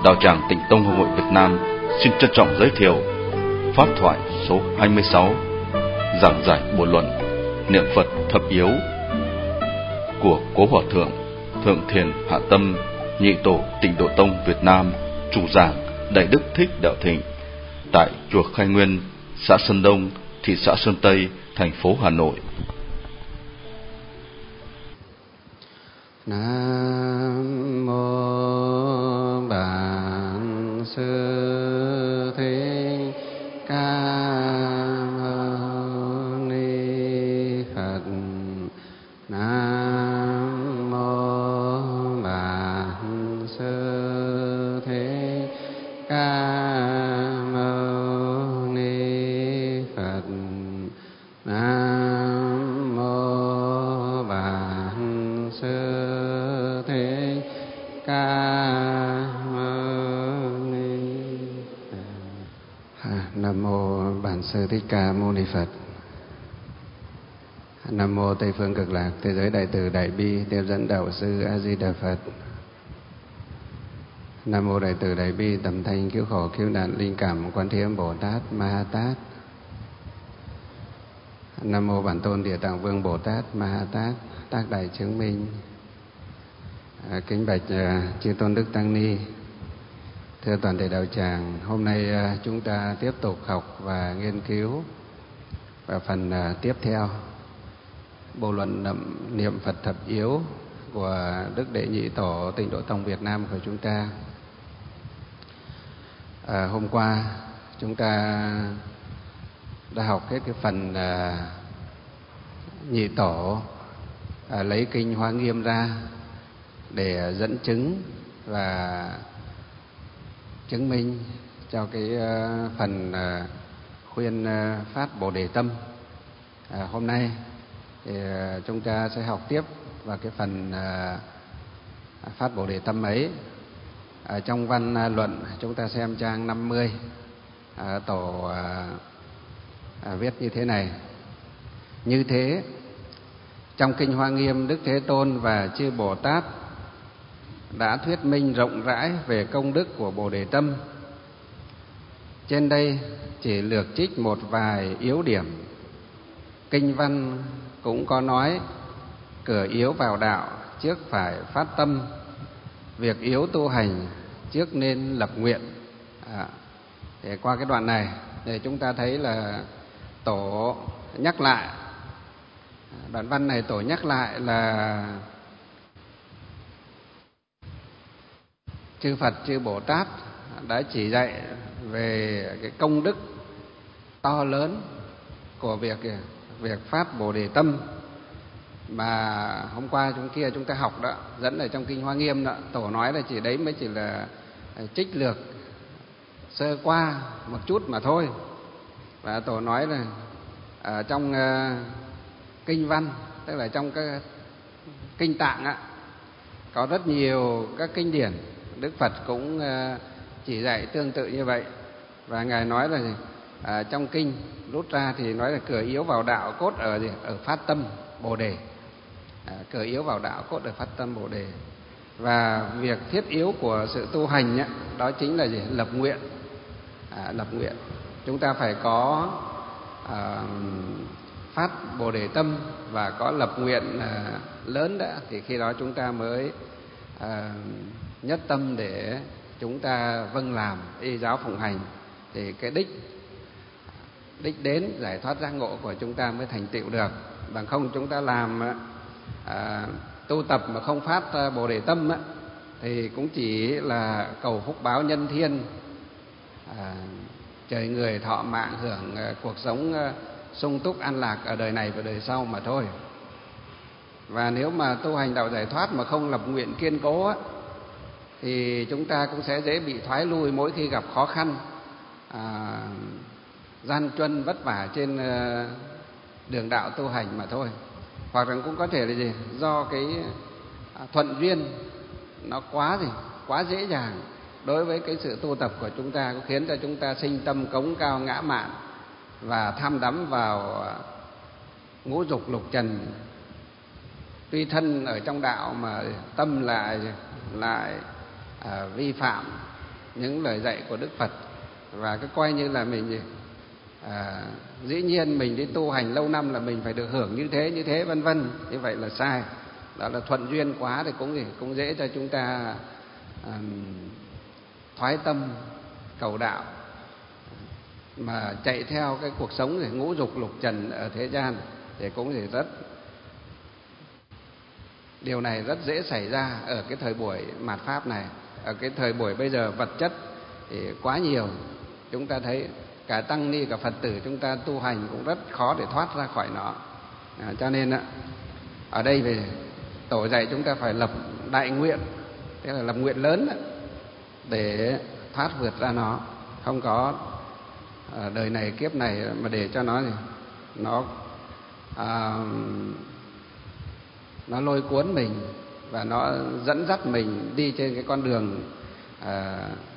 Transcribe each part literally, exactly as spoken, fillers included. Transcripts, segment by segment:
Đạo Tràng Tịnh Tông Hội Việt Nam xin trân trọng giới thiệu pháp thoại số hai mươi sáu, giảng giải bộ luận niệm Phật thập yếu của Cố Hòa Thượng Thượng Thiền Hạ Tâm, Nhị Tổ Tịnh Độ Tông Việt Nam, chủ giảng Đại Đức Thích Đạo Thịnh tại chùa Khai Nguyên, xã Sơn Đông, thị xã Sơn Tây, thành phố Hà Nội. Nam mô Bản Sư Thích Ca Mâu Ni Phật. Nam mô Bản Sư Thích Ca Mâu Ni Phật. Nam mô Bản Sư Nam mô Bản Sư Thích Ca Mâu Ni Phật. Nam mô Tây phương Cực Lạc Thế giới Đại từ Đại bi Tiếp dẫn Đạo sư A Di Đà Phật. Nam mô Đại từ Đại bi Tầm thanh cứu khổ cứu nạn linh cảm Quan Thế Âm Bồ Tát Ma Ha Tát. Nam mô Bản Tôn Địa Tạng Vương Bồ Tát Ma Ha Tát, tác đại chứng minh. À, kính bạch à, chư tôn đức tăng ni, thưa toàn thể đạo tràng, hôm nay à, chúng ta tiếp tục học và nghiên cứu và phần à, tiếp theo bộ luận niệm Phật thập yếu của Đức Đệ Nhị Tổ Tịnh Độ Tông Việt Nam của chúng ta. À, hôm qua chúng ta đã học hết cái phần à, Nhị Tổ à, lấy kinh Hoa Nghiêm ra để dẫn chứng và chứng minh cho cái uh, phần uh, khuyên uh, phát Bồ Đề Tâm. À, hôm nay thì uh, chúng ta sẽ học tiếp vào cái phần uh, phát Bồ Đề Tâm ấy. À, trong văn uh, luận chúng ta xem trang năm mươi, à, tổ uh, à, viết như thế này: như thế, trong kinh Hoa Nghiêm, Đức Thế Tôn và chư Bồ Tát đã thuyết minh rộng rãi về công đức của Bồ Đề Tâm. Trên đây chỉ lược trích một vài yếu điểm. Kinh văn cũng có nói cửa yếu vào đạo trước phải phát tâm, việc yếu tu hành trước nên lập nguyện. À, để qua cái đoạn này để chúng ta thấy là tổ nhắc lại, đoạn văn này tổ nhắc lại là chư Phật, chư Bồ Tát đã chỉ dạy về cái công đức to lớn của việc việc phát Bồ Đề Tâm mà hôm qua chúng kia chúng ta học đó, dẫn ở trong kinh Hoa Nghiêm đó. Tổ nói là chỉ đấy mới chỉ là trích lược sơ qua một chút mà thôi. Và tổ nói là ở trong uh, kinh văn, tức là trong cái kinh Tạng á, có rất nhiều các kinh điển Đức Phật cũng chỉ dạy tương tự như vậy. Và Ngài nói là à, trong kinh rút ra thì nói là cửa yếu vào đạo cốt ở gì? Ở phát tâm Bồ Đề. À, cửa yếu vào đạo cốt ở phát tâm Bồ Đề. Và việc thiết yếu của sự tu hành ấy, đó chính là gì? Lập nguyện. À, lập nguyện. Chúng ta phải có à, phát Bồ Đề Tâm và có lập nguyện à, lớn đã, thì khi đó chúng ta mới à, nhất tâm để chúng ta vâng làm y giáo phụng hành, thì cái đích đích đến giải thoát giác ngộ của chúng ta mới thành tựu được. Bằng không chúng ta làm à, tu tập mà không phát Bồ Đề Tâm á, thì cũng chỉ là cầu phúc báo nhân thiên, à, trời người thọ mạng hưởng à, cuộc sống à, sung túc an lạc ở đời này và đời sau mà thôi. Và nếu mà tu hành đạo giải thoát mà không lập nguyện kiên cố á, thì chúng ta cũng sẽ dễ bị thoái lui mỗi khi gặp khó khăn, à, gian truân vất vả trên uh, đường đạo tu hành mà thôi. Hoặc là cũng có thể là gì? Do cái uh, thuận duyên nó quá gì? Quá dễ dàng đối với cái sự tu tập của chúng ta, cũng khiến cho chúng ta sinh tâm cống cao ngã mạn và tham đắm vào uh, ngũ dục lục trần. Tuy thân ở trong đạo mà tâm lại lại à, vi phạm những lời dạy của Đức Phật, và cứ coi như là mình à, dĩ nhiên mình đi tu hành lâu năm là mình phải được hưởng như thế như thế vân vân, như vậy là sai. Đó là thuận duyên quá thì cũng gì cũng dễ cho chúng ta à, thoái tâm cầu đạo, mà chạy theo cái cuộc sống thì ngũ dục lục trần ở thế gian thì cũng thì rất điều này rất dễ xảy ra ở cái thời buổi mạt pháp này. Ở cái thời buổi bây giờ vật chất thì quá nhiều, chúng ta thấy cả tăng ni cả Phật tử chúng ta tu hành cũng rất khó để thoát ra khỏi nó. À, cho nên ở đây về tổ dạy chúng ta phải lập đại nguyện, tức là lập nguyện lớn để thoát vượt ra nó, không có đời này kiếp này mà để cho nó nó à, nó lôi cuốn mình và nó dẫn dắt mình đi trên cái con đường à,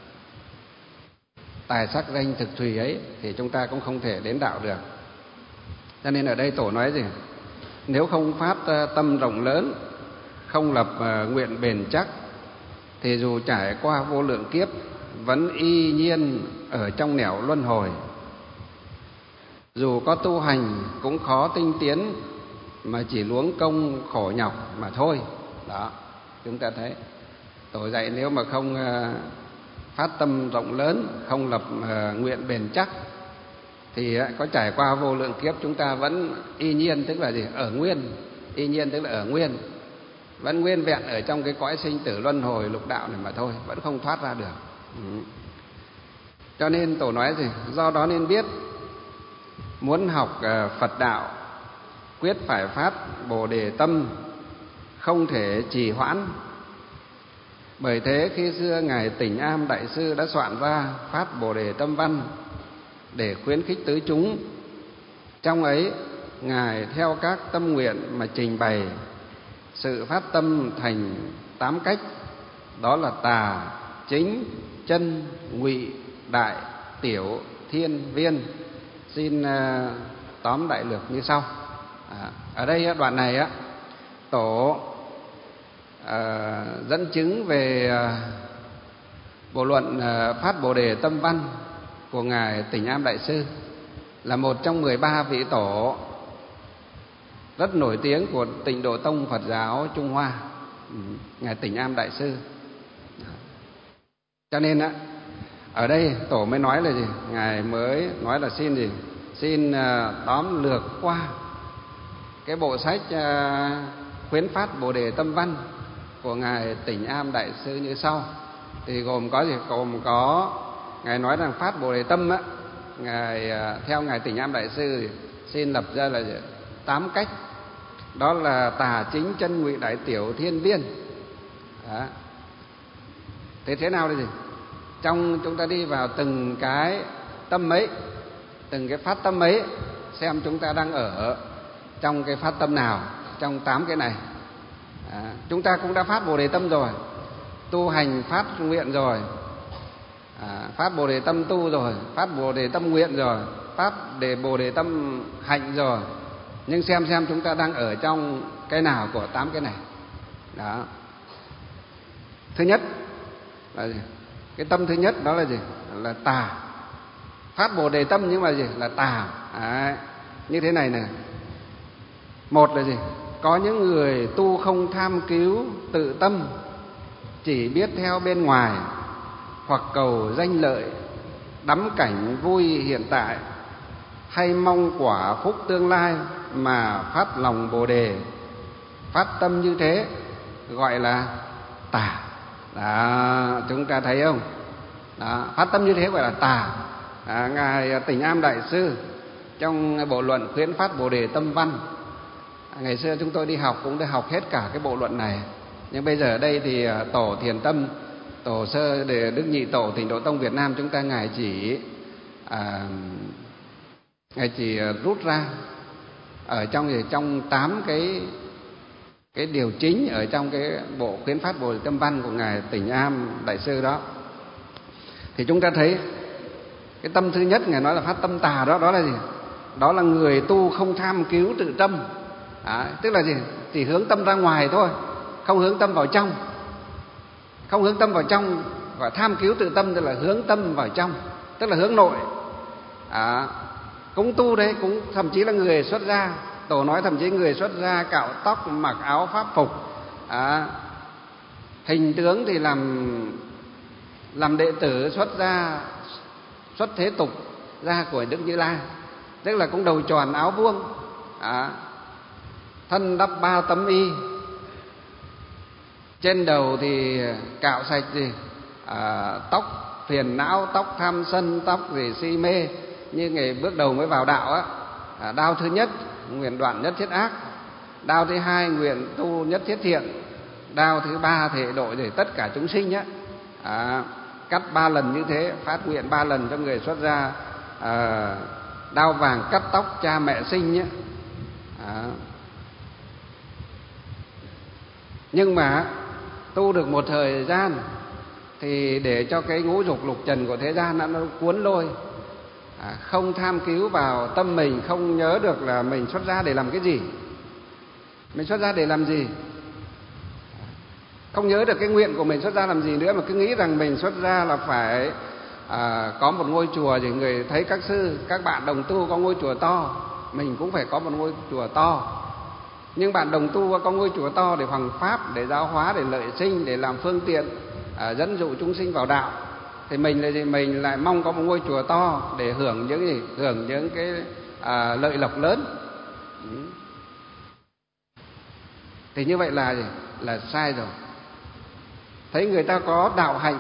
tài sắc danh thực thùy ấy, thì chúng ta cũng không thể đến đạo được. Cho nên ở đây tổ nói gì? Nếu không phát tâm rộng lớn, không lập nguyện bền chắc, thì dù trải qua vô lượng kiếp vẫn y nhiên ở trong nẻo luân hồi. Dù có tu hành cũng khó tinh tiến, mà chỉ luống công khổ nhọc mà thôi. Đó, chúng ta thấy tổ dạy nếu mà không phát tâm rộng lớn, không lập nguyện bền chắc, thì có trải qua vô lượng kiếp chúng ta vẫn y nhiên, tức là gì? Ở nguyên. Y nhiên tức là ở nguyên, vẫn nguyên vẹn ở trong cái cõi sinh tử luân hồi lục đạo này mà thôi, vẫn không thoát ra được. Ừ. Cho nên tổ nói gì? Do đó nên biết, muốn học Phật đạo quyết phải phát Bồ Đề tâm, không thể trì hoãn. Bởi thế khi xưa ngài Tỉnh Am Đại sư đã soạn ra phát Bồ Đề tâm văn để khuyến khích tứ chúng. Trong ấy ngài theo các tâm nguyện mà trình bày sự phát tâm thành tám cách, đó là tà, chính, chân, ngụy, đại, tiểu, thiên, viên. Xin uh, tóm đại lược như sau. À, ở đây đoạn này á, tổ à, dẫn chứng về à, bộ luận à, phát Bồ Đề tâm văn của ngài Tỉnh Am Đại sư, là một trong mười ba vị tổ rất nổi tiếng của Tịnh Độ Tông Phật giáo Trung Hoa, ngài Tỉnh Am Đại sư. Cho nên á, ở đây tổ mới nói là gì? Ngài mới nói là xin gì? Xin à, tóm lược qua cái bộ sách uh, khuyến phát Bồ Đề tâm văn của ngài Tỉnh Am Đại sư như sau. Thì gồm có gì? Gồm có ngài nói rằng phát Bồ Đề tâm á, ngài uh, theo ngài Tỉnh Am Đại sư thì xin lập ra là tám cách, đó là tà, chính, chân, ngụy, đại, tiểu, thiên, viên. Đó. Thế thế nào đây gì? Trong chúng ta đi vào từng cái tâm ấy, từng cái phát tâm ấy, xem chúng ta đang ở trong cái phát tâm nào trong tám cái này. À, chúng ta cũng đã phát Bồ Đề tâm rồi, tu hành phát nguyện rồi, à, phát Bồ Đề tâm tu rồi, phát Bồ Đề tâm nguyện rồi, phát đề Bồ Đề tâm hạnh rồi, nhưng xem xem chúng ta đang ở trong cái nào của tám cái này. Đó. Thứ nhất là gì? Cái tâm thứ nhất đó là gì? Là tà. Phát Bồ Đề tâm nhưng mà gì? Là tà. Đấy. Như thế này nè. Một là gì? Có những người tu không tham cứu tự tâm, chỉ biết theo bên ngoài, hoặc cầu danh lợi, đắm cảnh vui hiện tại, hay mong quả phúc tương lai mà phát lòng Bồ Đề. Phát tâm như thế gọi là tà. Đó, chúng ta thấy không? Đó, phát tâm như thế gọi là tà. À, ngài Tỉnh Am Đại sư trong bộ luận khuyến phát Bồ Đề tâm văn, ngày xưa chúng tôi đi học cũng đã học hết cả cái bộ luận này, nhưng bây giờ ở đây thì tổ Thiền Tâm, tổ sơ để Đức Nhị Tổ Tịnh Độ Tông Việt Nam chúng ta ngài chỉ à, ngài chỉ rút ra ở trong trong tám cái cái điều chính ở trong cái bộ khuyến phát Bồ Đề tâm văn của ngài Tỉnh Am Đại sư đó. Thì chúng ta thấy cái tâm thứ nhất ngài nói là phát tâm tà, đó đó là gì? Đó là người tu không tham cứu tự tâm. À, tức là gì? Chỉ hướng tâm ra ngoài thôi, không hướng tâm vào trong. Không hướng tâm vào trong và tham cứu tự tâm tức là hướng tâm vào trong, tức là hướng nội. À, cũng tu đấy, cũng thậm chí là người xuất gia, Tổ nói thậm chí người xuất gia cạo tóc, mặc áo pháp phục, à, hình tướng thì làm làm đệ tử xuất gia, xuất thế tục gia của Đức Như Lai, tức là cũng đầu tròn áo vuông, à, thân đắp ba tấm y, trên đầu thì cạo sạch gì, à, tóc phiền não, tóc tham sân, tóc gì si mê, như ngày bước đầu mới vào đạo á. À, đao thứ nhất nguyện đoạn nhất thiết ác, đao thứ hai nguyện tu nhất thiết thiện, đao thứ ba thể độ để tất cả chúng sinh á. À, cắt ba lần như thế, phát nguyện ba lần cho người xuất gia. À, đao vàng cắt tóc cha mẹ sinh nhé. À, nhưng mà tu được một thời gian thì để cho cái ngũ dục lục trần của thế gian nó cuốn lôi, à, không tham cứu vào tâm mình, không nhớ được là mình xuất gia để làm cái gì, mình xuất gia để làm gì, không nhớ được cái nguyện của mình xuất gia làm gì nữa, mà cứ nghĩ rằng mình xuất gia là phải à, có một ngôi chùa, thì người thấy các sư các bạn đồng tu có ngôi chùa to, mình cũng phải có một ngôi chùa to. Nhưng bạn đồng tu có ngôi chùa to để hoằng pháp, để giáo hóa, để lợi sinh, để làm phương tiện à, dẫn dụ chúng sinh vào đạo, thì mình là gì? Mình lại mong có một ngôi chùa to để hưởng những gì? Hưởng những cái à, lợi lộc lớn. Ừ. Thì như vậy là gì? Là sai rồi. Thấy người ta có đạo hạnh,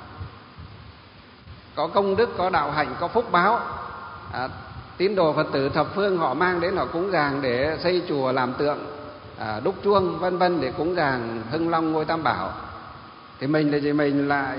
có công đức, có đạo hạnh, có phúc báo, à, tín đồ Phật tử thập phương họ mang đến, họ cúng dường để xây chùa, làm tượng, à, đúc chuông vân vân để cúng dường hưng long ngôi tam bảo, thì mình là gì? Mình lại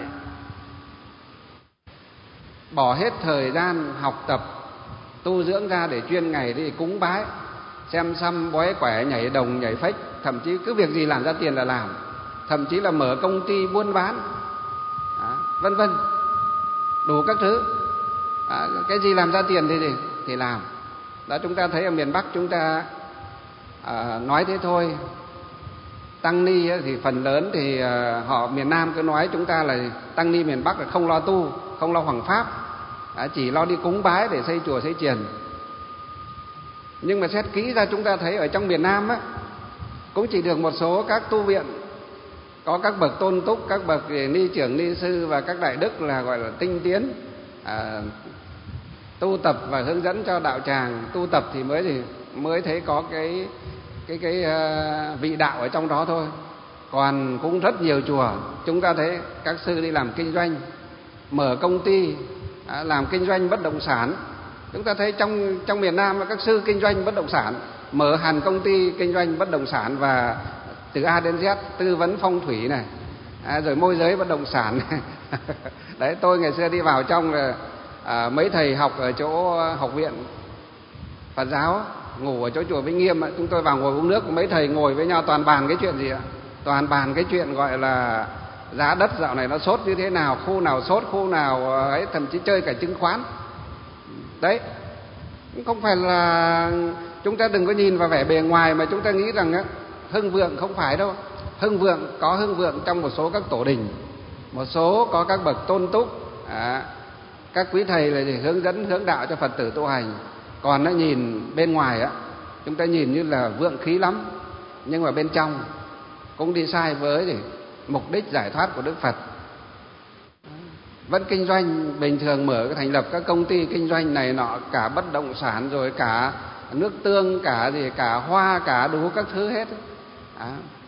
bỏ hết thời gian học tập tu dưỡng ra để chuyên ngày đi cúng bái, xem xăm bói quẻ, nhảy đồng nhảy phách, thậm chí cứ việc gì làm ra tiền là làm, thậm chí là mở công ty buôn bán, à, vân vân, đủ các thứ, à, cái gì làm ra tiền thì gì thì làm. Đó, chúng ta thấy ở miền Bắc chúng ta à, nói thế thôi, tăng ni ấy, thì phần lớn thì à, họ miền Nam cứ nói chúng ta là tăng ni miền Bắc là không lo tu, không lo hoằng pháp, à, chỉ lo đi cúng bái để xây chùa xây chiền. Nhưng mà xét kỹ ra chúng ta thấy ở trong miền Nam á, cũng chỉ được một số các tu viện có các bậc tôn túc, các bậc ni trưởng ni sư và các đại đức là gọi là tinh tiến, à, tu tập và hướng dẫn cho đạo tràng tu tập, thì mới thì mới thấy có cái cái cái uh, vị đạo ở trong đó thôi. Còn cũng rất nhiều chùa chúng ta thấy các sư đi làm kinh doanh, mở công ty, à, làm kinh doanh bất động sản. Chúng ta thấy trong trong miền Nam các sư kinh doanh bất động sản, mở hẳn công ty kinh doanh bất động sản, và từ A đến Z tư vấn phong thủy này, à, rồi môi giới bất động sản này. Đấy, tôi ngày xưa đi vào trong là à, mấy thầy học ở chỗ học viện Phật giáo ngủ ở chỗ chùa Vĩnh Nghiêm, chúng tôi vào ngồi uống nước, mấy thầy ngồi với nhau toàn bàn cái chuyện gì ạ? Toàn bàn cái chuyện gọi là giá đất dạo này nó sốt như thế nào, khu nào sốt, khu nào ấy, thậm chí chơi cả chứng khoán. Đấy, không phải là chúng ta đừng có nhìn vào vẻ bề ngoài mà chúng ta nghĩ rằng á, hưng vượng, không phải đâu. Hưng vượng có hưng vượng trong một số các tổ đình, một số có các bậc tôn túc, à, các quý thầy là gì? Hướng dẫn hướng đạo cho Phật tử tu hành. Còn nó nhìn bên ngoài á, chúng ta nhìn như là vượng khí lắm, nhưng mà bên trong cũng đi sai với gì? Mục đích giải thoát của Đức Phật. Vẫn kinh doanh bình thường, mở thành lập các công ty kinh doanh này nọ, cả bất động sản, rồi cả nước tương, cả gì, cả hoa, cả đủ các thứ hết. À.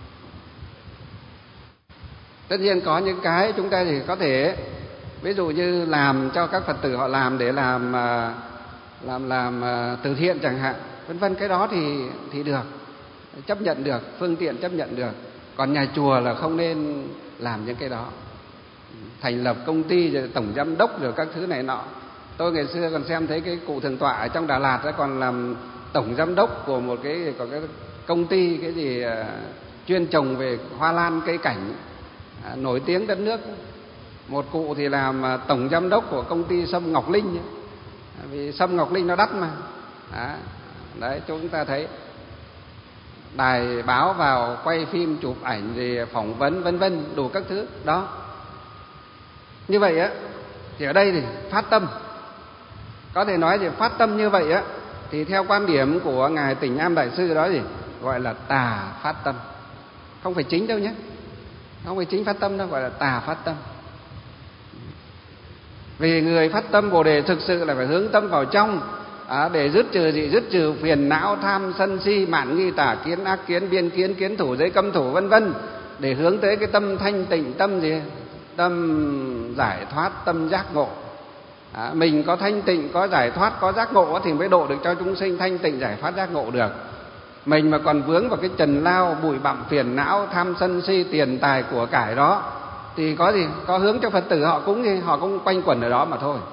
Tất nhiên có những cái chúng ta thì có thể, ví dụ như làm cho các Phật tử họ làm để làm làm làm từ thiện chẳng hạn, vân vân, cái đó thì thì được, chấp nhận được, phương tiện chấp nhận được. Còn nhà chùa là không nên làm những cái đó, thành lập công ty rồi tổng giám đốc rồi các thứ này nọ. Tôi ngày xưa còn xem thấy cái cụ Thượng tọa ở trong Đà Lạt ấy, còn làm tổng giám đốc của một cái có cái công ty cái gì uh, chuyên trồng về hoa lan cây cảnh, à, nổi tiếng đất nước. Một cụ thì làm uh, tổng giám đốc của công ty sâm Ngọc Linh, à, vì sâm Ngọc Linh nó đắt mà. À, đấy, chúng ta thấy đài báo vào quay phim chụp ảnh, gì phỏng vấn vân vân, đủ các thứ đó. Như vậy á, thì ở đây thì phát tâm, có thể nói thì phát tâm như vậy á, thì theo quan điểm của ngài Tỉnh Am Đại sư đó gì gọi là tà phát tâm, không phải chính đâu nhé, không phải chính phát tâm đâu, gọi là tà phát tâm. Vì người phát tâm Bồ đề thực sự là phải hướng tâm vào trong, à, để dứt trừ gì, dứt trừ phiền não tham sân si mạn nghi tà kiến ác kiến biên kiến kiến thủ giới cấm thủ vân vân, để hướng tới cái tâm thanh tịnh, tâm gì, tâm giải thoát, tâm giác ngộ. À, mình có thanh tịnh, có giải thoát, có giác ngộ thì mới độ được cho chúng sinh thanh tịnh giải thoát giác ngộ được. Mình mà còn vướng vào cái trần lao bụi bặm phiền não tham sân si tiền tài của cải đó thì có gì, có hướng cho Phật tử họ cũng gì, họ cũng quanh quẩn ở đó mà thôi.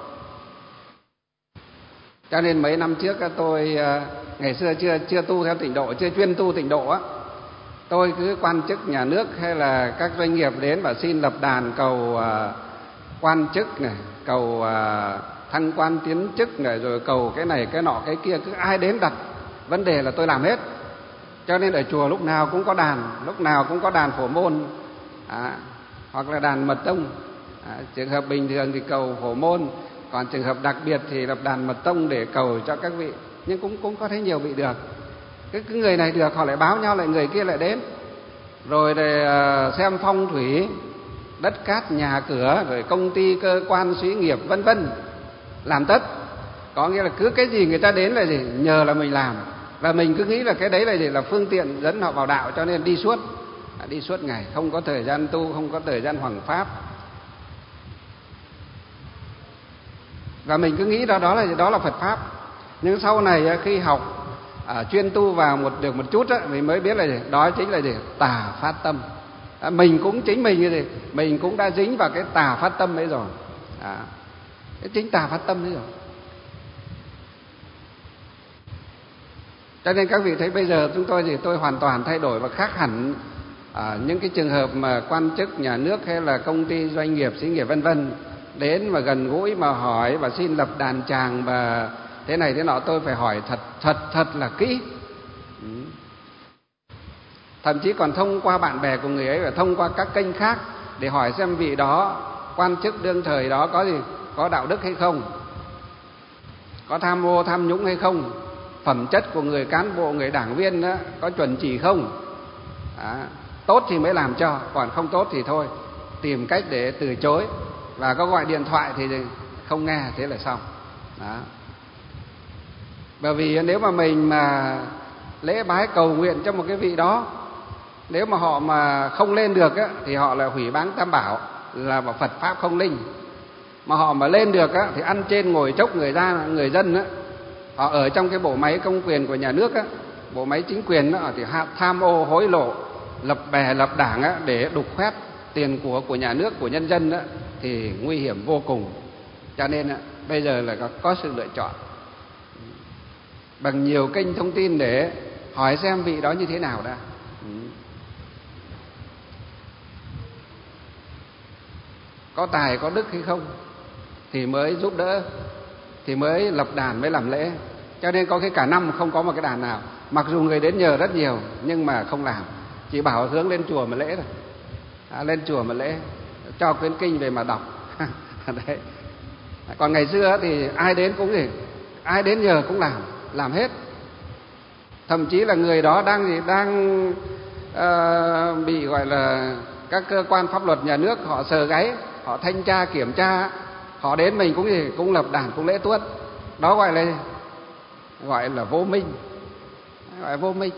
Cho nên mấy năm trước tôi ngày xưa chưa chưa tu theo tịnh độ, chưa chuyên tu tịnh độ á, tôi cứ quan chức nhà nước hay là các doanh nghiệp đến và xin lập đàn cầu uh, quan chức này, cầu uh, thăng quan tiến chức này, rồi cầu cái này cái nọ cái kia, cứ ai đến đặt vấn đề là tôi làm hết. Cho nên ở chùa lúc nào cũng có đàn, lúc nào cũng có đàn phổ môn, à, hoặc là đàn mật tông. À, trường hợp bình thường thì cầu phổ môn, còn trường hợp đặc biệt thì lập đàn mật tông để cầu cho các vị. Nhưng cũng cũng có thấy nhiều vị được, cái, cái người này được họ lại báo nhau lại người kia lại đến, rồi để uh, xem phong thủy đất cát nhà cửa, rồi công ty cơ quan xí nghiệp vân vân, làm tất. Có nghĩa là cứ cái gì người ta đến là gì nhờ là mình làm, và mình cứ nghĩ là cái đấy là gì là phương tiện dẫn họ vào đạo, cho nên đi suốt à, đi suốt ngày, không có thời gian tu, không có thời gian hoằng pháp. Và mình cứ nghĩ đó đó là đó là Phật pháp. Nhưng sau này khi học à, chuyên tu vào một được một chút á, mình mới biết là gì? Đó chính là gì? Tà phát tâm. À, mình cũng chính mình như gì? Mình cũng đã dính vào cái tà phát tâm ấy rồi. À, cái chính tà phát tâm ấy rồi. Cho nên các vị thấy bây giờ chúng tôi thì tôi hoàn toàn thay đổi và khác hẳn à, những cái trường hợp mà quan chức nhà nước hay là công ty doanh nghiệp xí nghiệp vân vân đến mà gần gũi mà hỏi và xin lập đàn tràng và thế này thế nọ, tôi phải hỏi thật thật thật là kỹ. Ừ. Thậm chí còn thông qua bạn bè của người ấy và thông qua các kênh khác để hỏi xem vị đó quan chức đương thời đó có gì, có đạo đức hay không, có tham ô tham nhũng hay không, phẩm chất của người cán bộ người đảng viên đó có chuẩn chỉ không. Đó. Tốt thì mới làm cho, còn không tốt thì thôi, tìm cách để từ chối, và có gọi điện thoại thì không nghe, thế là xong. Đó. Bởi vì nếu mà mình mà lễ bái cầu nguyện cho một cái vị đó, nếu mà họ mà không lên được á, thì họ là hủy báng tam bảo, là bảo Phật pháp không linh. Mà họ mà lên được á, thì ăn trên ngồi chốc người ra người dân á, họ ở trong cái bộ máy công quyền của nhà nước á, bộ máy chính quyền á, thì tham ô hối lộ, lập bè lập đảng á, để đục khoét tiền của của nhà nước của nhân dân á, thì nguy hiểm vô cùng. Cho nên á, bây giờ là có, có sự lựa chọn bằng nhiều kênh thông tin để hỏi xem vị đó như thế nào đã. Có tài có đức hay không thì mới giúp đỡ, thì mới lập đàn, mới làm lễ. Cho nên có cái cả năm không có một cái đàn nào, mặc dù người đến nhờ rất nhiều nhưng mà không làm, chỉ bảo hướng lên chùa mà lễ thôi. À, lên chùa mà lễ, cho quyển kinh về mà đọc. Đấy. Còn ngày xưa thì ai đến cũng gì, ai đến nhờ cũng làm, làm hết. Thậm chí là người đó đang gì đang uh, bị gọi là các cơ quan pháp luật nhà nước họ sờ gáy, họ thanh tra kiểm tra, họ đến mình cũng gì cũng lập đàn cũng lễ tuất. Đó gọi là gọi là vô minh, gọi là vô minh.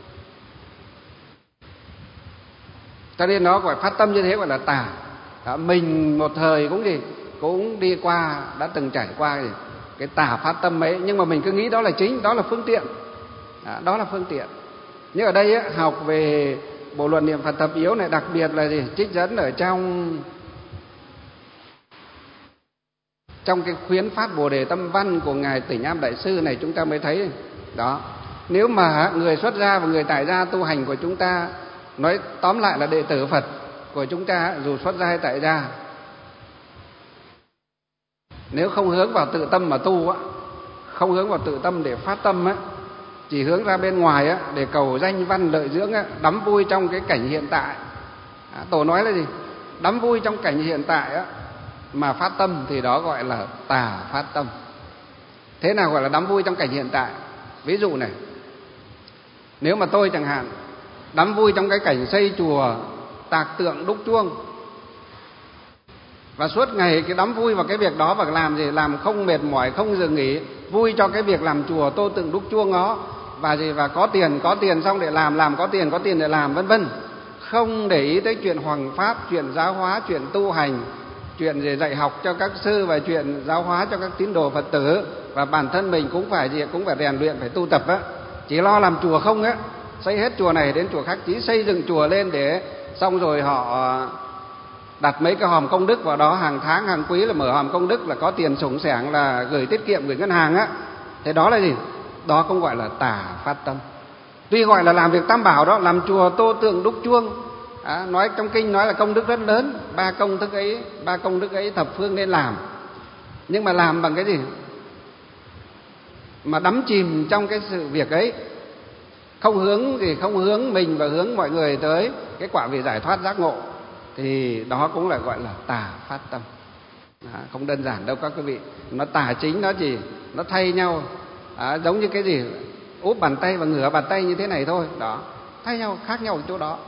Cho nên nó gọi phát tâm như thế gọi là tà. Đó, mình một thời cũng gì cũng đi qua, đã từng trải qua gì cái tà phát tâm ấy, nhưng mà mình cứ nghĩ đó là chính, đó là phương tiện. Đó, đó là phương tiện. Nhưng ở đây á, học về bộ luận niệm Phật thập yếu này, đặc biệt là gì trích dẫn ở trong trong cái khuyến phát Bồ đề tâm văn của ngài Tỉnh Am Đại sư này, chúng ta mới thấy đó. Nếu mà người xuất gia và người tại gia tu hành của chúng ta, nói tóm lại là đệ tử Phật của chúng ta, dù xuất gia hay tại gia, nếu không hướng vào tự tâm mà tu á, không hướng vào tự tâm để phát tâm á, chỉ hướng ra bên ngoài á để cầu danh văn lợi dưỡng á, đắm vui trong cái cảnh hiện tại. À, Tổ nói là gì? Đắm vui trong cảnh hiện tại á, mà phát tâm thì đó gọi là tà phát tâm. Thế nào gọi là đắm vui trong cảnh hiện tại? Ví dụ này, nếu mà tôi chẳng hạn đắm vui trong cái cảnh xây chùa, tạc tượng, đúc chuông, và suốt ngày cái đắm vui vào cái việc đó, và làm gì làm không mệt mỏi, không dừng nghỉ, vui cho cái việc làm chùa, tô tượng, đúc chuông đó, và gì và có tiền có tiền xong để làm, làm có tiền có tiền để làm, vân vân, không để ý tới chuyện hoằng pháp, chuyện giáo hóa, chuyện tu hành, chuyện gì dạy học cho các sư, và chuyện giáo hóa cho các tín đồ Phật tử, và bản thân mình cũng phải gì cũng phải rèn luyện, phải tu tập á, chỉ lo làm chùa không á, xây hết chùa này đến chùa khác, chỉ xây dựng chùa lên để xong rồi họ đặt mấy cái hòm công đức vào đó, hàng tháng hàng quý là mở hòm công đức, là có tiền sủng sẻng là gửi tiết kiệm, gửi ngân hàng á. Thế đó là gì? Đó cũng gọi là tà phát tâm. Tuy gọi là làm việc tam bảo đó, làm chùa, tô tượng, đúc chuông, à, nói trong kinh nói là công đức rất lớn, ba công đức ấy, ba công đức ấy thập phương nên làm. Nhưng mà làm bằng cái gì? Mà đắm chìm trong cái sự việc ấy, không hướng gì, không hướng mình và hướng mọi người tới cái quả vị giải thoát giác ngộ, thì đó cũng là gọi là tà phát tâm. À, không đơn giản đâu các quý vị. Nó tà chính, nó gì? Nó thay nhau, à, giống như cái gì? Úp bàn tay và ngửa bàn tay như thế này thôi. Đó, thay nhau, khác nhau ở chỗ đó.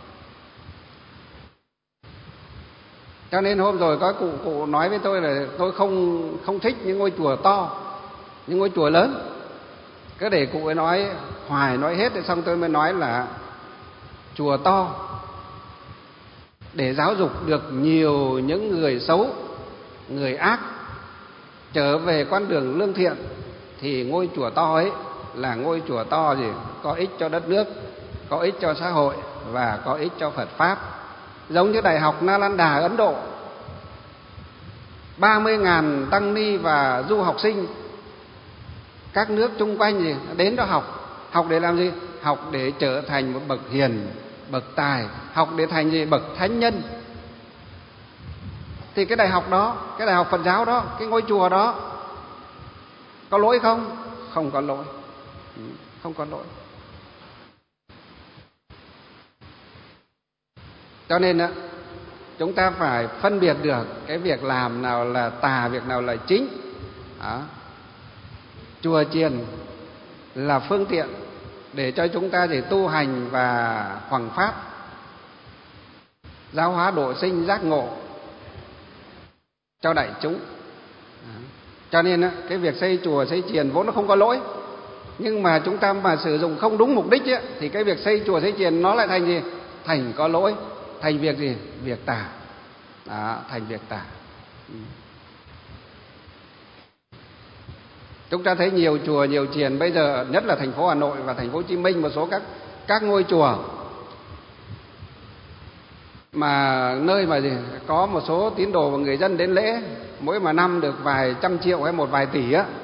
Cho nên hôm rồi có cụ cụ nói với tôi là tôi không không thích những ngôi chùa to, những ngôi chùa lớn. Cứ để cụ ấy nói hoài, nói hết, xong tôi mới nói là chùa to để giáo dục được nhiều những người xấu, người ác trở về con đường lương thiện, thì ngôi chùa to ấy là ngôi chùa to gì? Có ích cho đất nước, có ích cho xã hội, và có ích cho Phật Pháp. Giống như Đại học Nalanda Ấn Độ, ba mươi ngàn tăng ni và du học sinh các nước chung quanh gì đến đó học. Học để làm gì? Học để trở thành một bậc hiền, bậc tài, học để thành gì? Bậc thánh nhân. Thì cái đại học đó, cái đại học Phật giáo đó, cái ngôi chùa đó có lỗi không? Không có lỗi. Không có lỗi. Cho nên á, chúng ta phải phân biệt được cái việc làm nào là tà, việc nào là chính. Đó. Chùa chiền là phương tiện để cho chúng ta để tu hành và hoằng pháp, giáo hóa độ sinh giác ngộ cho đại chúng. Đó. Cho nên á, cái việc xây chùa, xây chiền vốn nó không có lỗi. Nhưng mà chúng ta mà sử dụng không đúng mục đích ấy, thì cái việc xây chùa, xây chiền nó lại thành gì? Thành có lỗi, thành việc gì? Việc tà. Đó, thành việc tà. Chúng ta thấy nhiều chùa, nhiều chiền bây giờ, nhất là thành phố Hà Nội và thành phố Hồ Chí Minh, một số các các ngôi chùa mà nơi mà gì có một số tín đồ và người dân đến lễ, mỗi mà năm được vài trăm triệu hay một vài tỷ á,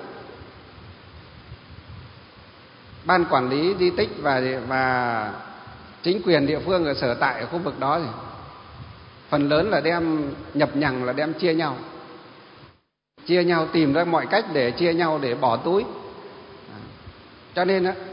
ban quản lý di tích và và chính quyền địa phương ở sở tại ở khu vực đó thì phần lớn là đem nhập nhằng, là đem chia nhau, chia nhau, tìm ra mọi cách để chia nhau, để bỏ túi. Cho nên á,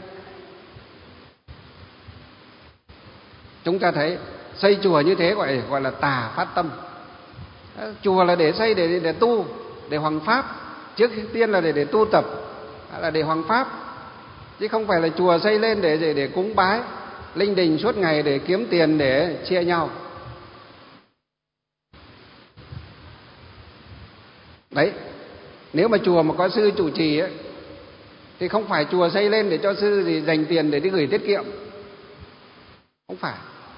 chúng ta thấy xây chùa như thế gọi gọi là tà phát tâm. Chùa là để xây để để tu, để hoằng pháp, trước tiên là để để tu tập, là để hoằng pháp, chứ không phải là chùa xây lên để để, để cúng bái linh đình suốt ngày để kiếm tiền để chia nhau. Đấy, nếu mà chùa mà có sư trụ trì ấy, thì không phải chùa xây lên để cho sư gì dành tiền để đi gửi tiết kiệm, không phải.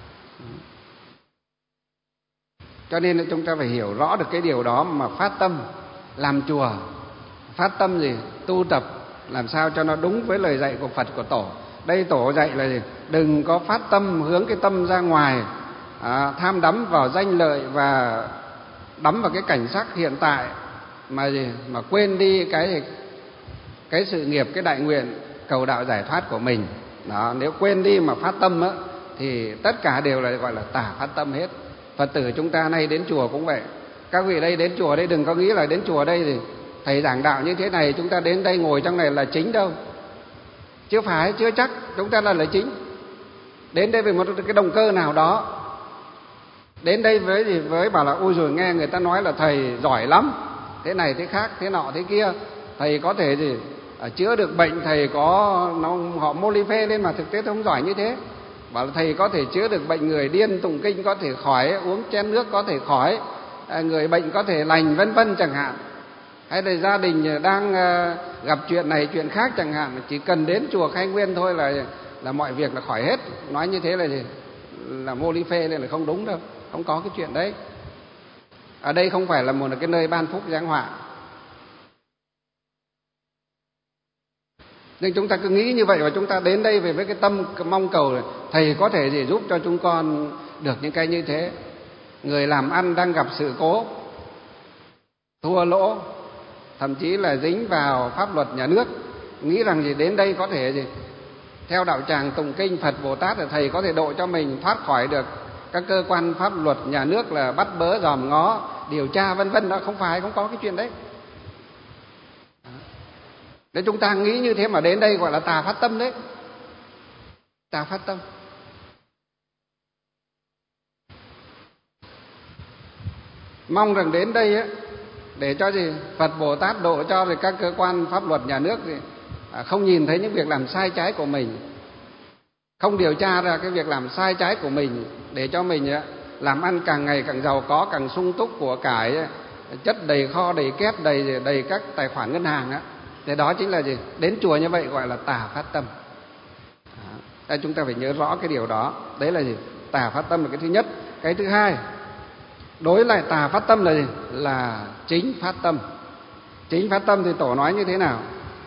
Cho nên chúng ta phải hiểu rõ được cái điều đó mà phát tâm làm chùa, phát tâm gì? Tu tập làm sao cho nó đúng với lời dạy của Phật, của Tổ. Đây Tổ dạy là gì? Đừng có phát tâm hướng cái tâm ra ngoài, à, tham đắm vào danh lợi và đắm vào cái cảnh sắc hiện tại, mà gì? Mà quên đi cái cái sự nghiệp, cái đại nguyện cầu đạo giải thoát của mình. Đó, nếu quên đi mà phát tâm á, thì tất cả đều là gọi là tà phát tâm hết. Phật tử chúng ta nay đến chùa cũng vậy. Các vị đây đến chùa đây đừng có nghĩ là đến chùa đây thì thầy giảng đạo như thế này, chúng ta đến đây ngồi trong này là chính đâu. Chưa phải, chưa chắc chúng ta là là chính. Đến đây vì một cái động cơ nào đó. Đến đây với gì với bảo là ôi rồi nghe người ta nói là thầy giỏi lắm, thế này thế khác, thế nọ thế kia, thầy có thể gì à, chữa được bệnh, thầy có nó họ mô li phê lên mà thực tế tôi không giỏi như thế. Bảo là thầy có thể chữa được bệnh người điên tụng kinh có thể khỏi, uống chén nước có thể khỏi, à, người bệnh có thể lành, vân vân chẳng hạn. Hay là gia đình đang gặp chuyện này chuyện khác chẳng hạn, chỉ cần đến chùa Khai Nguyên thôi là là mọi việc là khỏi hết. Nói như thế là gì? Là mô li phê lên là không đúng đâu, không có cái chuyện đấy. Ở đây không phải là một cái nơi ban phúc giáng họa. Nhưng chúng ta cứ nghĩ như vậy và chúng ta đến đây về với cái tâm mong cầu là thầy có thể gì giúp cho chúng con được những cái như thế. Người làm ăn đang gặp sự cố, thua lỗ, thậm chí là dính vào pháp luật nhà nước, nghĩ rằng gì đến đây có thể gì theo đạo tràng tụng kinh Phật Bồ Tát là thầy có thể độ cho mình thoát khỏi được các cơ quan pháp luật nhà nước là bắt bớ dòm ngó điều tra vân vân. Đó không phải, không có cái chuyện đấy. Nếu chúng ta nghĩ như thế mà đến đây gọi là tà phát tâm đấy, tà phát tâm. Mong rằng đến đây á để cho gì Phật Bồ Tát độ cho rồi các cơ quan pháp luật nhà nước gì không nhìn thấy những việc làm sai trái của mình, không điều tra ra cái việc làm sai trái của mình, để cho mình làm ăn càng ngày càng giàu có, càng sung túc của cải, chất đầy kho, đầy kép, đầy đầy các tài khoản ngân hàng á. Thế đó chính là gì? Đến chùa như vậy gọi là tà phát tâm. À, chúng ta phải nhớ rõ cái điều đó. Đấy là gì? Tà phát tâm là cái thứ nhất. Cái thứ hai, đối lại tà phát tâm là gì? Là chính phát tâm. Chính phát tâm thì Tổ nói như thế nào?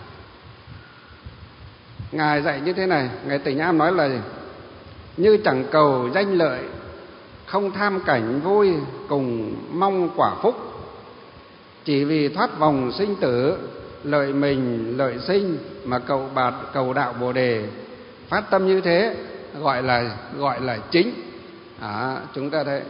Ngài dạy như thế này, Ngài Tịnh Am nói là gì? Như chẳng cầu danh lợi, không tham cảnh vui, cùng mong quả phúc, chỉ vì thoát vòng sinh tử, lợi mình lợi sinh mà cầu bạt cầu đạo Bồ đề. Phát tâm như thế gọi là gọi là chính. À, chúng ta thấy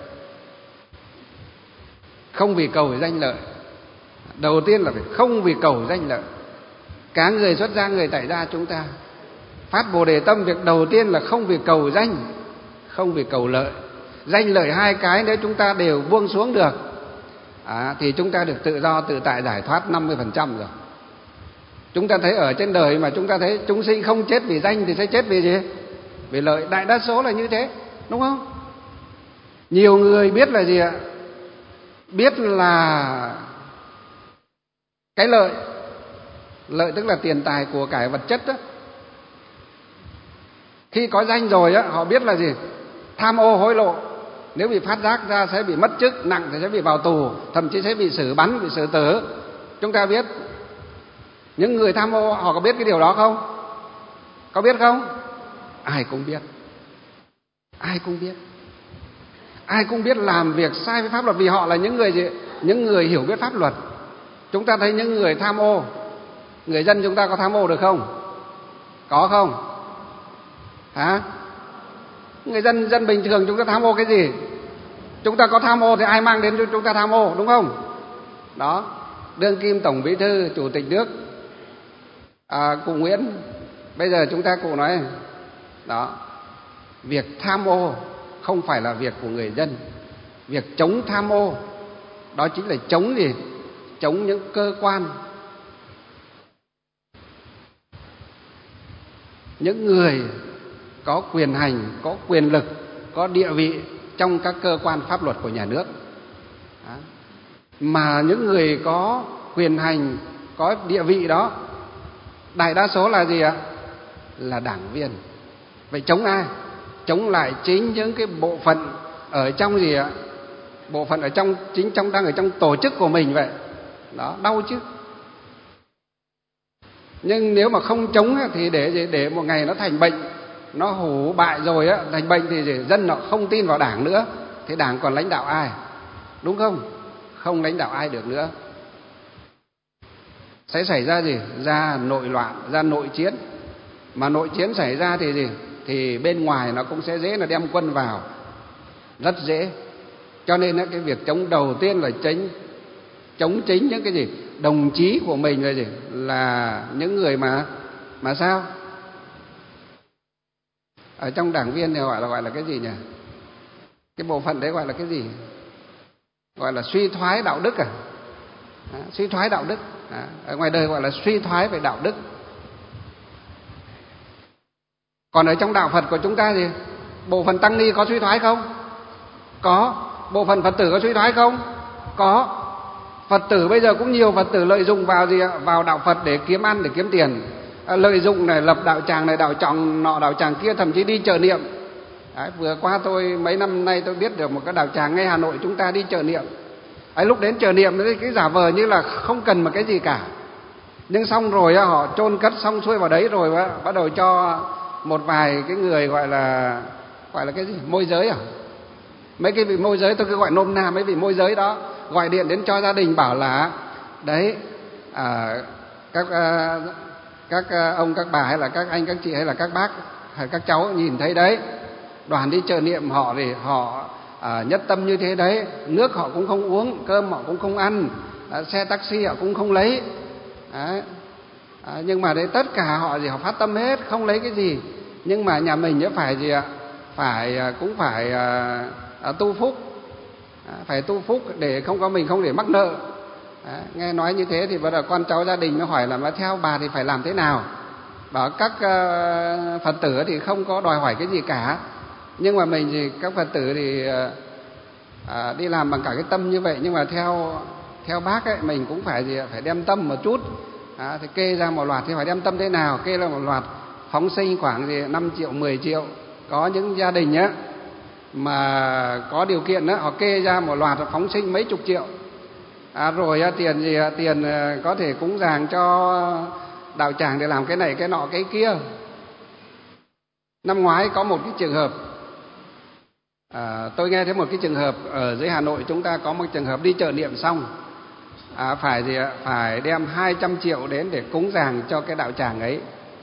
không vì cầu danh lợi. Đầu tiên là phải không vì cầu danh lợi. Cả người xuất gia, người tại gia chúng ta phát Bồ đề tâm, việc đầu tiên là không vì cầu danh, không vì cầu lợi. Danh lợi hai cái nếu chúng ta đều buông xuống được à, thì chúng ta được tự do tự tại giải thoát năm mươi phần trăm rồi. Chúng ta thấy ở trên đời mà chúng ta thấy chúng sinh không chết vì danh thì sẽ chết vì gì? Vì lợi. Đại đa số là như thế, đúng không? Nhiều người biết là gì ạ? Biết là cái lợi. Lợi tức là tiền tài của cải vật chất đó. Khi có danh rồi á, họ biết là gì? Tham ô hối lộ, nếu bị phát giác ra sẽ bị mất chức, nặng thì sẽ bị vào tù, thậm chí sẽ bị xử bắn, bị xử tử. Chúng ta biết. Những người tham ô họ có biết cái điều đó không? Có biết không? Ai cũng biết. Ai cũng biết. Ai cũng biết làm việc sai với pháp luật, vì họ là những người gì? Những người hiểu biết pháp luật. Chúng ta thấy những người tham ô, người dân chúng ta có tham ô được không? Có không? Hả? Người dân dân bình thường chúng ta tham ô cái gì? Chúng ta có tham ô thì ai mang đến cho chúng ta tham ô, đúng không? Đó, đương kim Tổng Bí thư, Chủ tịch nước à, cụ Nguyễn, bây giờ chúng ta cụ nói đó, việc tham ô không phải là việc của người dân. Việc chống tham ô đó chính là chống gì? Chống những cơ quan, những người có quyền hành, có quyền lực, có địa vị trong các cơ quan pháp luật của nhà nước. Đó. Mà những người có quyền hành, có địa vị đó đại đa số là gì ạ? Là đảng viên. Vậy chống ai? Chống lại chính những cái bộ phận ở trong gì ạ? Bộ phận ở trong chính trong đang ở trong tổ chức của mình vậy. Đó, đau chứ. Nhưng nếu mà không chống thì để để một ngày nó thành bệnh, nó hủ bại rồi á, thành bệnh thì dân nó không tin vào đảng nữa, thì đảng còn lãnh đạo ai? Đúng không? Không lãnh đạo ai được nữa. Sẽ xảy ra gì? Ra nội loạn, ra nội chiến. Mà nội chiến xảy ra thì gì? Thì bên ngoài nó cũng sẽ dễ là đem quân vào, rất dễ. Cho nên cái việc chống đầu tiên là chính, chống chính những cái gì? Đồng chí của mình là gì? Là những người mà mà sao? Ở trong đảng viên thì gọi là gọi là cái gì nhỉ? Cái bộ phận đấy gọi là cái gì? Gọi là suy thoái đạo đức à? À, suy thoái đạo đức. À, ở ngoài đời gọi là suy thoái về đạo đức. Còn ở trong đạo Phật của chúng ta thì bộ phận tăng ni có suy thoái không? Có. Bộ phận Phật tử có suy thoái không? Có. Phật tử bây giờ cũng nhiều Phật tử lợi dụng vào gì ạ? Vào đạo Phật để kiếm ăn, để kiếm tiền. À, lợi dụng này, lập đạo tràng này, đạo tràng nọ, đạo tràng kia, thậm chí đi chợ niệm. Đấy, vừa qua tôi mấy năm nay tôi biết được một cái đạo tràng ngay Hà Nội chúng ta đi chợ niệm. Ấy, lúc đến chợ niệm thì cái giả vờ như là không cần một cái gì cả. Nhưng xong rồi họ chôn cất xong xuôi vào đấy rồi bắt đầu cho một vài cái người gọi là gọi là cái gì? Môi giới à? Mấy cái vị môi giới, tôi cứ gọi nôm na mấy vị môi giới đó, gọi điện đến cho gia đình bảo là đấy, à, các à, các ông các bà hay là các anh các chị hay là các bác hay các cháu nhìn thấy đấy, đoàn đi chợ niệm họ thì họ à, nhất tâm như thế đấy, nước họ cũng không uống, cơm họ cũng không ăn, à, xe taxi họ cũng không lấy. Đấy. À, nhưng mà đấy tất cả họ gì họ phát tâm hết, không lấy cái gì. Nhưng mà nhà mình phải gì ạ? Phải cũng phải à, à, tu phúc, à, phải tu phúc để không có mình không để mắc nợ. À, nghe nói như thế thì bắt đầu con cháu gia đình nó hỏi là mà theo bà thì phải làm thế nào? Bảo các uh, Phật tử thì không có đòi hỏi cái gì cả, nhưng mà mình thì các Phật tử thì uh, uh, đi làm bằng cả cái tâm như vậy, nhưng mà theo theo bác ấy mình cũng phải gì phải đem tâm một chút. À, thì kê ra một loạt thì phải đem tâm thế nào? Kê ra một loạt phóng sinh khoảng gì năm triệu, mười triệu. Có những gia đình á mà có điều kiện á, họ kê ra một loạt phóng sinh mấy chục triệu. À, rồi á, tiền gì tiền có thể cúng dường cho đạo tràng để làm cái này cái nọ cái kia. Năm ngoái có một cái trường hợp, à, tôi nghe thấy một cái trường hợp ở dưới Hà Nội chúng ta có một trường hợp đi chợ niệm xong, à, phải gì ạ? Phải đem hai trăm triệu đến để cúng dường cho cái đạo tràng ấy.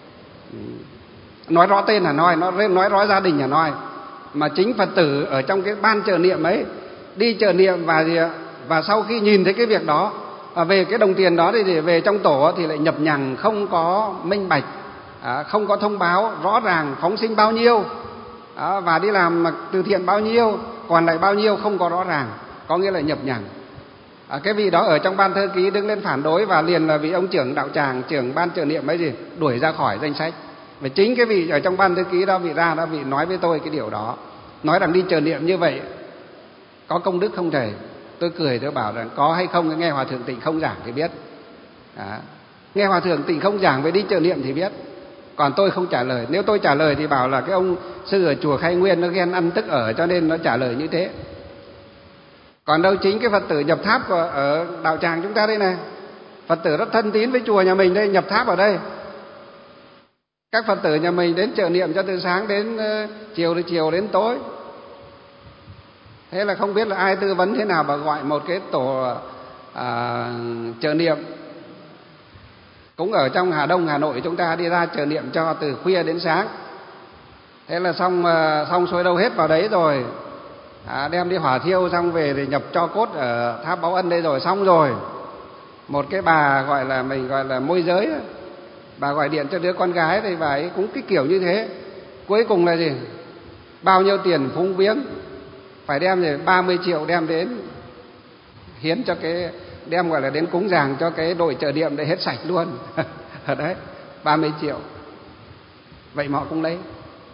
Nói rõ tên là nói, nói, nói rõ gia đình là nói. Mà chính Phật tử ở trong cái ban chợ niệm ấy đi chợ niệm và gì ạ? Và sau khi nhìn thấy cái việc đó, và về cái đồng tiền đó thì về trong tổ thì lại nhập nhằng, không có minh bạch, à, không có thông báo rõ ràng phóng sinh bao nhiêu, à, và đi làm từ thiện bao nhiêu, còn lại bao nhiêu không có rõ ràng, có nghĩa là nhập nhằng. À, cái vị đó ở trong ban thư ký đứng lên phản đối và liền là vị ông trưởng đạo tràng, trưởng ban chợ niệm ấy gì đuổi ra khỏi danh sách. Và chính cái vị ở trong ban thư ký đó vị ra đó vị nói với tôi cái điều đó, nói rằng đi chợ niệm như vậy có công đức không thầy? Tôi cười tôi bảo rằng có hay không nghe Hòa thượng Tịnh Không giảng thì biết. À, nghe Hòa thượng Tịnh Không giảng về đi chợ niệm thì biết. Còn tôi không trả lời. Nếu tôi trả lời thì bảo là cái ông sư ở chùa Khai Nguyên nó ghen ăn tức ở cho nên nó trả lời như thế. Còn đâu chính cái Phật tử nhập tháp ở đạo tràng chúng ta đây này, Phật tử rất thân tín với chùa nhà mình đây, nhập tháp ở đây. Các Phật tử nhà mình đến chợ niệm cho từ sáng đến uh, chiều từ chiều đến tối. Thế là không biết là ai tư vấn thế nào mà gọi một cái tổ à, chợ niệm cũng ở trong Hà Đông Hà Nội chúng ta đi ra chợ niệm cho từ khuya đến sáng. Thế là xong xong xuôi đâu hết vào đấy rồi, à, đem đi hỏa thiêu xong về thì nhập cho cốt ở tháp Báo Ân đây rồi xong rồi. Một cái bà gọi là mình gọi là môi giới, bà gọi điện cho đứa con gái thì bà ấy cũng cái kiểu như thế. Cuối cùng là gì? Bao nhiêu tiền phúng viếng phải đem về ba mươi triệu đem đến hiến cho cái, đem gọi là đến cúng dường cho cái đội chợ niệm để hết sạch luôn. Ở đấy ba mươi triệu. Vậy mà họ cũng lấy.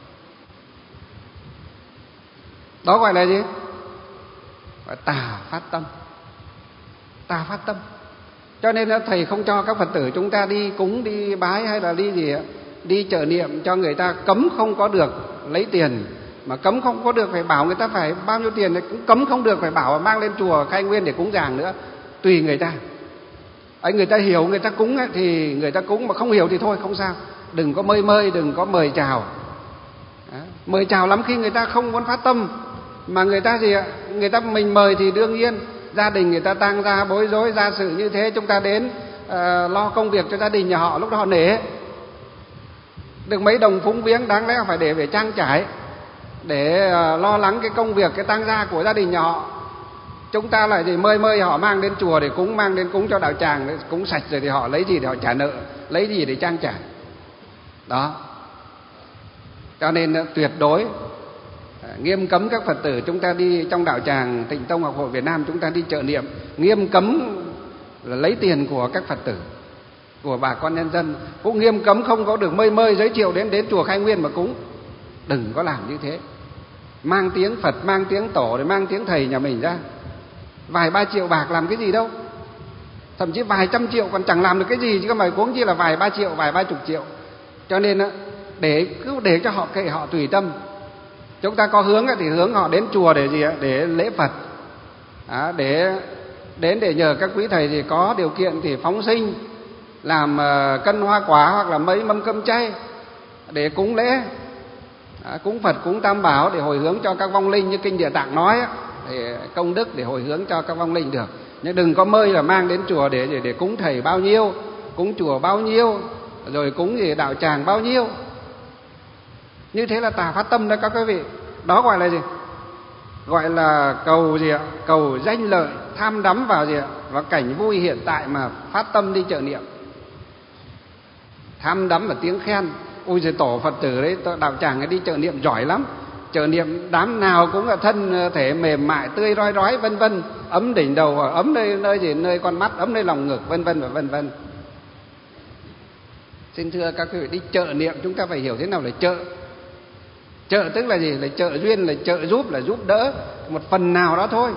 Đó gọi là gì? Gọi tà phát tâm. Tà phát tâm. Cho nên thầy không cho các Phật tử chúng ta đi cúng, đi bái hay là đi gì ạ, đi chợ niệm cho người ta, cấm không có được lấy tiền, mà cấm không có được phải bảo người ta phải bao nhiêu tiền, cũng cấm không được phải bảo mang lên chùa Khai Nguyên để cúng dường nữa. Tùy người ta. Ấy, người ta hiểu người ta cúng ấy, thì người ta cúng, mà không hiểu thì thôi không sao. Đừng có mơi mơi, đừng có mời chào. Đó. Mời chào lắm khi người ta không muốn phát tâm, mà người ta gì ạ? Người ta mình mời thì đương nhiên gia đình người ta tang ra bối rối gia sự như thế, chúng ta đến uh, lo công việc cho gia đình nhà họ, lúc đó họ nể. Được mấy đồng phúng viếng đáng lẽ phải để về trang trải, để uh, lo lắng cái công việc, cái tang gia của gia đình nhà họ. Chúng ta lại thì mời mời họ mang đến chùa để cúng, mang đến cúng cho đạo tràng, để cúng sạch rồi thì họ lấy gì để họ trả nợ, lấy gì để trang trải. Đó. Cho nên tuyệt đối nghiêm cấm các Phật tử chúng ta đi trong đạo tràng Tịnh Tông Học Hội Việt Nam, chúng ta đi chợ niệm, nghiêm cấm là lấy tiền của các Phật tử, của bà con nhân dân, cũng nghiêm cấm không có được mơi mơi giới thiệu đến đến chùa Khai Nguyên mà cúng. Đừng có làm như thế. Mang tiếng Phật, mang tiếng Tổ, để mang tiếng thầy nhà mình ra, vài ba triệu bạc làm cái gì đâu, thậm chí vài trăm triệu còn chẳng làm được cái gì, chứ không phải huống chi là vài ba triệu, vài ba chục triệu. Cho nên để cứ để cho họ kệ họ tùy tâm. Chúng ta có hướng thì hướng họ đến chùa để gì ạ? Để lễ Phật, à, để đến để nhờ các quý thầy thì có điều kiện thì phóng sinh, làm cân hoa quả hoặc là mấy mâm cơm chay để cúng lễ, à, cúng Phật, cúng Tam Bảo để hồi hướng cho các vong linh như kinh Địa Tạng nói, để công đức để hồi hướng cho các vong linh được. Nhưng đừng có mơi là mang đến chùa để để, để cúng thầy bao nhiêu, cúng chùa bao nhiêu, rồi cúng gì đạo tràng bao nhiêu. Như thế là tà phát tâm đó các quý vị. Đó gọi là gì? Gọi là cầu gì ạ? Cầu danh lợi, tham đắm vào gì ạ? Vào cảnh vui hiện tại mà phát tâm đi chợ niệm. Tham đắm vào tiếng khen. Ôi giời, tổ Phật tử đấy, đạo tràng ấy đi chợ niệm giỏi lắm. Chợ niệm đám nào cũng là thân thể mềm mại, tươi rói rói vân vân, ấm đỉnh đầu, ấm nơi nơi gì, nơi con mắt, ấm nơi lòng ngực vân vân và vân vân. Xin thưa các quý vị, đi chợ niệm chúng ta phải hiểu thế nào là chợ. Trợ tức là gì? Là trợ duyên, là trợ giúp, là giúp đỡ một phần nào đó thôi.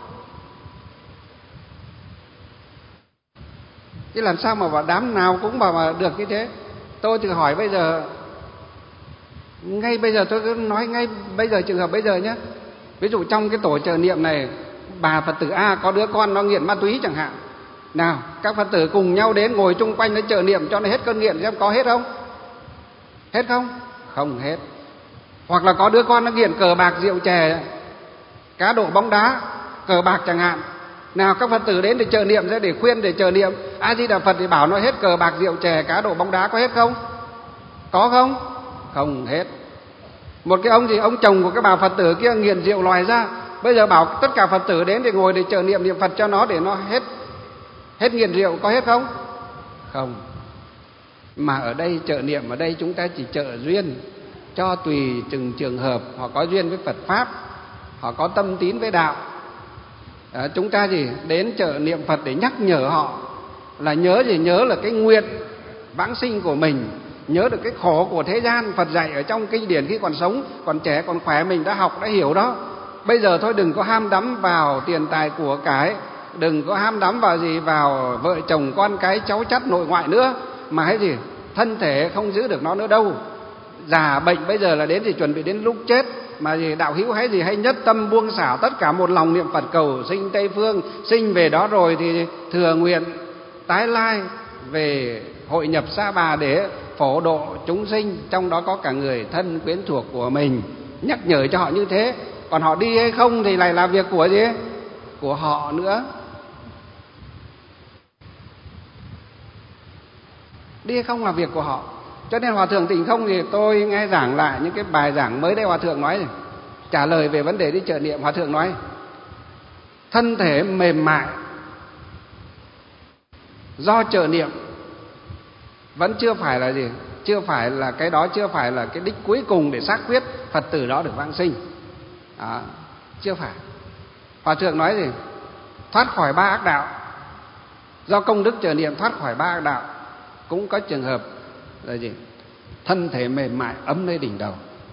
Chứ làm sao mà bảo đám nào cũng bảo mà được như thế. Tôi thì hỏi bây giờ, ngay bây giờ tôi cứ nói ngay bây giờ, trường hợp bây giờ nhé. Ví dụ trong cái tổ trợ niệm này, bà Phật tử A có đứa con nó nghiện ma túy chẳng hạn. Nào, các Phật tử cùng nhau đến ngồi chung quanh nó trợ niệm cho nó hết cơn nghiện, xem có hết không? Hết không? Không hết. Hoặc là có đứa con nó nghiện cờ bạc, rượu chè, cá độ, bóng đá, cờ bạc chẳng hạn. Nào, các Phật tử đến để trợ niệm, để khuyên, để trợ niệm A Di Đà Phật thì bảo nó hết cờ bạc, rượu chè, cá độ, bóng đá, có hết không? Có không? Không hết. Một cái ông gì, ông chồng của cái bà Phật tử kia nghiện rượu lòi ra, bây giờ bảo tất cả Phật tử đến để ngồi để trợ niệm niệm Phật cho nó để nó hết hết nghiện rượu, có hết không? Không. Mà ở đây trợ niệm ở đây chúng ta chỉ trợ duyên cho tùy từng trường hợp. Họ có duyên với Phật Pháp, họ có tâm tín với đạo. À, chúng ta gì đến chợ niệm Phật để nhắc nhở họ là nhớ gì? Nhớ là cái nguyện vãng sinh của mình, nhớ được cái khổ của thế gian. Phật dạy ở trong kinh điển khi còn sống, còn trẻ, còn khỏe, mình đã học, đã hiểu đó. Bây giờ thôi đừng có ham đắm vào tiền tài của cái, đừng có ham đắm vào gì, vào vợ chồng con cái cháu chắt nội ngoại nữa, mà hay gì thân thể không giữ được nó nữa đâu. Già bệnh bây giờ là đến thì chuẩn bị đến lúc chết, mà gì đạo hữu hay gì hay nhất tâm buông xả tất cả, một lòng niệm Phật cầu sinh Tây Phương. Sinh về đó rồi thì thừa nguyện tái lai về hội nhập Sa Bà để phổ độ chúng sinh, trong đó có cả người thân quyến thuộc của mình. Nhắc nhở cho họ như thế. Còn họ đi hay không thì lại là việc của gì? Của họ nữa. Đi hay không là việc của họ. Cho nên Hòa Thượng Tịnh Không thì tôi nghe giảng lại những cái bài giảng mới đây. Hòa Thượng nói này, trả lời về vấn đề đi chợ niệm, Hòa Thượng nói thân thể mềm mại do chợ niệm vẫn chưa phải là gì? Chưa phải là cái đó, chưa phải là cái đích cuối cùng để xác quyết Phật tử đó được vãng sinh. Đó, chưa phải. Hòa Thượng nói gì? Thoát khỏi ba ác đạo, do công đức chợ niệm thoát khỏi ba ác đạo. Cũng có trường hợp là gì? Thân thể mềm mại ấm nơi đỉnh đầu.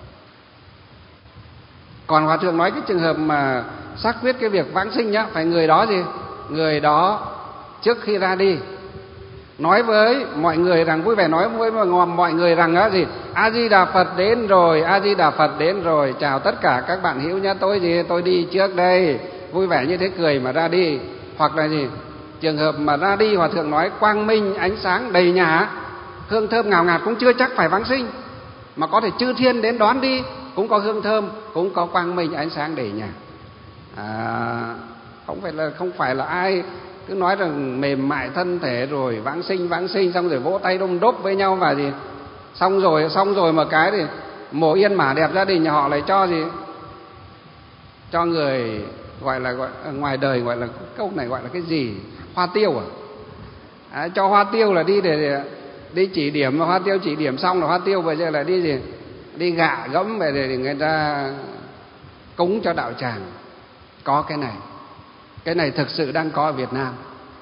Còn Hòa Thượng nói cái trường hợp mà xác quyết cái việc vãng sinh nhá, phải người đó gì? Người đó trước khi ra đi nói với mọi người rằng, vui vẻ nói với mọi người rằng á gì? A Di Đà Phật đến rồi, A Di Đà Phật đến rồi, chào tất cả các bạn hữu nhá, tôi gì tôi đi trước đây. Vui vẻ như thế cười mà ra đi. Hoặc là gì? Trường hợp mà ra đi, Hòa Thượng nói quang minh ánh sáng đầy nhà, hương thơm ngào ngạt, cũng chưa chắc phải vãng sinh, mà có thể chư thiên đến đón đi, cũng có hương thơm, cũng có quang minh ánh sáng đầy nhà. À, không phải là không phải là ai cứ nói rằng mềm mại thân thể rồi vãng sinh vãng sinh xong rồi vỗ tay đôm đốp với nhau và gì xong rồi xong rồi mà cái thì mồ yên mả đẹp gia đình nhà họ lại cho gì cho người gọi là gọi ngoài đời gọi là câu này gọi là cái gì, hoa tiêu à, à cho hoa tiêu là đi để, để đi chỉ điểm, mà hoa tiêu chỉ điểm xong là hoa tiêu bây giờ là đi gì đi gạ gẫm về để người ta cúng cho đạo tràng có cái này. Cái này thực sự đang có ở Việt Nam.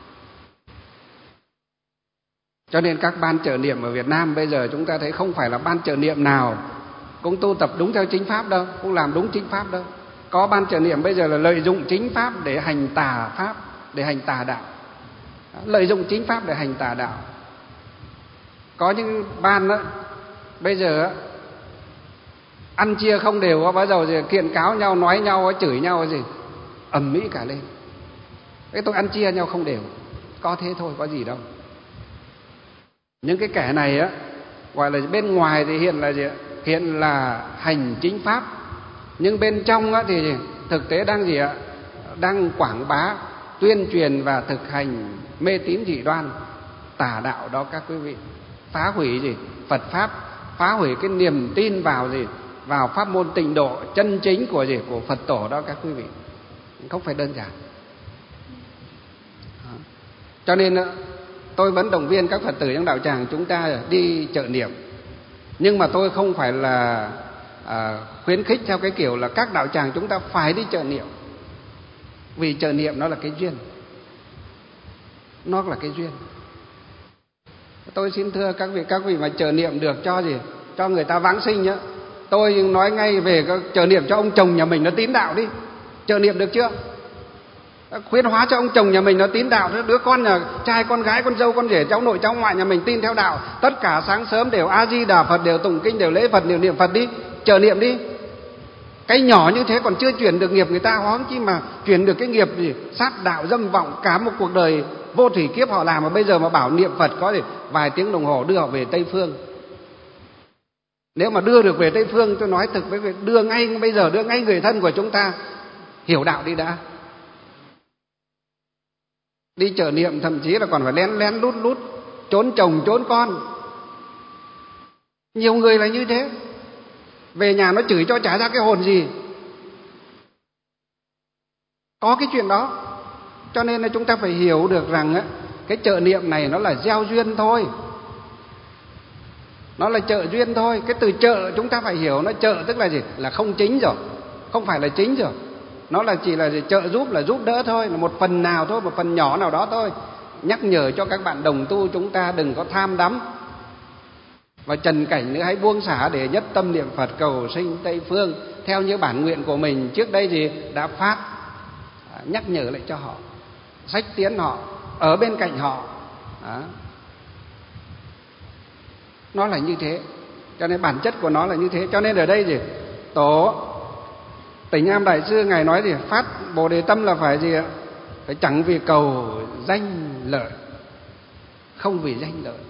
Cho nên các ban trợ niệm ở Việt Nam bây giờ chúng ta thấy không phải là ban trợ niệm nào cũng tu tập đúng theo chính pháp đâu, cũng làm đúng chính pháp đâu. Có ban trợ niệm bây giờ là lợi dụng chính pháp để hành tà pháp, để hành tà đạo. Lợi dụng chính pháp để hành tà đạo. Có những ban đó bây giờ ăn chia không đều, bắt đầu thì kiện cáo nhau, nói nhau, chửi nhau gì ầm ĩ cả lên. Cái tôi ăn chia nhau không đều, có thế thôi, có gì đâu. Những cái kẻ này á, gọi là bên ngoài thì hiện là gì? Hiện là hành chính pháp, nhưng bên trong á thì thực tế đang gì ạ? Đang quảng bá, tuyên truyền và thực hành mê tín dị đoan, tà đạo đó các quý vị. Phá hủy gì? Phật pháp, phá hủy cái niềm tin vào gì? Vào pháp môn tịnh độ chân chính của gì? Của Phật tổ đó các quý vị. Không phải đơn giản. Cho nên tôi vẫn động viên các Phật tử trong đạo tràng chúng ta đi trợ niệm. Nhưng mà tôi không phải là à, khuyến khích theo cái kiểu là các đạo tràng chúng ta phải đi trợ niệm. Vì trợ niệm nó là cái duyên. Nó là cái duyên. Tôi xin thưa các vị, các vị mà trợ niệm được cho gì? Cho người ta vãng sinh nhá. Tôi nói ngay về trợ niệm cho ông chồng nhà mình nó tín đạo đi. Trợ niệm được chưa? Khuyến hóa cho ông chồng nhà mình nó tín đạo, đứa con nhà trai, con gái, con dâu, con rể, cháu nội, cháu ngoại nhà mình tin theo đạo. Tất cả sáng sớm đều A Di Đà Phật, đều tụng kinh, đều lễ Phật, đều niệm Phật đi, trợ niệm đi. Cái nhỏ như thế còn chưa chuyển được nghiệp người ta, hoáng chi mà chuyển được cái nghiệp gì sát đạo dâm vọng, cả một cuộc đời vô thủy kiếp họ làm, mà bây giờ mà bảo niệm Phật có thể vài tiếng đồng hồ đưa họ về Tây Phương. Nếu mà đưa được về Tây Phương, tôi nói thực với việc đưa ngay bây giờ, đưa ngay người thân của chúng ta hiểu đạo đi đã. Đi trợ niệm thậm chí là còn phải lén lén lút lút, trốn chồng trốn con. Nhiều người là như thế. Về nhà nó chửi cho chả ra cái hồn gì. Có cái chuyện đó. Cho nên là chúng ta phải hiểu được rằng á, cái trợ niệm này nó là gieo duyên thôi. Nó là trợ duyên thôi. Cái từ trợ chúng ta phải hiểu, nó trợ tức là gì? Là không chính rồi, không phải là chính rồi. Nó là chỉ là trợ giúp, là giúp đỡ thôi, là một phần nào thôi, một phần nhỏ nào đó thôi. Nhắc nhở cho các bạn đồng tu chúng ta đừng có tham đắm và trần cảnh nữa, hãy buông xả để nhất tâm niệm Phật cầu sinh Tây Phương theo như bản nguyện của mình trước đây gì đã phát. Nhắc nhở lại cho họ, xách tiến họ, ở bên cạnh họ. Đó. Nó là như thế. Cho nên bản chất của nó là như thế. Cho nên ở đây gì Tổ Tỉnh Am Đại Sư Ngài nói gì? Phát Bồ Đề Tâm là phải gì ạ? Phải chẳng vì cầu danh lợi, không vì danh lợi.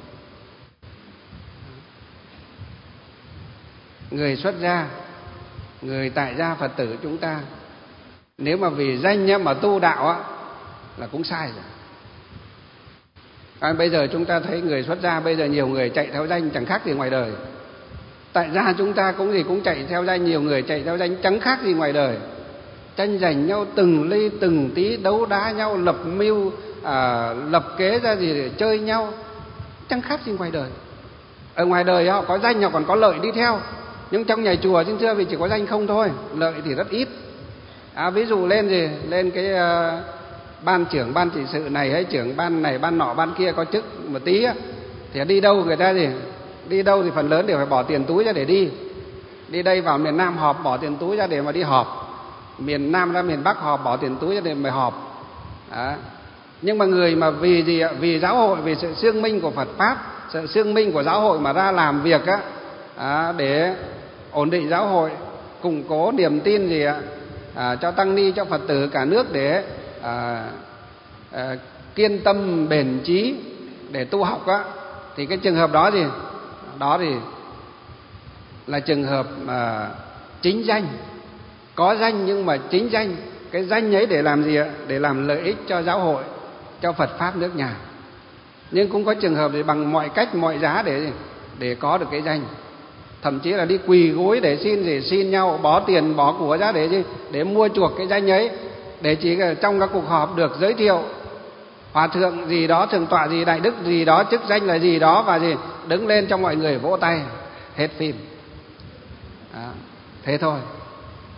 Người xuất gia, người tại gia Phật tử chúng ta, nếu mà vì danh nhá, mà tu đạo á, là cũng sai rồi. À, bây giờ chúng ta thấy người xuất gia, bây giờ nhiều người chạy theo danh chẳng khác gì ngoài đời. Tại gia chúng ta cũng gì cũng chạy theo danh, nhiều người chạy theo danh chẳng khác gì ngoài đời. Tranh giành nhau từng ly từng tí, đấu đá nhau, lập mưu à, lập kế ra gì để chơi nhau, chẳng khác gì ngoài đời. Ở ngoài đời họ có danh, họ còn có lợi đi theo. Nhưng trong nhà chùa xin thưa vì chỉ có danh không thôi, lợi thì rất ít. À, ví dụ lên gì lên cái uh, ban trưởng ban trị sự này hay trưởng ban này ban nọ ban kia có chức một tí á, thì đi đâu người ta gì đi đâu thì phần lớn đều phải bỏ tiền túi ra để đi. Đi đây vào miền Nam họp bỏ tiền túi ra để mà đi họp, miền Nam ra miền Bắc họp bỏ tiền túi ra để mà họp. Đó. Nhưng mà người mà vì gì ạ? Vì giáo hội, vì sự xương minh của Phật pháp, sự xương minh của giáo hội mà ra làm việc á, à, để ổn định giáo hội, củng cố niềm tin gì ạ? À, cho tăng ni, cho Phật tử cả nước để à, à, kiên tâm bền chí để tu học á, thì cái trường hợp đó gì đó thì là trường hợp à, chính danh, có danh nhưng mà chính danh. Cái danh ấy để làm gì ạ? Để làm lợi ích cho giáo hội, cho Phật pháp nước nhà. Nhưng cũng có trường hợp thì bằng mọi cách mọi giá để để có được cái danh, thậm chí là đi quỳ gối để xin gì xin nhau, bỏ tiền bỏ của ra để gì để mua chuộc cái danh ấy, để chỉ trong các cuộc họp được giới thiệu hòa thượng gì đó, thượng tọa gì, đại đức gì đó, chức danh là gì đó, và gì đứng lên cho mọi người vỗ tay, hết phim. Đó, thế thôi.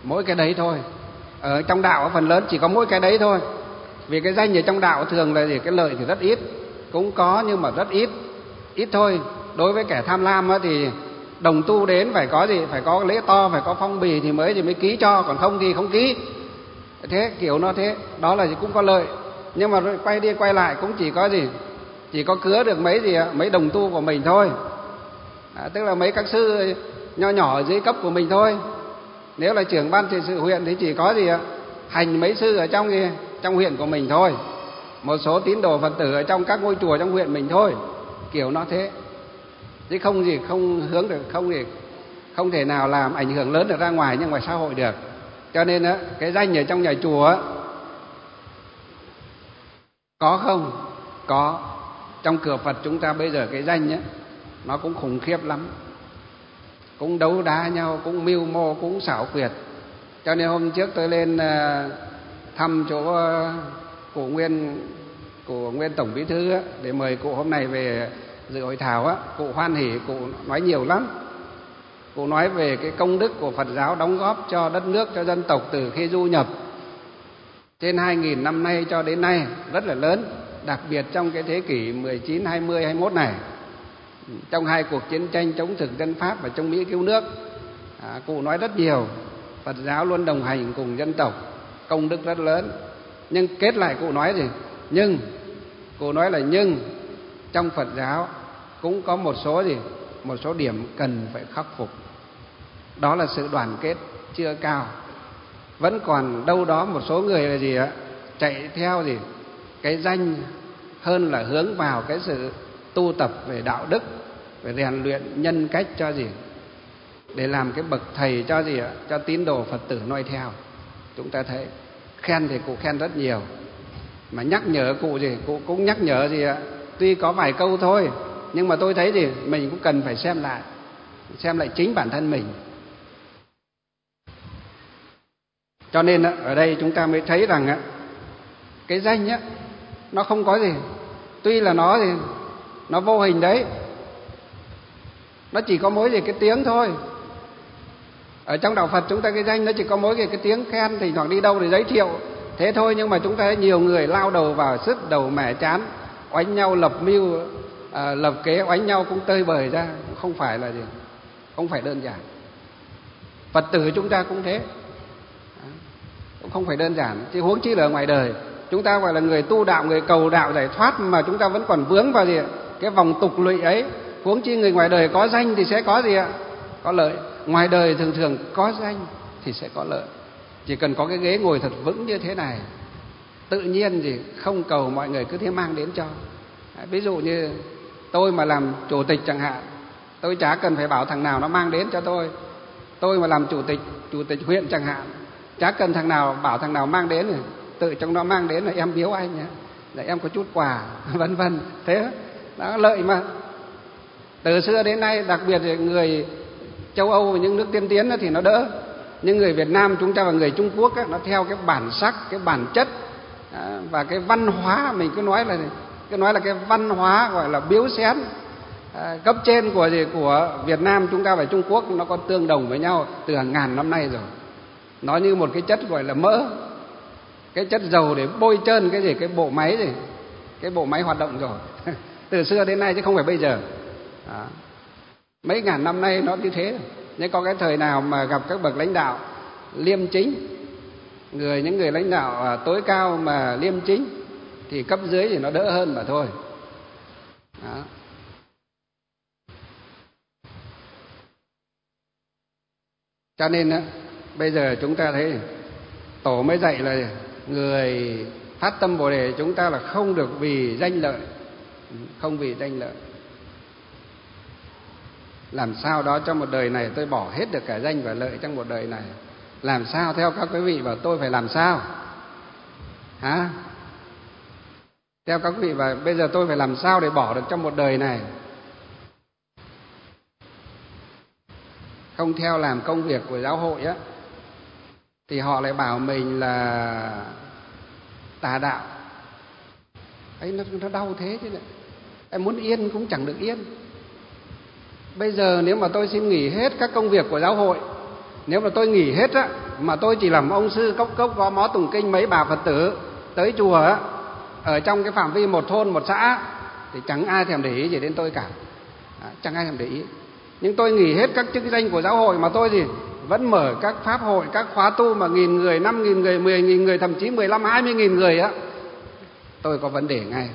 mỗi cái đấy thôi. Ở trong đạo phần lớn chỉ có mỗi cái đấy thôi. Vì cái danh ở trong đạo thường là gì? Cái lợi thì rất ít, cũng có nhưng mà rất ít, ít thôi. Đối với kẻ tham lam á, thì đồng tu đến phải có gì? Phải có lễ to, phải có phong bì thì mới thì mới ký cho, còn không thì không ký. Thế kiểu nó thế, đó là cũng có lợi. Nhưng mà rồi quay đi quay lại cũng chỉ có gì? Chỉ có cứa được mấy gì ạ? Mấy đồng tu của mình thôi. À, tức là mấy các sư nho nhỏ ở dưới cấp của mình thôi. Nếu là trưởng ban trị sự huyện thì chỉ có gì ạ? Hành mấy sư ở trong gì? Trong huyện của mình thôi. Một số tín đồ Phật tử ở trong các ngôi chùa trong huyện mình thôi. Kiểu nó thế. Chứ không gì không hướng được, không gì không thể nào làm ảnh hưởng lớn được ra ngoài nhưng ngoài xã hội được. Cho nên á, cái danh ở trong nhà chùa á, có không? Có. Trong cửa Phật chúng ta bây giờ cái danh á, nó cũng khủng khiếp lắm, cũng đấu đá nhau, cũng mưu mô, cũng xảo quyệt. Cho nên hôm trước tôi lên thăm chỗ cụ Nguyên, cụ Nguyên Tổng Bí Thư á, để mời cụ hôm nay về dự hội thảo á, cụ hoan hỉ, cụ nói nhiều lắm. Cụ nói về cái công đức của Phật giáo đóng góp cho đất nước, cho dân tộc từ khi du nhập trên hai nghìn năm nay cho đến nay rất là lớn, đặc biệt trong cái thế kỷ mười chín, hai mươi, hai mươi mốt này. Trong hai cuộc chiến tranh chống thực dân Pháp và chống Mỹ cứu nước, à, cụ nói rất nhiều. Phật giáo luôn đồng hành cùng dân tộc, công đức rất lớn. Nhưng kết lại cụ nói gì? Nhưng, cụ nói là nhưng trong Phật giáo cũng có một số gì? Một số điểm cần phải khắc phục. Đó là sự đoàn kết chưa cao. Vẫn còn đâu đó một số người là gì ạ? Chạy theo gì? Cái danh hơn là hướng vào cái sự tu tập về đạo đức, về rèn luyện nhân cách cho gì? Để làm cái bậc thầy cho gì ạ? Cho tín đồ Phật tử noi theo. Chúng ta thấy khen thì cụ khen rất nhiều, mà nhắc nhở cụ gì? Cụ cũng nhắc nhở gì ạ? Tuy có vài câu thôi, nhưng mà tôi thấy gì? Mình cũng cần phải xem lại, xem lại chính bản thân mình. Cho nên ở đây chúng ta mới thấy rằng cái danh á, nó không có gì. Tuy là nó thì nó vô hình đấy, nó chỉ có mỗi gì cái tiếng thôi. Ở trong đạo Phật chúng ta cái danh nó chỉ có mỗi cái, cái tiếng khen, thì thoảng đi đâu để giới thiệu thế thôi. Nhưng mà chúng ta thấy nhiều người lao đầu vào sứt đầu mẻ chán, oánh nhau lập mưu, à, lập kế oánh nhau cũng tơi bời ra. Không phải là gì, không phải đơn giản. Phật tử chúng ta cũng thế, cũng không phải đơn giản. Chứ huống chi là ở ngoài đời chúng ta gọi là người tu đạo, người cầu đạo giải thoát, mà chúng ta vẫn còn vướng vào gì ạ? Cái vòng tục lụy ấy. Huống chi người ngoài đời có danh thì sẽ có gì ạ? Có lợi. Ngoài đời thường thường có danh thì sẽ có lợi. Chỉ cần có cái ghế ngồi thật vững như thế này, tự nhiên gì không cầu mọi người cứ thế mang đến cho. Ví dụ như tôi mà làm chủ tịch chẳng hạn, tôi chả cần phải bảo thằng nào nó mang đến cho tôi. Tôi mà làm chủ tịch chủ tịch huyện chẳng hạn, chả cần thằng nào bảo thằng nào mang đến, tự trong nó mang đến là em biếu anh nhé, là em có chút quà, vân vân. Thế đó, lợi mà. Từ xưa đến nay, đặc biệt là người châu Âu và những nước tiên tiến thì nó đỡ. Nhưng người Việt Nam chúng ta và người Trung Quốc nó theo cái bản sắc, cái bản chất và cái văn hóa. Mình cứ nói là cứ nói là cái văn hóa gọi là biếu xén. À, cấp trên của gì của Việt Nam chúng ta và Trung Quốc nó có tương đồng với nhau từ hàng ngàn năm nay rồi. Nó như một cái chất gọi là mỡ, cái chất dầu để bôi trơn cái gì cái bộ máy gì, cái bộ máy hoạt động rồi. Từ xưa đến nay chứ không phải bây giờ. À, mấy ngàn năm nay nó như thế. Nhưng có cái thời nào mà gặp các bậc lãnh đạo liêm chính, người những người lãnh đạo tối cao mà liêm chính, thì cấp dưới thì nó đỡ hơn mà thôi. Đó. Cho nên á, bây giờ chúng ta thấy Tổ mới dạy là người phát tâm Bồ Đề chúng ta là không được vì danh lợi, không vì danh lợi. Làm sao đó trong một đời này tôi bỏ hết được cả danh và lợi trong một đời này. Làm sao theo các quý vị và tôi phải làm sao? Hả? Theo các quý vị và bây giờ tôi phải làm sao để bỏ được trong một đời này? Không theo làm công việc của giáo hội á, thì họ lại bảo mình là tà đạo. Ấy nó, nó đau thế chứ. Em muốn yên cũng chẳng được yên. Bây giờ nếu mà tôi xin nghỉ hết các công việc của giáo hội, nếu mà tôi nghỉ hết á, mà tôi chỉ làm ông sư cốc cốc gõ mó tụng kinh mấy bà Phật tử tới chùa á, ở trong cái phạm vi một thôn một xã thì chẳng ai thèm để ý gì đến tôi cả, à, chẳng ai thèm để ý. Nhưng tôi nghỉ hết các chức danh của giáo hội mà tôi thì vẫn mở các pháp hội, các khóa tu mà nghìn người, năm nghìn người, mười nghìn người, thậm chí mười lăm, hai mươi nghìn người á, tôi có vấn đề ngay.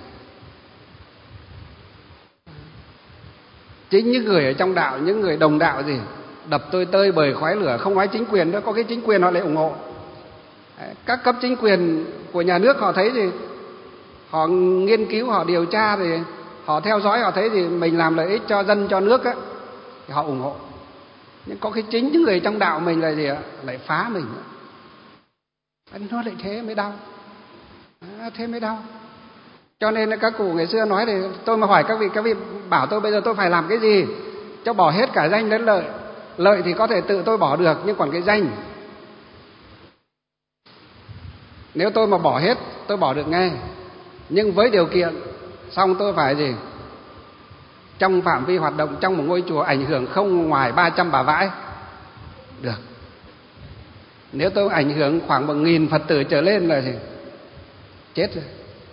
Chính những người ở trong đạo, những người đồng đạo gì đập tôi tơi bời khói lửa, không nói chính quyền nữa, có cái chính quyền họ lại ủng hộ. Các cấp chính quyền của nhà nước họ thấy gì, họ nghiên cứu, họ điều tra, thì họ theo dõi, họ thấy gì mình làm lợi ích cho dân cho nước á, thì họ ủng hộ. Nhưng có cái chính những người trong đạo mình là gì ạ, lại phá mình. Nó lại thế mới đau, à, thế mới đau. Cho nên là các cụ ngày xưa nói thì tôi mà hỏi các vị, các vị bảo tôi bây giờ tôi phải làm cái gì cho bỏ hết cả danh lẫn lợi. Lợi thì có thể tự tôi bỏ được, nhưng còn cái danh, nếu tôi mà bỏ hết tôi bỏ được ngay, nhưng với điều kiện xong tôi phải gì, trong phạm vi hoạt động trong một ngôi chùa ảnh hưởng không ngoài ba trăm bà vãi được. Nếu tôi ảnh hưởng khoảng một nghìn Phật tử trở lên là gì, chết rồi.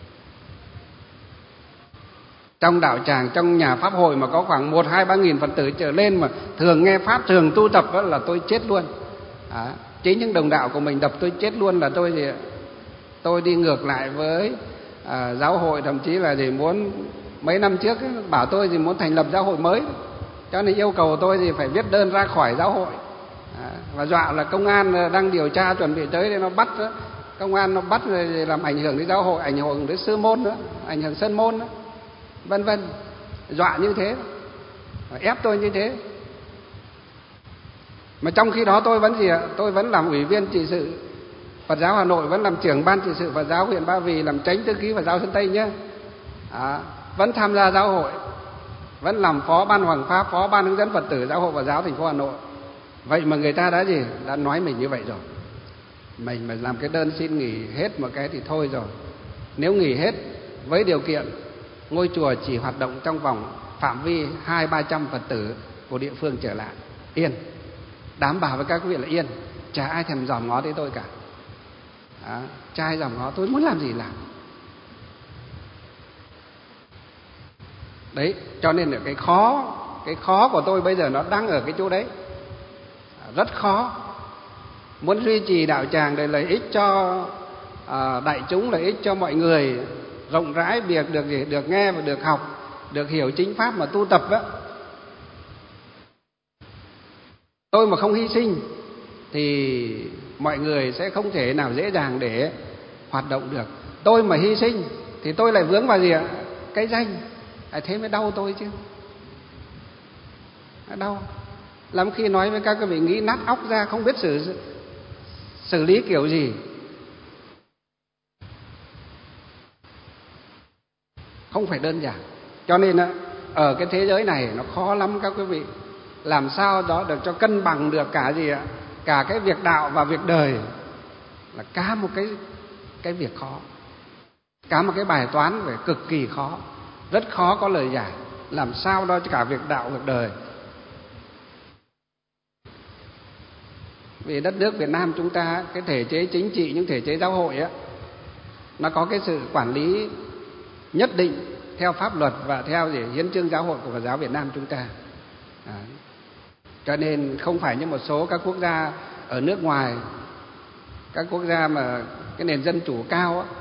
Trong đạo tràng, trong nhà pháp hội mà có khoảng một, hai, ba nghìn Phật tử trở lên mà thường nghe pháp, thường tu tập đó là tôi chết luôn. À, chính những đồng đạo của mình đập tôi chết luôn là tôi gì, tôi đi ngược lại với à, giáo hội, thậm chí là gì muốn mấy năm trước ấy, bảo tôi gì muốn thành lập giáo hội mới, cho nên yêu cầu tôi gì phải viết đơn ra khỏi giáo hội, à, và dọa là công an đang điều tra chuẩn bị tới để nó bắt đó. Công an nó bắt rồi làm ảnh hưởng đến giáo hội, ảnh hưởng đến sư môn nữa, ảnh hưởng sân môn nữa, vân vân, dọa như thế, ép tôi như thế. Mà trong khi đó tôi vẫn gì ạ, tôi vẫn làm ủy viên trị sự Phật giáo Hà Nội, vẫn làm trưởng ban trị sự Phật giáo huyện Ba Vì, làm chánh thư ký Phật giáo Sơn Tây nhé, à, vẫn tham gia giáo hội, vẫn làm phó ban hoàng pháp, phó ban hướng dẫn Phật tử giáo hội Phật giáo thành phố Hà Nội. Vậy mà người ta đã gì, đã nói mình như vậy rồi. Mình mà làm cái đơn xin nghỉ hết một cái thì thôi rồi. Nếu nghỉ hết với điều kiện ngôi chùa chỉ hoạt động trong vòng phạm vi hai ba trăm Phật tử của địa phương trở lại, yên, đảm bảo với các quý vị là yên, chả ai thèm dòm ngó tới tôi cả, à, chả ai dòm ngó, tôi muốn làm gì làm. Đấy, cho nên là cái khó, cái khó của tôi bây giờ nó đang ở cái chỗ đấy, rất khó. Muốn duy trì đạo tràng để lợi ích cho à, đại chúng, lợi ích cho mọi người rộng rãi, việc được gì, được nghe và được học, được hiểu chính pháp mà tu tập á. Tôi mà không hy sinh thì mọi người sẽ không thể nào dễ dàng để hoạt động được. Tôi mà hy sinh thì tôi lại vướng vào gì ạ? Cái danh, à, thế mới đau tôi chứ, đau lắm. Khi nói với các vị nghĩ nát óc ra, không biết xử xử lý kiểu gì. Không phải đơn giản. Cho nên ở cái thế giới này nó khó lắm các quý vị. Làm sao đó được cho cân bằng được cả gì ạ? Cả cái việc đạo và việc đời là cả một cái cái việc khó, cả một cái bài toán về cực kỳ khó, rất khó có lời giải. Làm sao đó cho cả việc đạo việc đời. Vì đất nước Việt Nam chúng ta, cái thể chế chính trị, những thể chế giáo hội á, nó có cái sự quản lý nhất định theo pháp luật và theo gì hiến chương giáo hội của Phật giáo Việt Nam chúng ta. À, cho nên không phải như một số các quốc gia ở nước ngoài, các quốc gia mà cái nền dân chủ cao á,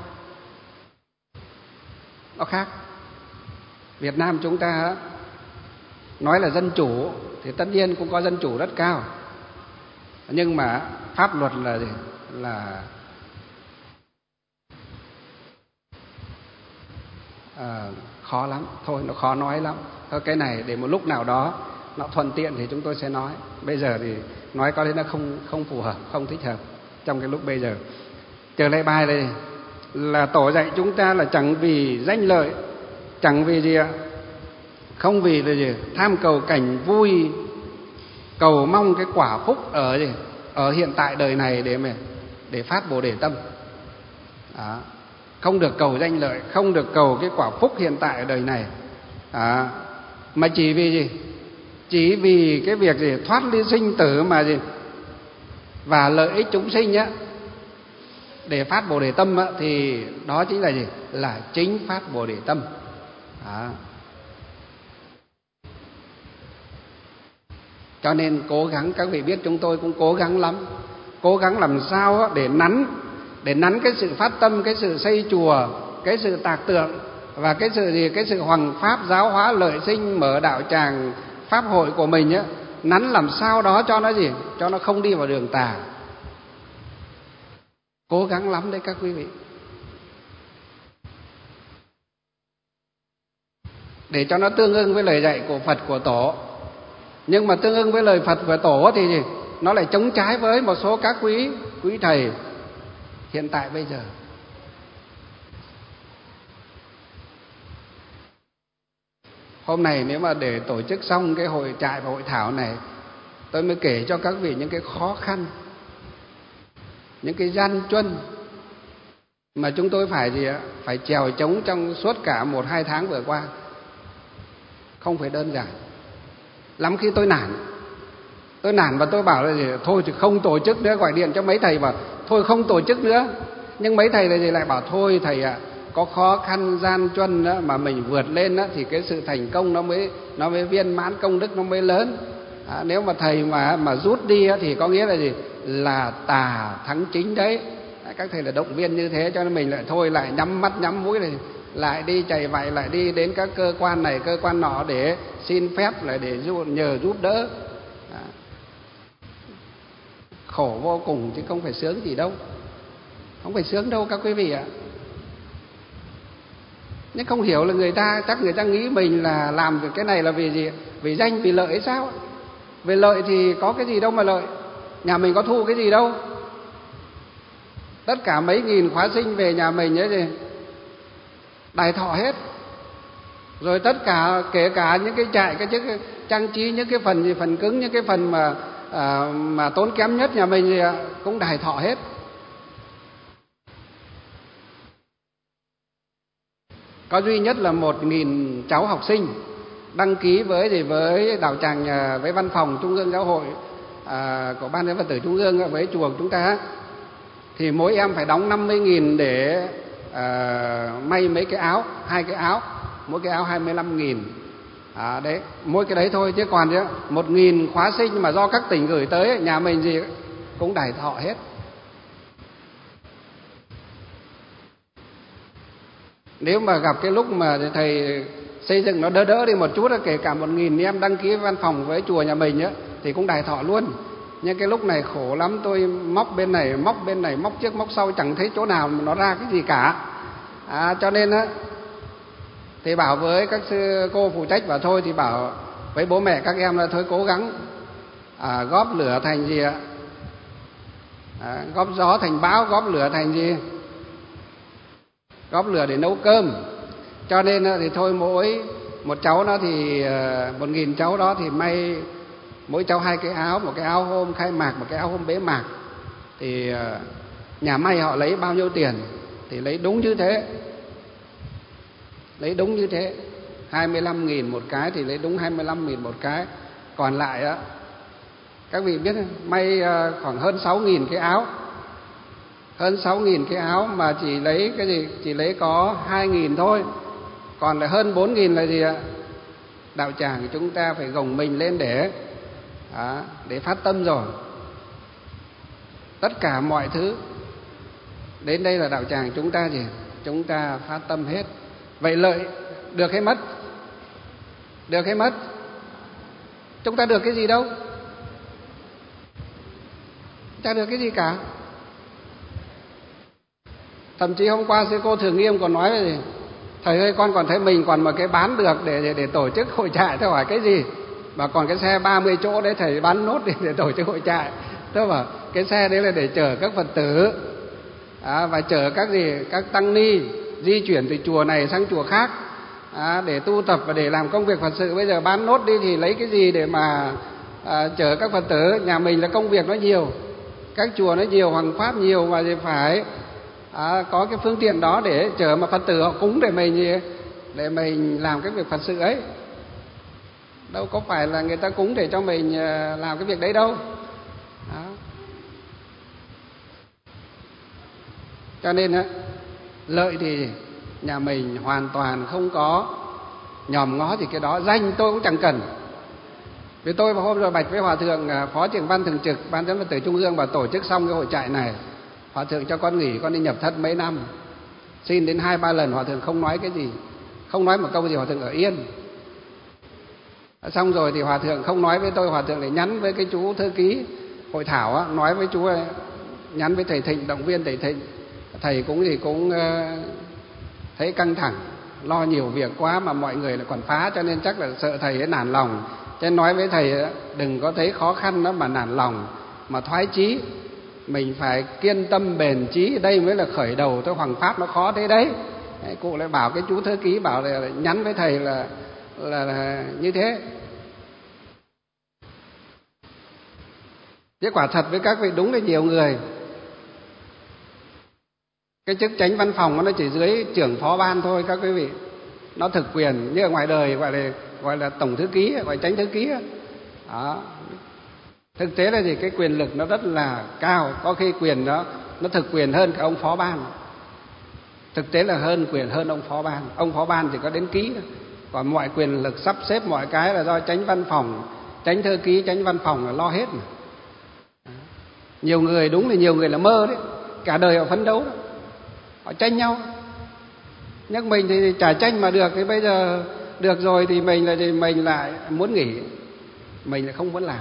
nó khác. Việt Nam chúng ta á, nói là dân chủ thì tất nhiên cũng có dân chủ rất cao, nhưng mà pháp luật là gì? Là à, khó lắm. Thôi nó khó nói lắm. Thôi cái này để một lúc nào đó nó thuận tiện thì chúng tôi sẽ nói. Bây giờ thì nói có thể nó không không phù hợp, không thích hợp trong cái lúc bây giờ. Trở lại bài đây là tổ dạy chúng ta là chẳng vì danh lợi, chẳng vì gì ạ? Không vì là gì? Tham cầu cảnh vui, cầu mong cái quả phúc ở gì? Ở hiện tại đời này để mà để phát Bồ Đề tâm. Đó. Không được cầu danh lợi, không được cầu cái quả phúc hiện tại ở đời này. Đó. Mà chỉ vì gì? Chỉ vì cái việc gì? Thoát ly sinh tử mà gì? và lợi ích chúng sinh á, để phát Bồ Đề tâm á, thì đó chính là gì? Là chính phát Bồ Đề tâm. Đó. Cho nên cố gắng, các vị biết chúng tôi cũng cố gắng lắm, cố gắng làm sao á, để nắn để nắn cái sự phát tâm, cái sự xây chùa, cái sự tạc tượng và cái sự gì cái sự hoằng pháp giáo hóa lợi sinh, mở đạo tràng pháp hội của mình á, nắn làm sao đó cho nó gì cho nó không đi vào đường tà. Cố gắng lắm đấy các quý vị, để cho nó tương ưng với lời dạy của Phật của Tổ. Nhưng mà tương ưng với lời Phật của Tổ thì gì? Nó lại chống trái với một số các quý quý thầy hiện tại bây giờ. Hôm nay nếu mà để tổ chức xong cái hội trại và hội thảo này, tôi mới kể cho các vị những cái khó khăn, những cái gian truân mà chúng tôi phải gì ạ? Phải chèo chống trong suốt cả một hai tháng vừa qua. Không phải đơn giản. Lắm khi tôi nản. Tôi nản và tôi bảo là gì? Thôi thì không tổ chức nữa, gọi điện cho mấy thầy bảo thôi không tổ chức nữa. Nhưng mấy thầy là gì lại bảo thôi thầy ạ, có khó khăn gian truân đó mà mình vượt lên đó, thì cái sự thành công nó mới nó mới viên mãn, công đức nó mới lớn. À, nếu mà thầy mà mà rút đi đó, thì có nghĩa là gì? Là tà thắng chính đấy. À, các thầy là động viên như thế, cho nên mình lại thôi lại nhắm mắt nhắm mũi này, lại đi chạy vậy, lại đi đến các cơ quan này cơ quan nọ để xin phép, lại để nhờ giúp đỡ. À, khổ vô cùng chứ không phải sướng gì đâu, không phải sướng đâu các quý vị ạ. Nhưng không hiểu là người ta, chắc người ta nghĩ mình là làm được cái này là vì gì? Vì danh, vì lợi hay sao? Về lợi thì có cái gì đâu mà lợi, nhà mình có thu cái gì đâu. Tất cả mấy nghìn khóa sinh về nhà mình ấy gì đài thọ hết. Rồi tất cả, kể cả những cái trại, cái chức trang trí, những cái phần gì, phần cứng, những cái phần mà à, mà tốn kém nhất nhà mình thì cũng đài thọ hết. Có duy nhất là một nghìn cháu học sinh đăng ký với thì với đạo tràng, với văn phòng Trung ương Giáo hội à, của Ban Giáo Phật tử Trung ương, với chùa của chúng ta, thì mỗi em phải đóng năm mươi nghìn để à, may mấy cái áo, hai cái áo, mỗi cái áo hai mươi lăm nghìn. À, đấy, mỗi cái đấy thôi, chứ còn chứ một nghìn khóa sinh mà do các tỉnh gửi tới, nhà mình gì cũng đài thọ hết. Nếu mà gặp cái lúc mà thầy xây dựng nó đỡ đỡ đi một chút, kể cả một nghìn em đăng ký văn phòng với chùa nhà mình á, thì cũng đài thọ luôn. Nhưng cái lúc này khổ lắm, tôi móc bên này, móc bên này, móc trước, móc sau, chẳng thấy chỗ nào mà nó ra cái gì cả. À, cho nên á, thì bảo với các sư cô phụ trách, bảo thôi thì bảo với bố mẹ các em là thôi cố gắng à, góp lửa thành gì ạ? À, góp gió thành bão, góp lửa thành gì? Góp lửa để nấu cơm. Cho nên thì thôi mỗi một cháu nó thì một nghìn cháu đó thì may mỗi cháu hai cái áo, một cái áo hôm khai mạc, một cái áo hôm bế mạc. Thì nhà may họ lấy bao nhiêu tiền thì lấy đúng như thế, lấy đúng như thế, hai mươi lăm nghìn một cái thì lấy đúng hai mươi lăm nghìn một cái. Còn lại á, các vị biết may khoảng hơn sáu nghìn cái áo, hơn sáu nghìn cái áo mà chỉ lấy cái gì? Chỉ lấy có hai nghìn thôi. Còn lại hơn bốn nghìn là gì ạ? Đạo tràng của chúng ta phải gồng mình lên để à, để phát tâm rồi. Tất cả mọi thứ đến đây là đạo tràng chúng ta gì? Chúng ta phát tâm hết. Vậy lợi được hay mất? Được hay mất? Chúng ta được cái gì đâu? Chả được cái gì cả. Thậm chí hôm qua sư cô Thường Nghiêm còn nói là gì? Thầy ơi, con còn thấy mình còn một cái bán được để để, để tổ chức hội trại. Tôi hỏi cái gì? Mà còn cái xe ba mươi chỗ đấy thầy bán nốt để, để tổ chức hội trại. Tôi bảo cái xe đấy là để chở các Phật tử à, và chở các gì? Các tăng ni di chuyển từ chùa này sang chùa khác à, để tu tập và để làm công việc Phật sự. Bây giờ bán nốt đi thì lấy cái gì để mà à, chở các Phật tử? Nhà mình là công việc nó nhiều, các chùa nó nhiều, hoằng pháp nhiều, mà thì phải à, có cái phương tiện đó để chở mà Phật tử họ cúng để mình để mình làm cái việc Phật sự ấy. Đâu có phải là người ta cúng để cho mình làm cái việc đấy đâu. Đó. Cho nên á, lợi thì nhà mình hoàn toàn không có nhòm ngó gì cái đó. Danh tôi cũng chẳng cần. Vì tôi vào hôm rồi bạch với Hòa Thượng Phó trưởng ban thường trực Ban Giám Phật tử Trung ương và tổ chức xong cái hội trại này, Hòa Thượng cho con nghỉ, con đi nhập thất mấy năm, xin đến hai ba lần Hòa Thượng không nói cái gì, không nói một câu gì, Hòa Thượng ở yên. Xong rồi thì Hòa Thượng không nói với tôi, Hòa Thượng lại nhắn với cái chú thư ký hội thảo á, nói với chú ấy, nhắn với thầy Thịnh, động viên thầy Thịnh. Thầy cũng gì cũng thấy căng thẳng, lo nhiều việc quá mà mọi người lại còn phá, cho nên chắc là sợ thầy ấy nản lòng. Cho nên nói với thầy đừng có thấy khó khăn đó mà nản lòng, mà thoái chí. Mình phải kiên tâm bền chí, đây mới là khởi đầu tới hoằng pháp, nó khó thế đấy. Đấy, cụ lại bảo cái chú thư ký bảo là nhắn với thầy là, là, là như thế. Chứ quả thật với các vị đúng là nhiều người cái chức chánh văn phòng nó chỉ dưới trưởng phó ban thôi các quý vị. Nó thực quyền, như ở ngoài đời gọi là gọi là tổng thư ký, gọi là chánh thư ký. Đó. Thực tế là gì? Cái quyền lực nó rất là cao, có khi quyền đó nó thực quyền hơn cả ông phó ban. Thực tế là hơn quyền hơn ông phó ban. Ông phó ban chỉ có đến ký thôi. Còn mọi quyền lực sắp xếp mọi cái là do chánh văn phòng, chánh thư ký, chánh văn phòng là lo hết. Nhiều người đúng là nhiều người là mơ đấy, cả đời họ phấn đấu đó, họ tranh nhau. Nhưng mình thì chả tranh mà được, thì bây giờ được rồi thì mình là thì mình lại muốn nghỉ, mình lại không muốn làm.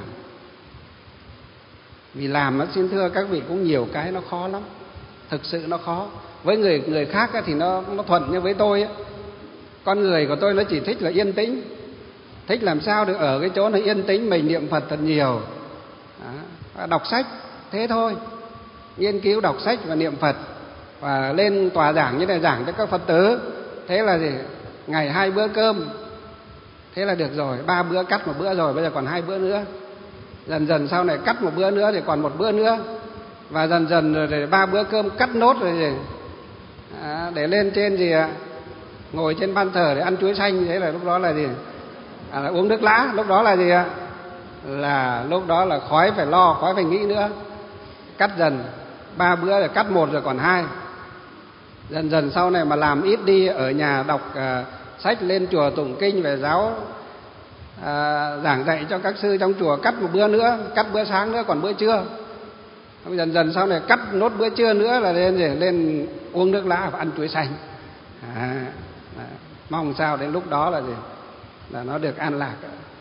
Vì làm nó, xin thưa các vị, cũng nhiều cái nó khó lắm, thực sự nó khó. Với người người khác thì nó nó thuận, nhưng với tôi ấy, con người của tôi nó chỉ thích là yên tĩnh, thích làm sao được ở cái chỗ nó yên tĩnh, mình niệm Phật thật nhiều, đó, đọc sách thế thôi, nghiên cứu đọc sách và niệm Phật, và lên tòa giảng như này giảng cho các Phật tử. Thế là gì? Ngày hai bữa cơm, thế là được rồi. Ba bữa cắt một bữa rồi, bây giờ còn hai bữa nữa. Dần dần sau này cắt một bữa nữa thì còn một bữa nữa, và dần dần rồi ba bữa cơm cắt nốt rồi gì à, để lên trên gì ạ, ngồi trên ban thờ để ăn chuối xanh. Thế là lúc đó là gì? À, là uống nước lã. Lúc đó là gì ạ? Là lúc đó là khói phải lo, khói phải nghĩ nữa. Cắt dần, ba bữa rồi cắt một rồi còn hai. Dần dần sau này mà làm ít đi, ở nhà đọc uh, sách, lên chùa tụng kinh về giáo, uh, giảng dạy cho các sư trong chùa, cắt một bữa nữa, cắt bữa sáng nữa, còn bữa trưa. Dần dần sau này cắt nốt bữa trưa nữa là lên gì? Lên uống nước lã và ăn chuối xanh. À, à, mong sao đến lúc đó là gì? Là nó được an lạc.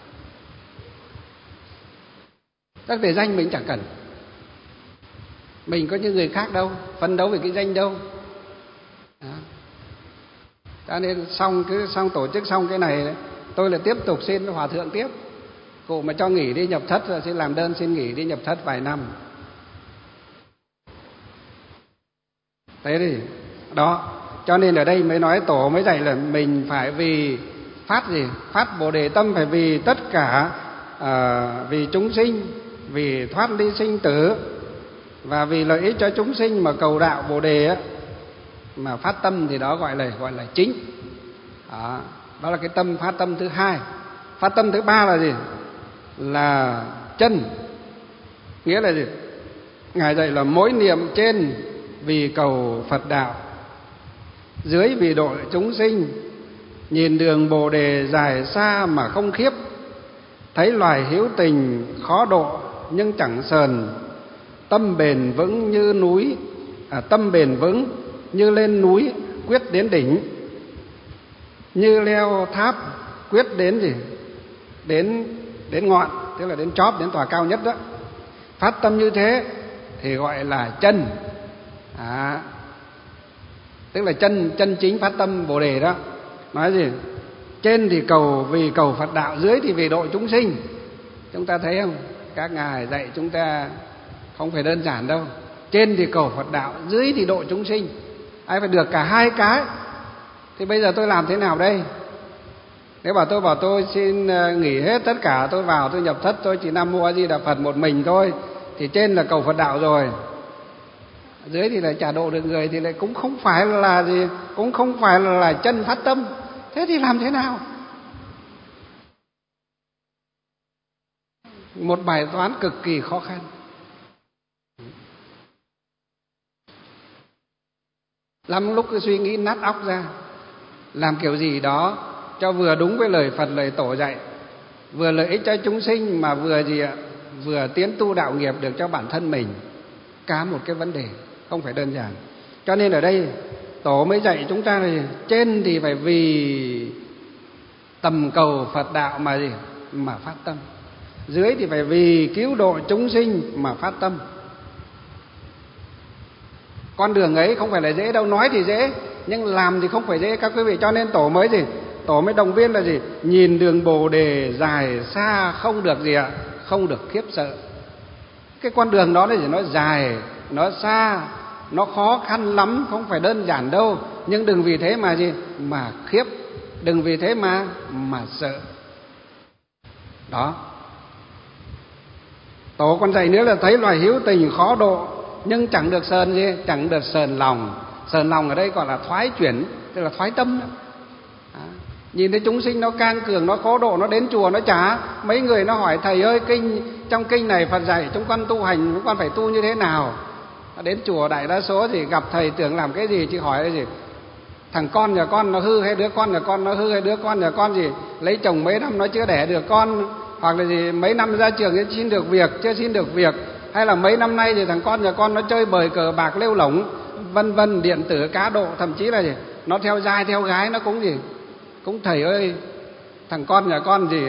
Các đề danh mình chẳng cần, mình có như người khác đâu, phấn đấu về cái danh đâu. Đó. Cho nên xong cứ xong tổ chức xong cái này, tôi là tiếp tục xin với Hòa Thượng tiếp. Cụ mà cho nghỉ đi nhập thất rồi xin làm đơn xin nghỉ đi nhập thất vài năm. Thế thì đó, cho nên ở đây mới nói tổ mới dạy là mình phải vì phát gì? Phát Bồ Đề tâm, phải vì tất cả, à, vì chúng sinh, vì thoát ly sinh tử và vì lợi ích cho chúng sinh mà cầu đạo Bồ Đề á, mà phát tâm thì đó gọi là gọi là chính. Đó, đó là cái tâm phát tâm thứ hai. Phát tâm thứ ba là gì? Là chân. Nghĩa là gì? Ngài dạy là mỗi niệm trên vì cầu Phật đạo, dưới vì độ chúng sinh, nhìn đường Bồ Đề dài xa mà không khiếp, thấy loài hữu tình khó độ nhưng chẳng sờn, tâm bền vững như núi, à, tâm bền vững như lên núi quyết đến đỉnh, như leo tháp quyết đến gì? Đến đến ngọn, tức là đến chóp, đến tòa cao nhất đó. Phát tâm như thế thì gọi là chân. À, tức là chân chân chính phát tâm Bồ Đề đó. Nói gì? Trên thì cầu vì cầu Phật đạo, dưới thì vì độ chúng sinh. Chúng ta thấy không? Các ngài dạy chúng ta không phải đơn giản đâu. Trên thì cầu Phật đạo, dưới thì độ chúng sinh. Ai phải được cả hai cái. Thì bây giờ tôi làm thế nào đây? Nếu bảo tôi bảo tôi xin nghỉ hết tất cả, tôi vào tôi nhập thất, tôi chỉ Nam Mô A Di Đà Phật một mình thôi, thì trên là cầu Phật đạo rồi, dưới thì lại chả độ được người, thì lại cũng không phải là gì, cũng không phải là, là chân phát tâm. Thế thì làm thế nào? Một bài toán cực kỳ khó khăn. Lắm lúc cứ suy nghĩ nát óc ra, làm kiểu gì đó cho vừa đúng với lời Phật, lời Tổ dạy, vừa lợi ích cho chúng sinh mà vừa gì ạ? Vừa tiến tu đạo nghiệp được cho bản thân mình. Cả một cái vấn đề không phải đơn giản. Cho nên ở đây Tổ mới dạy chúng ta là trên thì phải vì tầm cầu Phật đạo mà gì? Mà phát tâm. Dưới thì phải vì cứu độ chúng sinh mà phát tâm. Con đường ấy không phải là dễ đâu, nói thì dễ nhưng làm thì không phải dễ các quý vị. Cho nên Tổ mới gì? Tổ mới động viên là gì? Nhìn đường Bồ Đề dài xa không được gì ạ? Không được khiếp sợ. Cái con đường đó là gì? Nó dài, nó xa, nó khó khăn lắm, không phải đơn giản đâu. Nhưng đừng vì thế mà gì? Mà khiếp. Đừng vì thế mà mà sợ. Đó. Tổ còn dạy nữa là thấy loài hữu tình khó độ nhưng chẳng được sờn gì? Chẳng được sờn lòng. Sờn lòng ở đây gọi là thoái chuyển, tức là thoái tâm đó. Đó. Nhìn thấy chúng sinh nó cang cường, nó khó độ, nó đến chùa nó trả. Mấy người nó hỏi thầy ơi, kinh trong kinh này Phật dạy chúng con tu hành, chúng con phải tu như thế nào? Đến chùa đại đa số thì gặp thầy tưởng làm cái gì, chứ hỏi cái gì? Thằng con nhà con nó hư hay đứa con nhà con nó hư hay đứa con nhà con gì lấy chồng mấy năm nó chưa đẻ được con, hoặc là gì mấy năm ra trường chưa xin được việc, chưa xin được việc, hay là mấy năm nay thì thằng con nhà con nó chơi bời cờ bạc lêu lỏng, vân vân, điện tử cá độ, thậm chí là gì nó theo trai theo gái, nó cũng gì cũng thầy ơi thằng con nhà con gì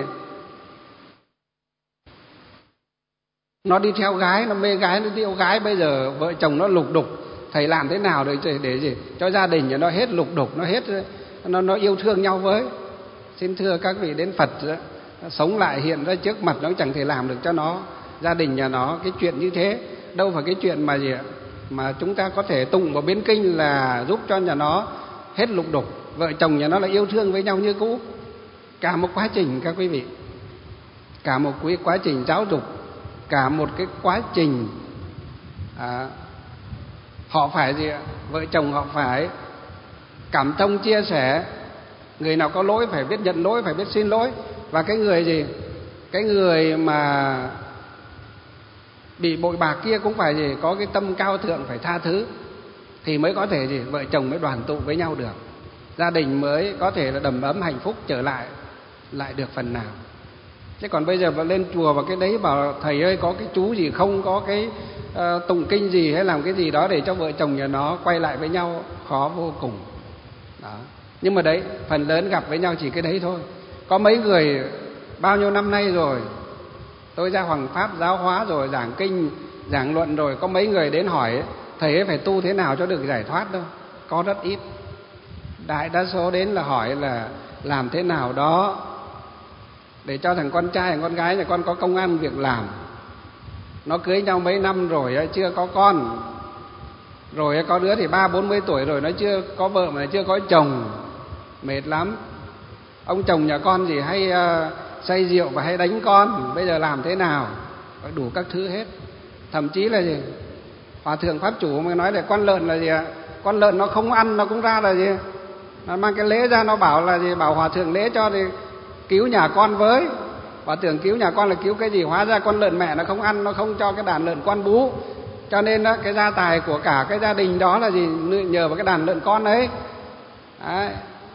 nó đi theo gái, nó mê gái, nó đi theo gái, bây giờ vợ chồng nó lục đục, thầy làm thế nào để để gì cho gia đình nó hết lục đục, nó hết nó nó yêu thương nhau với. Xin thưa các vị, đến Phật đó, sống lại hiện ra trước mặt nó chẳng thể làm được cho nó, gia đình nhà nó cái chuyện như thế. Đâu phải cái chuyện mà gì ạ mà chúng ta có thể tụng vào biến kinh là giúp cho nhà nó hết lục đục, vợ chồng nhà nó là yêu thương với nhau như cũ. Cả một quá trình các quý vị, cả một cái quá trình giáo dục, cả một cái quá trình à, họ phải gì ạ? Vợ chồng họ phải cảm thông chia sẻ, người nào có lỗi phải biết nhận lỗi, phải biết xin lỗi. Và cái người gì cái người mà bị bội bạc kia cũng phải gì có cái tâm cao thượng, phải tha thứ, thì mới có thể gì vợ chồng mới đoàn tụ với nhau được, gia đình mới có thể là đầm ấm hạnh phúc trở lại lại được phần nào. Chứ còn bây giờ vào lên chùa và cái đấy bảo thầy ơi có cái chú gì không, có cái uh, tụng kinh gì hay làm cái gì đó để cho vợ chồng nhà nó quay lại với nhau, khó vô cùng đó. Nhưng mà đấy, phần lớn gặp với nhau chỉ cái đấy thôi. Có mấy người bao nhiêu năm nay rồi tôi ra Hoàng Pháp giáo hóa rồi, giảng kinh giảng luận rồi, có mấy người đến hỏi thầy ấy phải tu thế nào cho được giải thoát đâu, có rất ít. Đại đa số đến là hỏi là làm thế nào đó để cho thằng con trai thằng con gái nhà con có công ăn việc làm. Nó cưới nhau mấy năm rồi chưa có con, rồi có đứa thì ba bốn mươi tuổi rồi nó chưa có vợ mà chưa có chồng, mệt lắm. Ông chồng nhà con gì hay uh, say rượu và hay đánh con, bây giờ làm thế nào? Có đủ các thứ hết. Thậm chí là gì Hòa thượng Pháp chủ mới nói là con lợn là gì ạ? Con lợn nó không ăn nó cũng ra là gì nó mang cái lễ ra, nó bảo là gì bảo Hòa thượng lễ cho thì cứu nhà con với. Hòa thượng cứu nhà con là cứu cái gì? Hóa ra con lợn mẹ nó không ăn, nó không cho cái đàn lợn con bú, cho nên đó, cái gia tài của cả cái gia đình đó là gì nhờ vào cái đàn lợn con ấy. Đấy.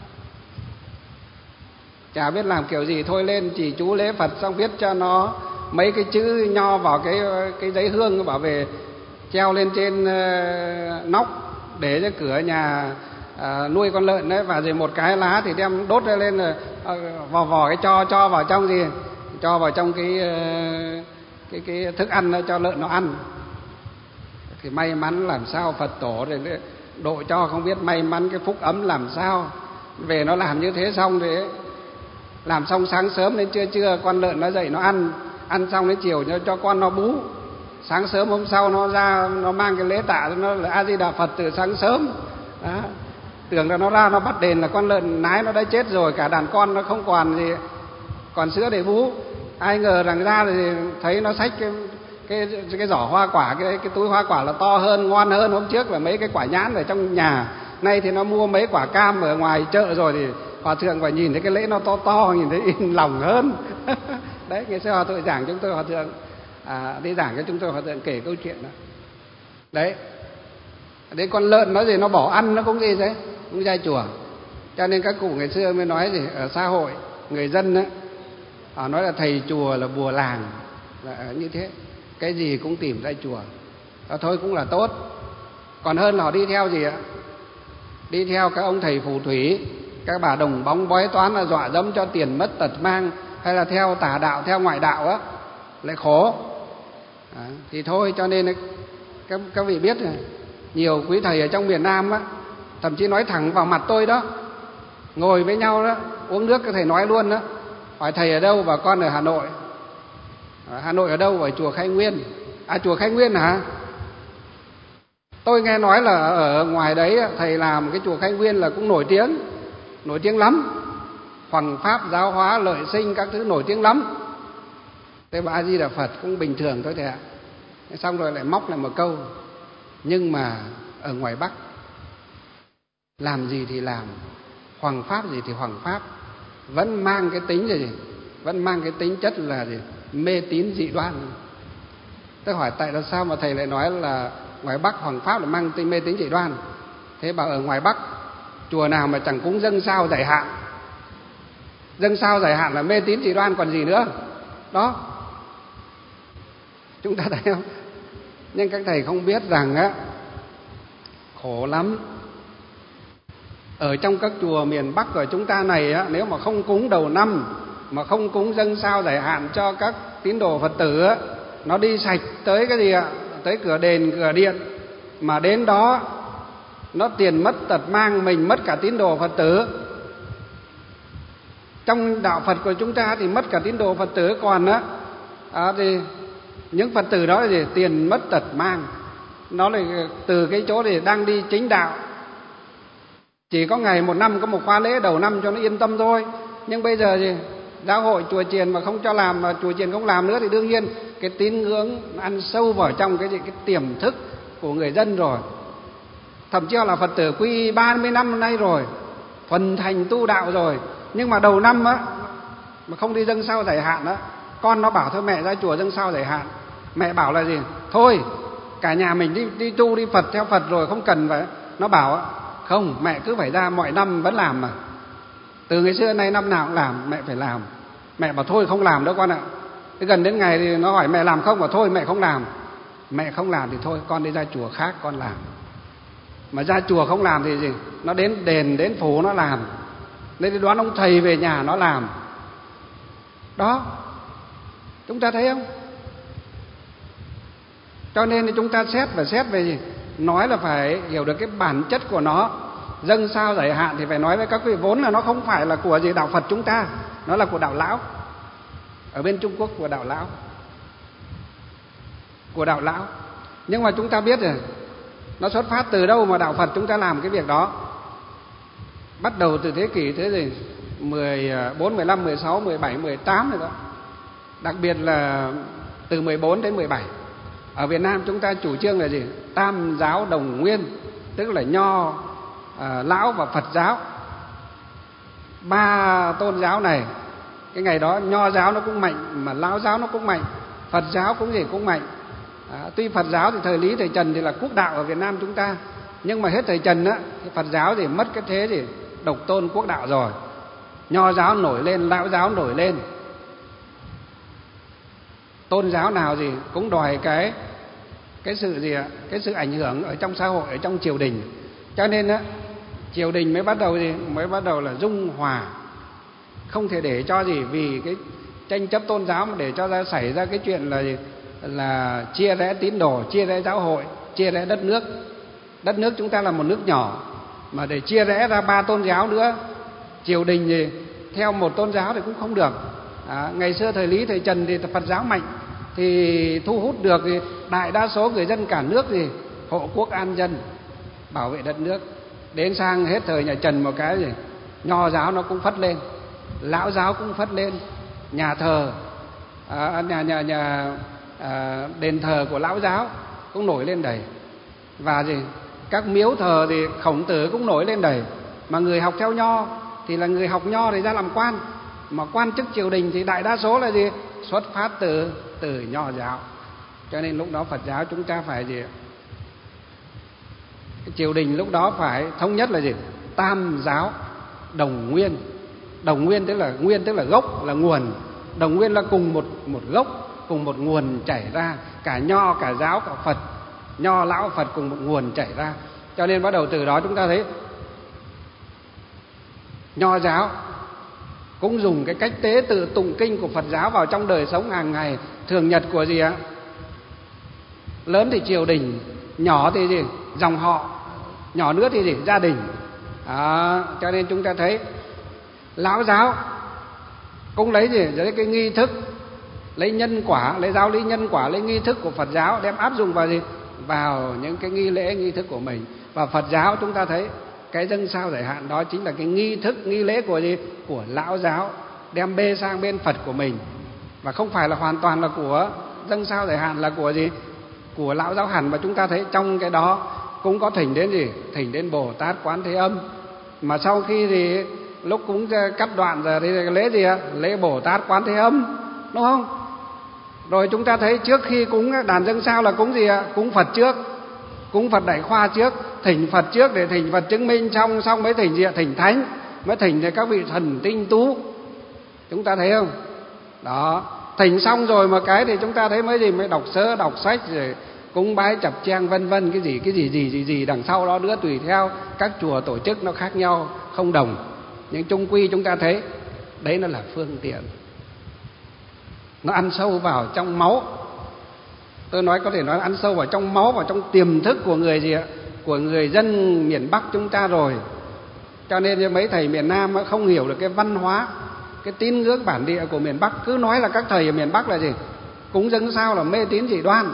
Chả biết làm kiểu gì, thôi lên chỉ chú lễ Phật xong viết cho nó mấy cái chữ nho vào cái cái giấy hương, bảo về treo lên trên uh, nóc để cho cửa nhà uh, nuôi con lợn đấy, và rồi một cái lá thì đem đốt ra lên là uh, vò vò cái cho cho vào trong gì cho vào trong cái uh, cái cái thức ăn cho lợn nó ăn. Thì may mắn làm sao Phật tổ rồi độ cho không biết may mắn cái phúc ấm làm sao. Về nó làm như thế xong thì làm xong sáng sớm đến trưa trưa con lợn nó dậy nó ăn, ăn xong đến chiều cho, cho con nó bú. Sáng sớm hôm sau nó ra nó mang cái lễ tạ, nó là A Di Đà Phật từ sáng sớm đó. Tưởng là nó ra nó bắt đền là con lợn nái nó đã chết rồi, cả đàn con nó không còn gì còn sữa để bú. Ai ngờ rằng ra thì thấy nó xách cái cái cái giỏ hoa quả, cái cái túi hoa quả là to hơn, ngon hơn hôm trước là mấy cái quả nhãn ở trong nhà. Nay thì nó mua mấy quả cam ở ngoài chợ rồi, thì Hòa thượng phải nhìn thấy cái lễ nó to to, nhìn thấy yên lòng hơn. Đấy, ngày xưa Hòa thượng giảng chúng tôi, Hòa thượng à, đi giảng cho chúng tôi, Hòa thượng kể câu chuyện đó. Đấy, Đến con lợn nó gì nó bỏ ăn nó cũng gì đấy, cũng ra chùa. Cho nên các cụ ngày xưa mới nói gì, ở xã hội người dân á, họ nói là thầy chùa là bùa làng, là như thế, cái gì cũng tìm ra chùa. Đó thôi cũng là tốt, còn hơn là họ đi theo gì ạ? Đi theo các ông thầy phù thủy, các bà đồng bóng bói toán là dọa dẫm cho tiền mất tật mang, hay là theo tà đạo, theo ngoại đạo á, lại khổ. À, thì thôi, cho nên các, các vị biết này, nhiều quý thầy ở trong miền Nam á, thậm chí nói thẳng vào mặt tôi đó, ngồi với nhau đó, uống nước các thầy nói luôn đó, hỏi thầy ở đâu, bảo con ở Hà Nội. À, Hà Nội ở đâu? Ở chùa Khai Nguyên. À, chùa Khai Nguyên hả? Tôi nghe nói là ở ngoài đấy thầy làm cái chùa Khai Nguyên là cũng nổi tiếng, nổi tiếng lắm, hoằng pháp, giáo hóa, lợi sinh các thứ nổi tiếng lắm. Thế bà A Di Đà Phật cũng bình thường thôi thầy ạ. Xong rồi lại móc lại một câu, nhưng mà ở ngoài Bắc làm gì thì làm, hoằng pháp gì thì hoằng pháp, vẫn mang cái tính gì, vẫn mang cái tính chất là gì, mê tín dị đoan. Tôi hỏi tại sao mà thầy lại nói là ngoài Bắc hoằng pháp là mang tính mê tín dị đoan? Thế bảo ở ngoài Bắc chùa nào mà chẳng cúng dâng sao giải hạn, dâng sao giải hạn là mê tín dị đoan còn gì nữa. Đó, chúng ta thấy không? Nhưng các thầy không biết rằng á, khổ lắm. Ở trong các chùa miền Bắc của chúng ta này á, nếu mà không cúng đầu năm, mà không cúng dâng sao giải hạn cho các tín đồ Phật tử á, nó đi sạch tới cái gì ạ? Tới cửa đền, cửa điện, mà đến đó nó tiền mất tật mang, mình mất cả tín đồ Phật tử. Trong đạo Phật của chúng ta thì mất cả tín đồ Phật tử, còn á à, thì những Phật tử đó là gì? Tiền mất tật mang. Nó là từ cái chỗ thì đang đi chính đạo, chỉ có ngày một năm có một khóa lễ đầu năm cho nó yên tâm thôi. Nhưng bây giờ gì? Giáo hội chùa chiền mà không cho làm, mà chùa chiền không làm nữa thì đương nhiên cái tín ngưỡng ăn sâu vào trong cái gì, cái tiềm thức của người dân rồi. Thậm chí là Phật tử quy y ba mươi năm nay rồi, thuần thành tu đạo rồi, nhưng mà đầu năm á mà không đi dâng sao giải hạn á, con nó bảo thôi mẹ ra chùa dâng sao giải hạn. Mẹ bảo là gì? Thôi cả nhà mình đi đi tu đi Phật theo Phật rồi, không cần phải. Nó bảo không, mẹ cứ phải ra, mọi năm vẫn làm mà. Từ ngày xưa nay năm nào cũng làm, mẹ phải làm. Mẹ bảo thôi không làm đâu con ạ. Thế gần đến ngày thì nó hỏi mẹ làm không, bảo thôi mẹ không làm. Mẹ không làm thì thôi con đi ra chùa khác con làm. Mà ra chùa không làm thì gì? Nó đến đền đến phủ nó làm, nên đoán ông thầy về nhà nó làm. Đó, chúng ta thấy không? Cho nên chúng ta xét và xét về gì? Nói là phải hiểu được cái bản chất của nó. Dâng sao giải hạn thì phải nói với các vị vốn là nó không phải là của gì đạo Phật chúng ta, nó là của đạo Lão. Ở bên Trung Quốc của đạo Lão, của đạo Lão. Nhưng mà chúng ta biết rồi, nó xuất phát từ đâu mà đạo Phật chúng ta làm cái việc đó? Bắt đầu từ thế kỷ thế gì mười bốn, mười lăm, mười sáu, mười bảy, mười tám rồi đó. Đặc biệt là từ mười bốn đến mười bảy. Ở Việt Nam chúng ta chủ trương là gì? Tam giáo đồng nguyên, tức là Nho, à, Lão và Phật giáo. Ba tôn giáo này, cái ngày đó Nho giáo nó cũng mạnh, mà Lão giáo nó cũng mạnh, Phật giáo cũng gì cũng mạnh. À, tuy Phật giáo thì thời Lý thời Trần thì là quốc đạo ở Việt Nam chúng ta, nhưng mà hết thời Trần á, thì Phật giáo thì mất cái thế thì độc tôn quốc đạo rồi. Nho giáo nổi lên, Lão giáo nổi lên. Tôn giáo nào gì cũng đòi cái cái sự gì ạ? Cái sự ảnh hưởng ở trong xã hội, ở trong triều đình. Cho nên á, triều đình mới bắt đầu gì? Mới bắt đầu là dung hòa. Không thể để cho gì vì cái tranh chấp tôn giáo mà để cho ra xảy ra cái chuyện là gì? Là chia rẽ tín đồ, chia rẽ giáo hội, chia rẽ đất nước. Đất nước chúng ta là một nước nhỏ, mà để chia rẽ ra ba tôn giáo nữa, triều đình gì theo một tôn giáo thì cũng không được. À, ngày xưa thời Lý thời Trần thì Phật giáo mạnh, thì thu hút được thì đại đa số người dân cả nước gì hộ quốc an dân, bảo vệ đất nước. Đến sang hết thời nhà Trần một cái gì Nho giáo nó cũng phất lên, Lão giáo cũng phất lên, nhà thờ à, nhà nhà nhà à, đền thờ của Lão giáo cũng nổi lên đầy, và gì các miếu thờ thì Khổng Tử cũng nổi lên đầy. Mà người học theo Nho thì là người học Nho thì ra làm quan, mà quan chức triều đình thì đại đa số là gì xuất phát từ từ Nho giáo. Cho nên lúc đó Phật giáo chúng ta phải gì Cái triều đình lúc đó phải thống nhất là gì? Tam giáo đồng nguyên. Đồng nguyên tức là nguyên tức là gốc, là nguồn. Đồng nguyên là cùng một một gốc, cùng một nguồn chảy ra, cả nho, cả giáo, cả Phật, nho lão Phật cùng một nguồn chảy ra. Cho nên bắt đầu từ đó chúng ta thấy nho giáo cũng dùng cái cách tế tự tụng kinh của Phật giáo vào trong đời sống hàng ngày thường nhật của gì ạ? Lớn thì triều đình, nhỏ thì gì? Dòng họ, nhỏ nữa thì gì? Gia đình. Đó, cho nên chúng ta thấy lão giáo cũng lấy gì? Lấy cái nghi thức, lấy nhân quả, lấy giáo lý nhân quả, lấy nghi thức của Phật giáo đem áp dụng vào gì? Vào những cái nghi lễ, nghi thức của mình. Và Phật giáo chúng ta thấy cái dâng sao giải hạn đó chính là cái nghi thức, nghi lễ của gì? Của lão giáo đem bê sang bên Phật của mình. Và không phải là hoàn toàn là của dâng sao giải hạn, là của gì? Của lão giáo hẳn. Mà chúng ta thấy trong cái đó cũng có thỉnh đến gì? Thỉnh đến Bồ Tát Quán Thế Âm. Mà sau khi thì lúc cũng cắt đoạn giờ thì lễ gì ạ? Lễ Bồ Tát Quán Thế Âm, đúng không? Rồi chúng ta thấy trước khi cúng đàn dâng sao là cúng gì ạ? Cúng Phật trước, cúng Phật Đại Khoa trước, thỉnh Phật trước để thỉnh Phật chứng minh, xong xong mới thỉnh gì ạ? Thỉnh Thánh, mới thỉnh để các vị thần tinh tú. Chúng ta thấy không? Đó, thỉnh xong rồi mà cái thì chúng ta thấy mới gì? Mới đọc sớ, đọc sách rồi cúng bái chập chang vân vân, cái gì cái gì gì gì gì đằng sau đó nữa, tùy theo các chùa tổ chức nó khác nhau, không đồng. Nhưng chung quy chúng ta thấy đấy nó là phương tiện, nó ăn sâu vào trong máu. Tôi nói có thể nói ăn sâu vào trong máu, vào trong tiềm thức của người gì ạ? Của người dân miền Bắc chúng ta rồi. Cho nên mấy thầy miền Nam không hiểu được cái văn hóa, cái tín ngưỡng bản địa của miền Bắc. Cứ nói là các thầy ở miền Bắc là gì? Cúng dâng sao là mê tín dị đoan.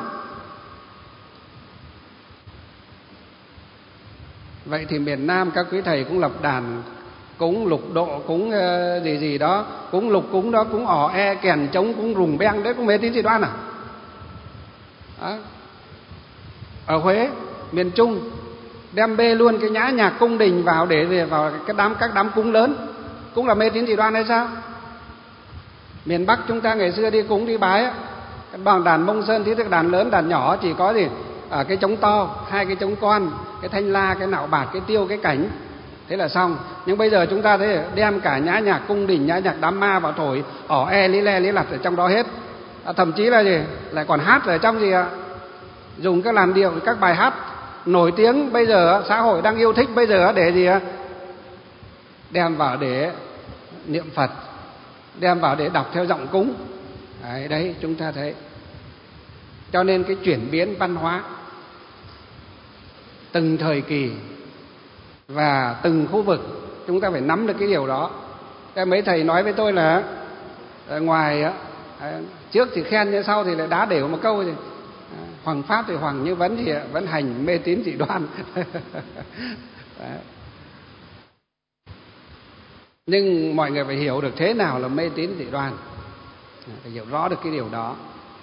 Vậy thì miền Nam các quý thầy cũng lập đàn cúng lục độ, cúng gì gì đó, cúng lục cúng đó, cúng ỏ e, kèn trống, cúng rùng beng, đấy cũng mê tín dị đoan à? Đó. Ở Huế, miền Trung đem bê luôn cái nhã nhạc cung đình vào để về vào cái đám các đám cúng lớn, cũng là mê tín dị đoan hay sao? Miền Bắc chúng ta ngày xưa đi cúng đi bái bằng đàn Mông Sơn, thì tức đàn lớn, đàn nhỏ chỉ có gì ở cái trống to, hai cái trống con, cái thanh la, cái nạo bạc, cái tiêu, cái cảnh, thế là xong. Nhưng bây giờ chúng ta thấy đem cả nhã nhạc cung đình, nhã nhạc đám ma vào thổi ỏ e lý le lý lặt ở trong đó hết. À, thậm chí là gì lại còn hát ở trong gì ạ? Dùng các làn điệu, các bài hát nổi tiếng bây giờ xã hội đang yêu thích bây giờ để gì ạ? Đem vào để niệm Phật, đem vào để đọc theo giọng cúng. Đấy, đấy chúng ta thấy. Cho nên cái chuyển biến văn hóa từng thời kỳ và từng khu vực chúng ta phải nắm được cái điều đó. Cái mấy thầy nói với tôi là ngoài trước thì khen, như sau thì lại đá đều một câu gì hoằng pháp thì hoằng như vẫn gì vẫn hành mê tín dị đoan. Nhưng mọi người phải hiểu được thế nào là mê tín dị đoan, phải hiểu rõ được cái điều đó.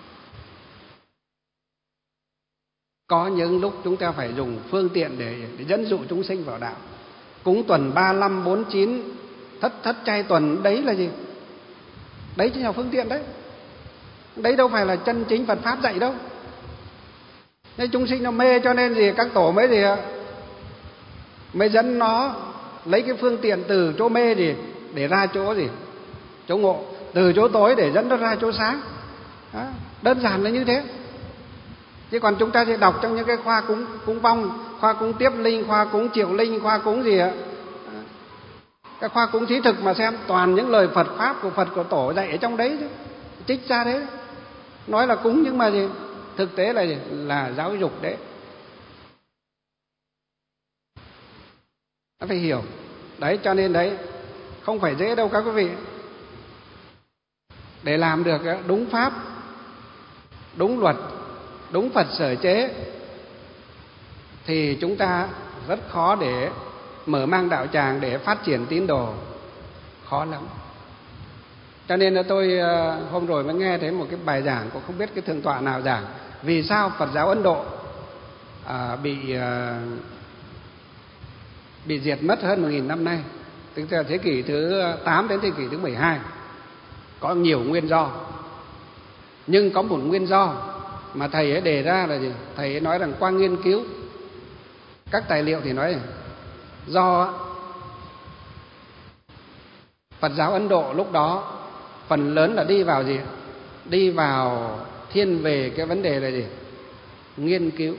Có những lúc chúng ta phải dùng phương tiện để, để dẫn dụ chúng sinh vào đạo. Cúng tuần ba năm bốn chín, thất thất chay tuần, đấy là gì? Đấy chính là phương tiện đấy. Đấy đâu phải là chân chính Phật Pháp dạy đâu. Nên chúng sinh nó mê, cho nên gì các tổ mới gì mới dẫn nó lấy cái phương tiện từ chỗ mê gì để ra chỗ gì? Chỗ ngộ. Từ chỗ tối để dẫn nó ra chỗ sáng. Đó, đơn giản là như thế. Chứ còn chúng ta sẽ đọc trong những cái khoa cúng cúng vong, khoa cúng tiếp linh, khoa cúng triệu linh, khoa cúng gì ạ? Các khoa cúng thí thực mà xem toàn những lời Phật Pháp của Phật của Tổ dạy ở trong đấy chứ. Trích ra đấy. Nói là cúng nhưng mà gì? Thực tế là gì? Là giáo dục đấy. Nó phải hiểu. Đấy, cho nên đấy không phải dễ đâu các quý vị. Để làm được đúng Pháp, đúng luật, đúng Phật sở chế thì chúng ta rất khó để mở mang đạo tràng, để phát triển tín đồ, khó lắm. Cho nên là tôi hôm rồi mới nghe thấy một cái bài giảng của không biết cái thượng tọa nào giảng vì sao Phật giáo Ấn Độ à, bị à, bị diệt mất hơn một nghìn năm nay, từ thế kỷ thứ tám đến thế kỷ thứ mười hai. Có nhiều nguyên do, nhưng có một nguyên do mà thầy ấy đề ra là gì? Thầy ấy nói rằng qua nghiên cứu các tài liệu thì nói do Phật giáo Ấn Độ lúc đó phần lớn là đi vào gì? Đi vào thiên về cái vấn đề là gì? Nghiên cứu.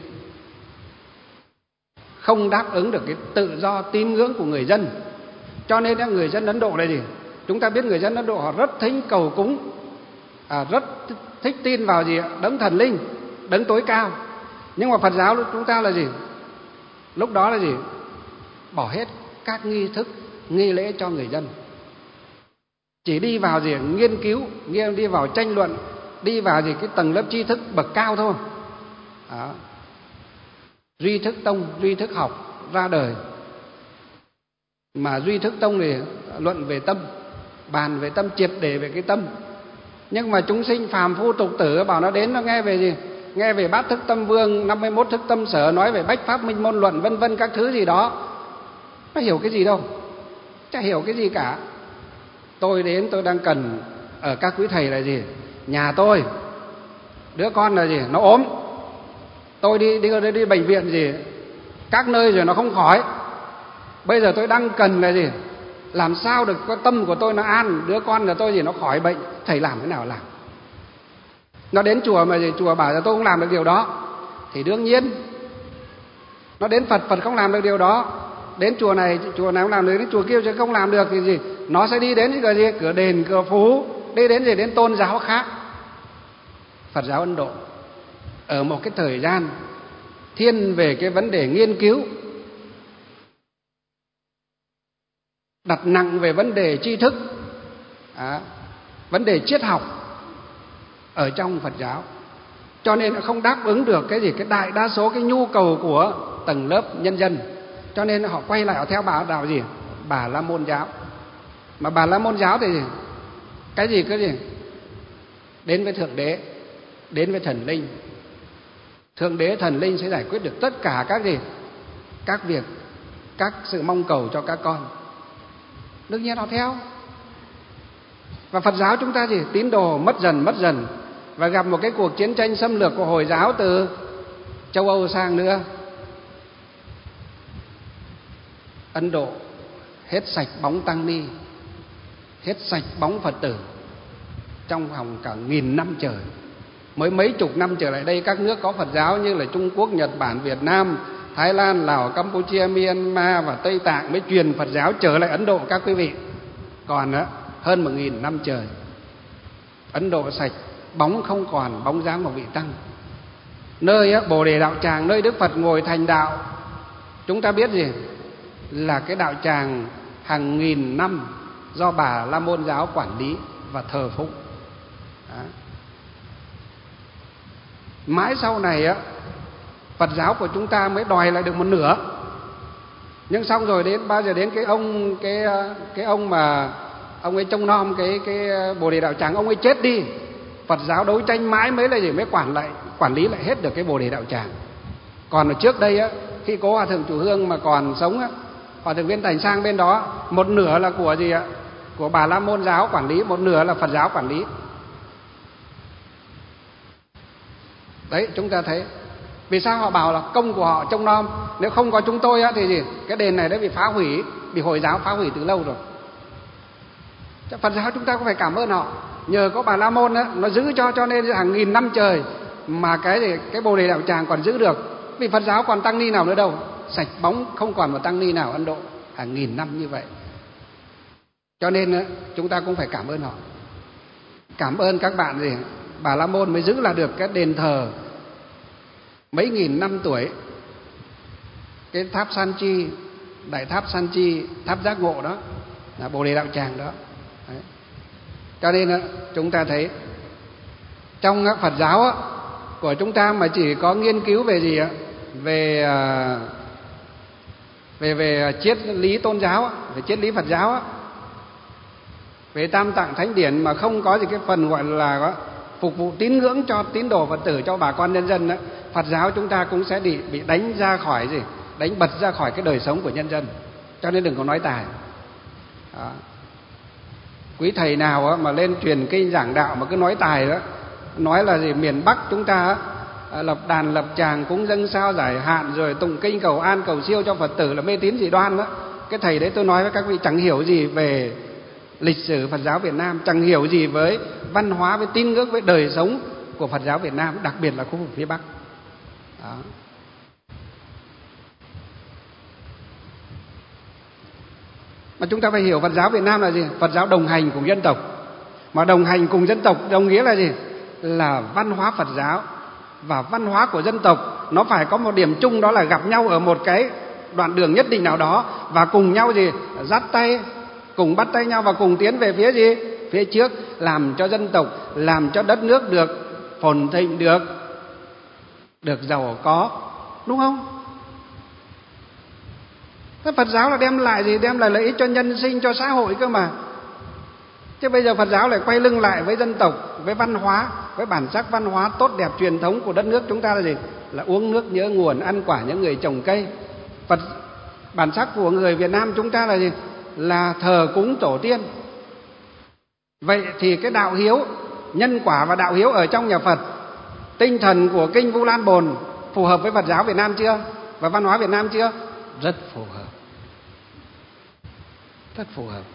Không đáp ứng được cái tự do tín ngưỡng của người dân. Cho nên người dân Ấn Độ là gì? Chúng ta biết người dân Ấn Độ họ rất thích cầu cúng, à, rất thích tin vào gì? Đấng thần linh, đấng tối cao. Nhưng mà Phật giáo chúng ta là gì? Lúc đó là gì? Bỏ hết các nghi thức, nghi lễ cho người dân. Chỉ đi vào gì? Nghiên cứu, đi vào tranh luận, đi vào gì? Cái tầng lớp tri thức bậc cao thôi. Đó. Duy Thức Tông, Duy Thức học ra đời. Mà Duy Thức Tông thì luận về tâm, bàn về tâm, triệt để về cái tâm. Nhưng mà chúng sinh phàm phu tục tử bảo nó đến nó nghe về gì? Nghe về bát thức tâm vương, năm mươi mốt thức tâm sở, nói về bách pháp minh môn luận vân vân các thứ gì đó. Nó hiểu cái gì đâu, chả hiểu cái gì cả. Tôi đến tôi đang cần ở các quý thầy là gì? Nhà tôi đứa con là gì? Nó ốm. Tôi đi đi đi, đi bệnh viện gì? Các nơi rồi nó không khỏi. Bây giờ tôi đang cần là gì? Làm sao được cái tâm của tôi nó an, đứa con là tôi gì nó khỏi bệnh, thầy làm thế nào làm? Nó đến chùa mà gì? Chùa bảo là tôi không làm được điều đó thì đương nhiên. Nó đến Phật, Phật không làm được điều đó. Đến chùa này, chùa này không làm được, đến chùa kia chứ không làm được thì gì? Nó sẽ đi đến cái gì? Cửa đền, cửa phú, đi đến gì? Đến tôn giáo khác. Phật giáo Ấn Độ ở một cái thời gian thiên về cái vấn đề nghiên cứu, đặt nặng về vấn đề tri thức, à, vấn đề triết học ở trong Phật giáo. Cho nên nó không đáp ứng được cái gì? Cái đại đa số cái nhu cầu của tầng lớp nhân dân. Cho nên họ quay lại họ theo bà đạo gì? Bà La Môn giáo. Mà Bà La Môn giáo thì gì? Cái gì cái gì? Đến với Thượng Đế, đến với thần linh. Thượng Đế thần linh sẽ giải quyết được tất cả các gì? Các việc, các sự mong cầu cho các con. Đương nhiên họ theo. Và Phật giáo chúng ta gì? Tín đồ mất dần mất dần. Và gặp một cái cuộc chiến tranh xâm lược của Hồi giáo từ châu Âu sang nữa. Ấn Độ hết sạch bóng tăng ni, hết sạch bóng Phật tử trong vòng cả nghìn năm trời. Mới mấy chục năm trở lại đây, các nước có Phật giáo như là Trung Quốc, Nhật Bản, Việt Nam, Thái Lan, Lào, Campuchia, Myanmar và Tây Tạng mới truyền Phật giáo trở lại Ấn Độ các quý vị. Còn đó, hơn một nghìn năm trời Ấn Độ sạch, bóng không còn bóng dáng một vị tăng. Nơi á, Bồ Đề Đạo Tràng, nơi Đức Phật ngồi thành đạo, chúng ta biết gì? Là cái đạo tràng hàng nghìn năm do Bà La Môn giáo quản lý và thờ phụng. Đó. Mãi sau này á, Phật giáo của chúng ta mới đòi lại được một nửa. Nhưng xong rồi đến bao giờ đến cái ông cái cái ông mà ông ấy trông nom cái cái Bồ Đề Đạo Tràng, ông ấy chết đi. Phật giáo đấu tranh mãi mới là gì? Mới quản lại quản lý lại hết được cái Bồ Đề Đạo Tràng. Còn ở trước đây á, khi cố Hòa thượng Chủ Hương mà còn sống á, Hòa thượng Viên Thành sang bên đó, một nửa là của gì ạ? Của Bà La Môn giáo quản lý, một nửa là Phật giáo quản lý. Đấy, chúng ta thấy vì sao họ bảo là công của họ trông nom, nếu không có chúng tôi á thì gì? Cái đền này đã bị phá hủy, bị Hồi giáo phá hủy từ lâu rồi. Phật giáo chúng ta cũng phải cảm ơn họ, nhờ có Bà La Môn á, nó giữ cho cho nên hàng nghìn năm trời mà cái gì cái Bồ Đề Đạo Tràng còn giữ được. Vì Phật giáo còn tăng ni nào nữa đâu, sạch bóng không còn một tăng ni nào Ấn Độ hàng nghìn năm như vậy. Cho nên á, chúng ta cũng phải cảm ơn họ, cảm ơn các bạn gì Bà La Môn mới giữ là được cái đền thờ mấy nghìn năm tuổi, cái tháp San Chi, đại tháp San Chi, tháp giác ngộ đó, là Bồ Đề Đạo Tràng đó. Đấy. Cho nên á, chúng ta thấy trong Phật giáo á, của chúng ta mà chỉ có nghiên cứu về gì ạ? Về về về triết lý tôn giáo, về triết lý Phật giáo, về Tam Tạng Thánh Điển mà không có gì cái phần gọi là phục vụ tín ngưỡng cho tín đồ Phật tử, cho bà con nhân dân đó, Phật giáo chúng ta cũng sẽ bị bị đánh ra khỏi gì, đánh bật ra khỏi cái đời sống của nhân dân. Cho nên đừng có nói tài. Đó. Quý thầy nào mà lên truyền kinh giảng đạo mà cứ nói tài đó, nói là gì miền Bắc chúng ta lập đàn lập tràng cúng dâng sao giải hạn rồi tụng kinh cầu an cầu siêu cho Phật tử là mê tín dị đoan đó. Cái thầy đấy tôi nói với các vị chẳng hiểu gì về lịch sử Phật giáo Việt Nam, chẳng hiểu gì với văn hóa, với tín ngưỡng, với đời sống của Phật giáo Việt Nam, đặc biệt là khu vực phía Bắc. Đó. Mà chúng ta phải hiểu Phật giáo Việt Nam là gì? Phật giáo đồng hành cùng dân tộc. Mà đồng hành cùng dân tộc đồng nghĩa là gì? Là văn hóa Phật giáo và văn hóa của dân tộc nó phải có một điểm chung, đó là gặp nhau ở một cái đoạn đường nhất định nào đó và cùng nhau gì? Dắt tay, cùng bắt tay nhau và cùng tiến về phía gì? Phía trước, làm cho dân tộc, làm cho đất nước được phồn thịnh, được được giàu có, đúng không? Thế Phật giáo là đem lại gì? Đem lại lợi ích cho nhân sinh, cho xã hội cơ mà. Chứ bây giờ Phật giáo lại quay lưng lại với dân tộc, với văn hóa, với bản sắc văn hóa tốt đẹp truyền thống của đất nước chúng ta là gì? Là uống nước nhớ nguồn, ăn quả những người trồng cây. Phật bản sắc của người Việt Nam chúng ta là gì? Là thờ cúng tổ tiên. Vậy thì cái đạo hiếu, nhân quả và đạo hiếu ở trong nhà Phật, tinh thần của kinh Vu Lan Bồn phù hợp với Phật giáo Việt Nam chưa? Và văn hóa Việt Nam chưa? Rất phù hợp. Rất phù hợp.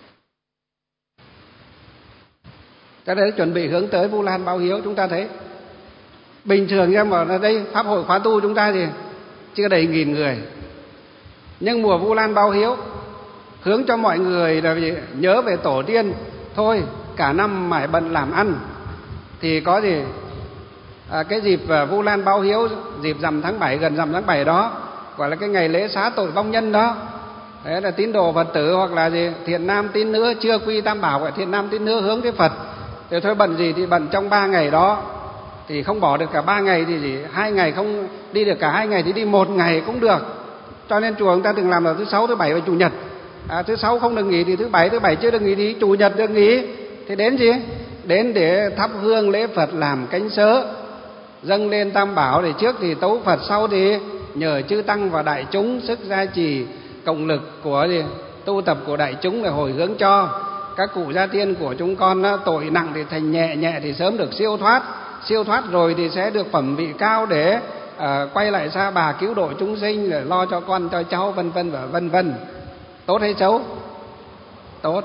Cái đấy chuẩn bị hướng tới Vu Lan báo hiếu. Chúng ta thấy bình thường em bảo là đây pháp hội khóa tu chúng ta thì chưa đầy nghìn người, nhưng mùa Vu Lan báo hiếu hướng cho mọi người là gì? Nhớ về tổ tiên. Thôi cả năm mải bận làm ăn thì có gì à, cái dịp Vu Lan báo hiếu, dịp rằm tháng bảy, gần rằm tháng bảy đó, gọi là cái ngày lễ xá tội vong nhân đó. Đấy là tín đồ Phật tử hoặc là gì thiện nam tín nữ chưa quy tam bảo, gọi thiện nam tín nữ hướng tới Phật. Thì thôi bận gì thì bận trong ba ngày đó, thì không bỏ được cả ba ngày thì gì hai ngày không đi được cả hai ngày thì đi một ngày cũng được. Cho nên chùa chúng ta từng làm là thứ sáu, thứ bảy và chủ nhật. À, thứ sáu không được nghỉ thì thứ bảy, thứ bảy chưa được nghỉ thì chủ nhật được nghỉ. Thì đến gì? Đến để thắp hương lễ Phật, làm cánh sớ, dâng lên tam bảo. Thì trước thì tấu Phật, sau thì nhờ chư tăng và đại chúng sức gia trì cộng lực của gì? Tu tập của đại chúng để hồi hướng cho các cụ gia tiên của chúng con đó, tội nặng thì thành nhẹ, nhẹ thì sớm được siêu thoát, siêu thoát rồi thì sẽ được phẩm vị cao để à, quay lại Sa Bà cứu độ chúng sinh, để lo cho con cho cháu, vân vân và vân vân. Tốt hay xấu? Tốt,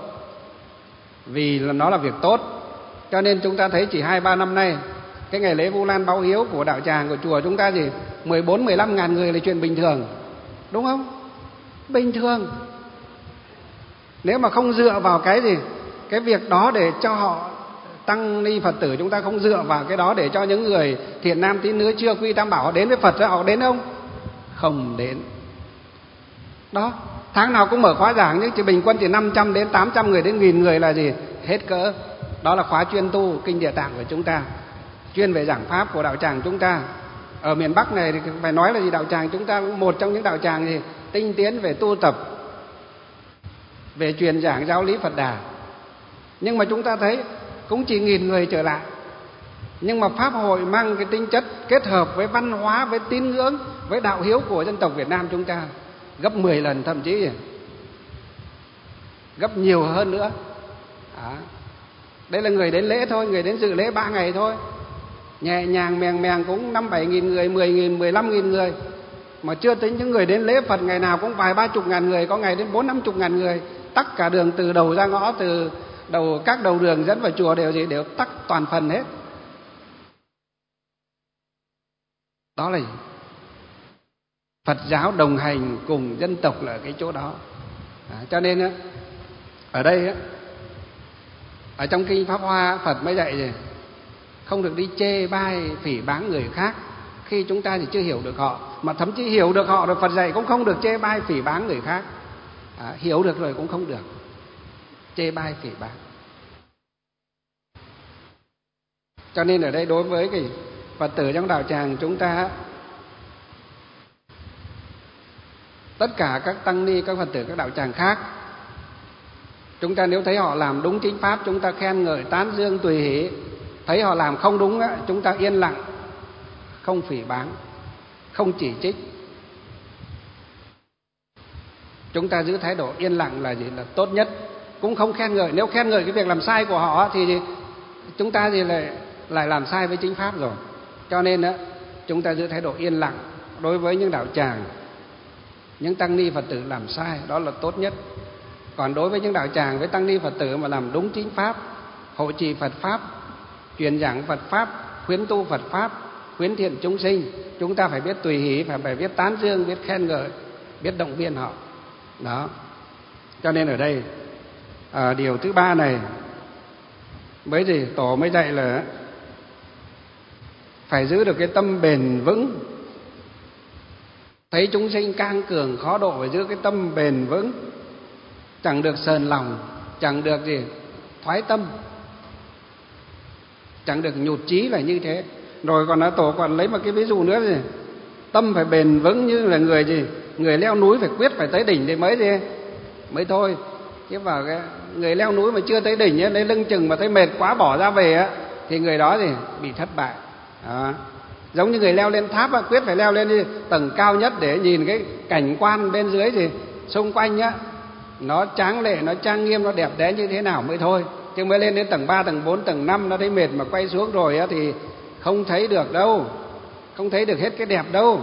vì là nó là việc tốt. Cho nên chúng ta thấy chỉ hai ba năm nay cái ngày lễ Vu Lan báo hiếu của đạo tràng của chùa chúng ta gì mười bốn mười lăm ngàn người là chuyện bình thường, đúng không? Bình thường. Nếu mà không dựa vào cái gì cái việc đó để cho họ tăng ni Phật tử, chúng ta không dựa vào cái đó để cho những người thiện nam tín nữ chưa quy tam bảo họ đến với Phật, họ đến không? Không đến. Đó, tháng nào cũng mở khóa giảng nhưng chỉ bình quân chỉ năm trăm đến tám trăm người đến nghìn người là gì? Hết cỡ. Đó là khóa chuyên tu kinh Địa Tạng của chúng ta, chuyên về giảng pháp của đạo tràng chúng ta. Ở miền Bắc này thì phải nói là gì, đạo tràng chúng ta một trong những đạo tràng gì tinh tiến về tu tập, về truyền giảng giáo lý Phật Đà. Nhưng mà chúng ta thấy cũng chỉ nghìn người trở lại. Nhưng mà pháp hội mang cái tính chất kết hợp với văn hóa, với tín ngưỡng, với đạo hiếu của dân tộc Việt Nam chúng ta gấp mười lần, thậm chí gấp nhiều hơn nữa. Đó. Đây là người đến lễ thôi, người đến dự lễ ba ngày thôi. Nhẹ nhàng mèng mèng cũng năm bảy nghìn người, mười nghìn, mười lăm nghìn người. Mà chưa tính những người đến lễ Phật ngày nào cũng vài ba chục ngàn người, có ngày đến bốn năm chục ngàn người. Tắc cả đường từ đầu ra ngõ, từ đầu các đầu đường dẫn vào chùa đều gì đều tắc toàn phần hết. Đó là gì? Phật giáo đồng hành cùng dân tộc là ở cái chỗ đó. À, cho nên ở đây ở trong kinh Pháp Hoa Phật mới dạy gì? Không được đi chê bai phỉ báng người khác khi chúng ta thì chưa hiểu được họ, mà thậm chí hiểu được họ rồi Phật dạy cũng không được chê bai phỉ báng người khác. À, hiểu được rồi cũng không được chê bai phỉ báng. Cho nên ở đây đối với cái Phật tử trong đạo tràng chúng ta, tất cả các tăng ni, các Phật tử các đạo tràng khác, chúng ta nếu thấy họ làm đúng chính pháp, chúng ta khen ngợi tán dương tùy hỷ. Thấy họ làm không đúng á, chúng ta yên lặng, không phỉ báng, không chỉ trích. Chúng ta giữ thái độ yên lặng là gì? Là tốt nhất. Cũng không khen ngợi. Nếu khen ngợi cái việc làm sai của họ thì chúng ta thì lại lại làm sai với chính pháp rồi. Cho nên á, chúng ta giữ thái độ yên lặng đối với những đạo tràng, những tăng ni Phật tử làm sai, đó là tốt nhất. Còn đối với những đạo tràng với tăng ni Phật tử mà làm đúng chính pháp, hộ trì Phật pháp, truyền giảng Phật pháp, khuyến tu Phật pháp, khuyến thiện chúng sinh, chúng ta phải biết tùy hỷ, phải phải biết tán dương, biết khen ngợi, biết động viên họ. Đó. Cho nên ở đây à, điều thứ ba này mới gì tổ mới dạy là phải giữ được cái tâm bền vững. Thấy chúng sinh cang cường khó độ, phải giữ cái tâm bền vững, chẳng được sờn lòng, chẳng được gì thoái tâm, chẳng được nhụt chí, là như thế. Rồi còn là tổ còn lấy một cái ví dụ nữa gì, tâm phải bền vững như là người gì, người leo núi phải quyết phải tới đỉnh thì mới gì mới thôi. Chứ vào cái người leo núi mà chưa tới đỉnh ấy, lấy lưng chừng mà thấy mệt quá bỏ ra về á, thì người đó thì bị thất bại. Đó. Giống như người leo lên tháp á, quyết phải leo lên đi tầng cao nhất để nhìn cái cảnh quan bên dưới gì xung quanh á, nó tráng lệ, nó trang nghiêm, nó đẹp đẽ như thế nào mới thôi. Chứ mới lên đến tầng ba, tầng bốn, tầng năm nó thấy mệt mà quay xuống rồi á thì không thấy được đâu, không thấy được hết cái đẹp đâu.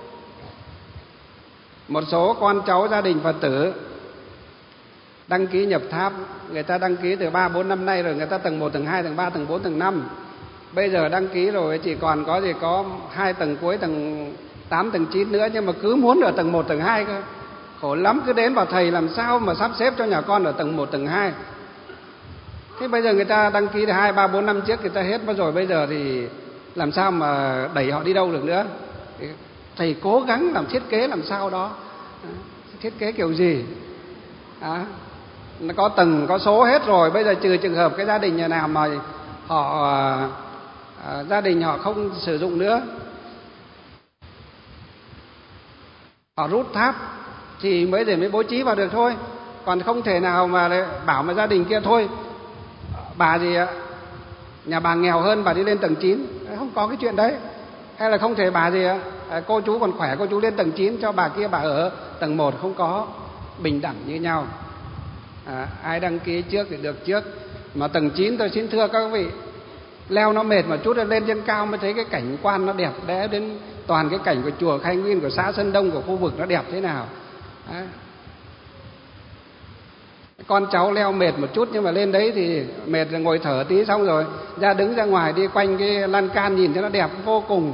Một số con cháu gia đình Phật tử đăng ký nhập tháp, người ta đăng ký từ ba bốn năm nay rồi, người ta tầng một, tầng hai, tầng ba, tầng bốn, tầng năm. Bây giờ đăng ký rồi chỉ còn có gì có hai tầng cuối, tầng tám, tầng chín nữa, nhưng mà cứ muốn ở tầng một, tầng hai cơ. Khổ lắm, cứ đến bảo thầy làm sao mà sắp xếp cho nhà con ở tầng một, tầng hai. Thế bây giờ người ta đăng ký từ hai, ba, bốn năm trước người ta hết mất rồi, bây giờ thì làm sao mà đẩy họ đi đâu được nữa. Thầy cố gắng làm thiết kế làm sao đó, thiết kế kiểu gì à, nó có tầng có số hết rồi. Bây giờ trừ trường hợp cái gia đình nhà nào mà họ à, gia đình họ không sử dụng nữa, họ rút tháp thì mới để mới bố trí vào được thôi. Còn không thể nào mà bảo mà gia đình kia thôi, bà gì ạ, nhà bà nghèo hơn bà đi lên tầng chín, không có cái chuyện đấy. Hay là không thể bà gì ạ, cô chú còn khỏe cô chú lên tầng chín cho bà kia bà ở tầng một, không có, bình đẳng như nhau. À, ai đăng ký trước thì được trước. Mà tầng chín tôi xin thưa các vị, leo nó mệt mà chút lên trên cao mới thấy cái cảnh quan nó đẹp đẽ, đến toàn cái cảnh của chùa Khai Nguyên, của xã Sơn Đông, của khu vực nó đẹp thế nào. À, con cháu leo mệt một chút nhưng mà lên đấy thì mệt rồi ngồi thở tí xong rồi ra đứng ra ngoài đi quanh cái lan can nhìn cho nó đẹp vô cùng.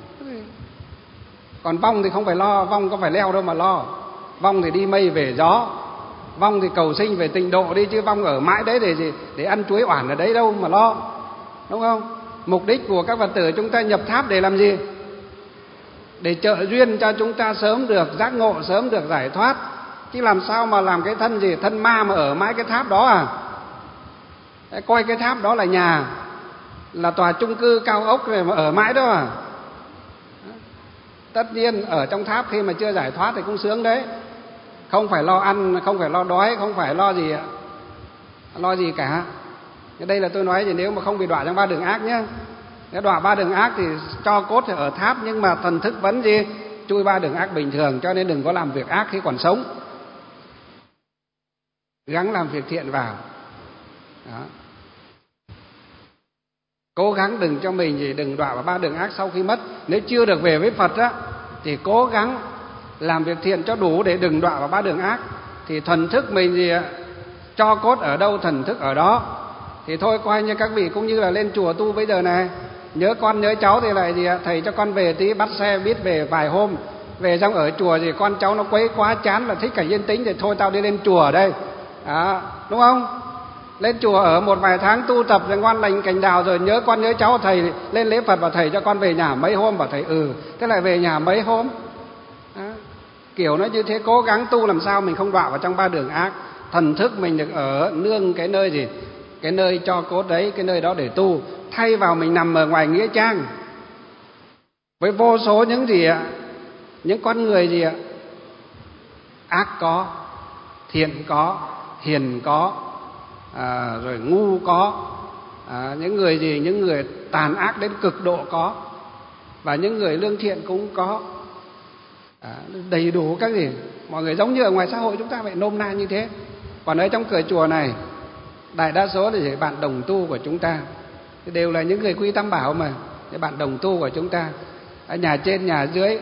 Còn vong thì không phải lo, vong có phải leo đâu mà lo. Vong thì đi mây về gió, vong thì cầu sinh về tịnh độ đi, chứ vong ở mãi đấy để gì, để ăn chuối oản ở đấy đâu mà lo, đúng không? Mục đích của các Phật tử chúng ta nhập tháp để làm gì? Để trợ duyên cho chúng ta sớm được giác ngộ, sớm được giải thoát. Chứ làm sao mà làm cái thân gì, thân ma mà ở mãi cái tháp đó à? Để coi cái tháp đó là nhà, là tòa chung cư cao ốc này mà ở mãi đó à? Tất nhiên ở trong tháp khi mà chưa giải thoát thì cũng sướng đấy, không phải lo ăn, không phải lo đói, không phải lo gì lo gì cả. Đây là tôi nói thì nếu mà không bị đọa trong ba đường ác nhé. Nếu đọa ba đường ác thì cho cốt thì ở tháp, nhưng mà thần thức vẫn gì chui ba đường ác bình thường. Cho nên đừng có làm việc ác khi còn sống, gắng làm việc thiện vào đó. Cố gắng đừng cho mình gì đừng đọa vào ba đường ác sau khi mất. Nếu chưa được về với Phật á thì cố gắng làm việc thiện cho đủ để đừng đọa vào ba đường ác. Thì thần thức mình gì ạ, cho cốt ở đâu thần thức ở đó. Thì thôi coi như các vị cũng như là lên chùa tu bây giờ này, nhớ con nhớ cháu thì lại gì ạ, thầy cho con về tí, bắt xe biết về vài hôm. Về xong ở chùa thì con cháu nó quấy quá chán là thích cảnh yên tĩnh thì thôi tao đi lên chùa ở đây đó, đúng không? Lên chùa ở một vài tháng tu tập rồi ngoan lành cành đào rồi nhớ con nhớ cháu, thầy lên lễ Phật bảo thầy cho con về nhà mấy hôm, bảo thầy ừ, thế lại về nhà mấy hôm đó. Kiểu nó như thế, cố gắng tu làm sao mình không đọa vào trong ba đường ác. Thần thức mình được ở nương cái nơi gì, cái nơi cho cốt đấy, cái nơi đó để tu, thay vào mình nằm ở ngoài nghĩa trang với vô số những gì ạ, những con người gì ạ, ác có, thiện có, hiền có, à, rồi ngu có, à, những người gì, những người tàn ác đến cực độ có, và những người lương thiện cũng có, à, đầy đủ các gì. Mọi người giống như ở ngoài xã hội chúng ta vậy, nôm na như thế. Còn ở trong cửa chùa này, đại đa số là bạn đồng tu của chúng ta đều là những người quy tam bảo mà, những bạn đồng tu của chúng ta. ở nhà trên nhà dưới.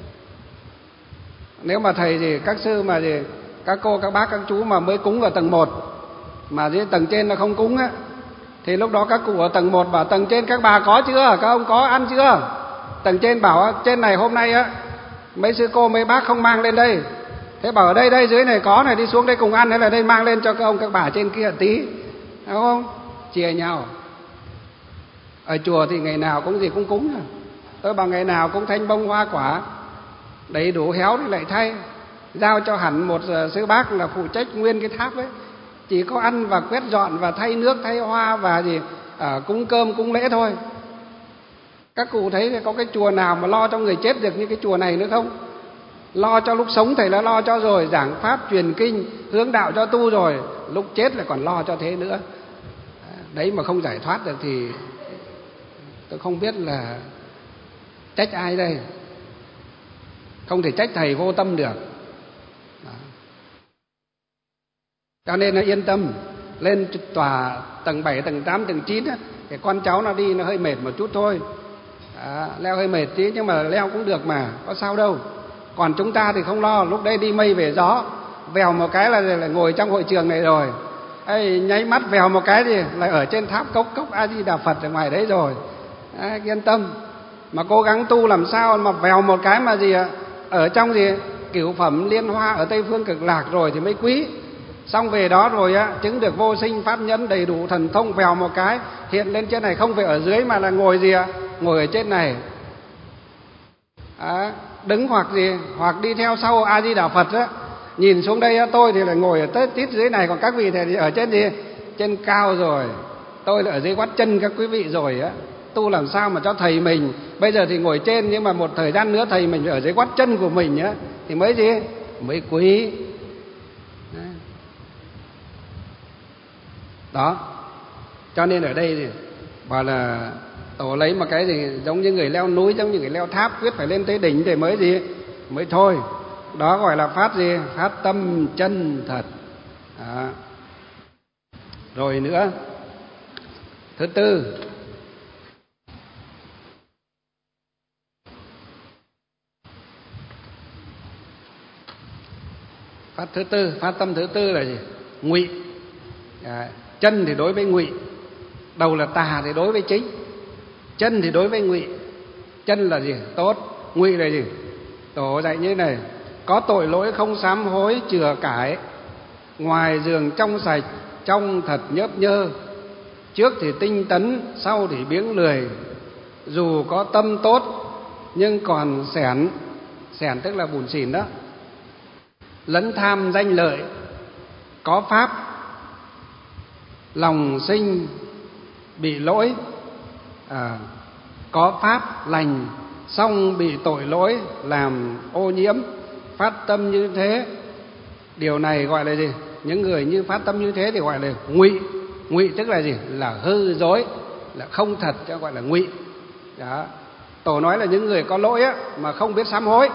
Nếu mà thầy gì các sư mà gì các cô các bác các chú mà mới cúng ở tầng một mà dưới tầng trên nó không cúng á, thì lúc đó các cụ ở tầng một bảo tầng trên các bà có chưa, các ông có ăn chưa. Tầng trên bảo trên này hôm nay á mấy sư cô mấy bác không mang lên đây, thế bảo ở đây đây dưới này có này, đi xuống đây cùng ăn, hay là đây mang lên cho các ông các bà trên kia tí, đúng không? Chia nhau. Ở chùa thì ngày nào cũng gì cũng cúng, tôi bảo ngày nào cũng thanh bông hoa quả đầy đủ héo thì lại thay, giao cho hẳn một sư bác là phụ trách nguyên cái tháp ấy, chỉ có ăn và quét dọn và thay nước thay hoa và gì à, cúng cơm cúng lễ thôi. Các cụ thấy có cái chùa nào mà lo cho người chết được như cái chùa này nữa không? Lo cho lúc sống thầy đã lo cho rồi, giảng pháp truyền kinh hướng đạo cho tu rồi, lúc chết lại còn lo cho thế nữa. Đấy mà không giải thoát được thì tôi không biết là trách ai đây. Không thể trách thầy vô tâm được. Đó. Cho nên nó yên tâm, lên tòa tầng bảy, tầng tám, tầng chín á, thì con cháu nó đi nó hơi mệt một chút thôi. Đó, leo hơi mệt tí nhưng mà leo cũng được mà, có sao đâu. Còn chúng ta thì không lo, lúc đấy đi mây về gió, vèo một cái là, là ngồi trong hội trường này rồi. Ê, nháy mắt vèo một cái thì lại ở trên tháp cốc cốc A Di Đà Phật ở ngoài đấy rồi. À, yên tâm. Mà cố gắng tu làm sao mà vèo một cái mà gì ạ? Ở trong gì cửu phẩm liên hoa ở Tây Phương Cực Lạc rồi thì mới quý. Xong về đó rồi á, chứng được vô sinh pháp nhẫn đầy đủ thần thông, vèo một cái hiện lên trên này, không phải ở dưới mà là ngồi gì ạ? Ngồi ở trên này. À, đứng hoặc gì hoặc đi theo sau A Di Đà Phật á, nhìn xuống đây á, tôi thì lại ngồi ở tới tít dưới này, còn các vị thì ở trên gì? Trên cao rồi. Tôi là ở dưới quát chân các quý vị rồi á. Tu làm sao mà cho thầy mình bây giờ thì ngồi trên, nhưng mà một thời gian nữa thầy mình ở dưới quát chân của mình á thì mới gì? Mới quý. Đó. Cho nên ở đây thì bảo là tổ lấy một cái gì giống như người leo núi, giống như người leo tháp, quyết phải lên tới đỉnh thì mới gì? Mới thôi. Đó gọi là phát gì? Phát tâm chân thật. Đó. Rồi nữa, thứ tư, phát thứ tư, phát tâm thứ tư là gì? Ngụy. À, chân thì đối với ngụy, đầu là tà thì đối với chính. Chân thì đối với ngụy. Chân là gì? Tốt. Ngụy là gì? Tổ dạy như thế này: có tội lỗi không sám hối chừa cải, ngoài giường trong sạch trong thật nhớp nhơ, trước thì tinh tấn sau thì biếng lười, dù có tâm tốt nhưng còn xẻn. Xẻn tức là bủn xỉn đó. Lấn tham danh lợi, có pháp lòng sinh bị lỗi. À, có pháp lành xong bị tội lỗi làm ô nhiễm. Phát tâm như thế, điều này gọi là gì? Những người như phát tâm như thế thì gọi là ngụy. Ngụy tức là gì? Là hư dối, là không thật, cho gọi là ngụy. Đó. Tổ nói là những người có lỗi á, mà không biết sám hối.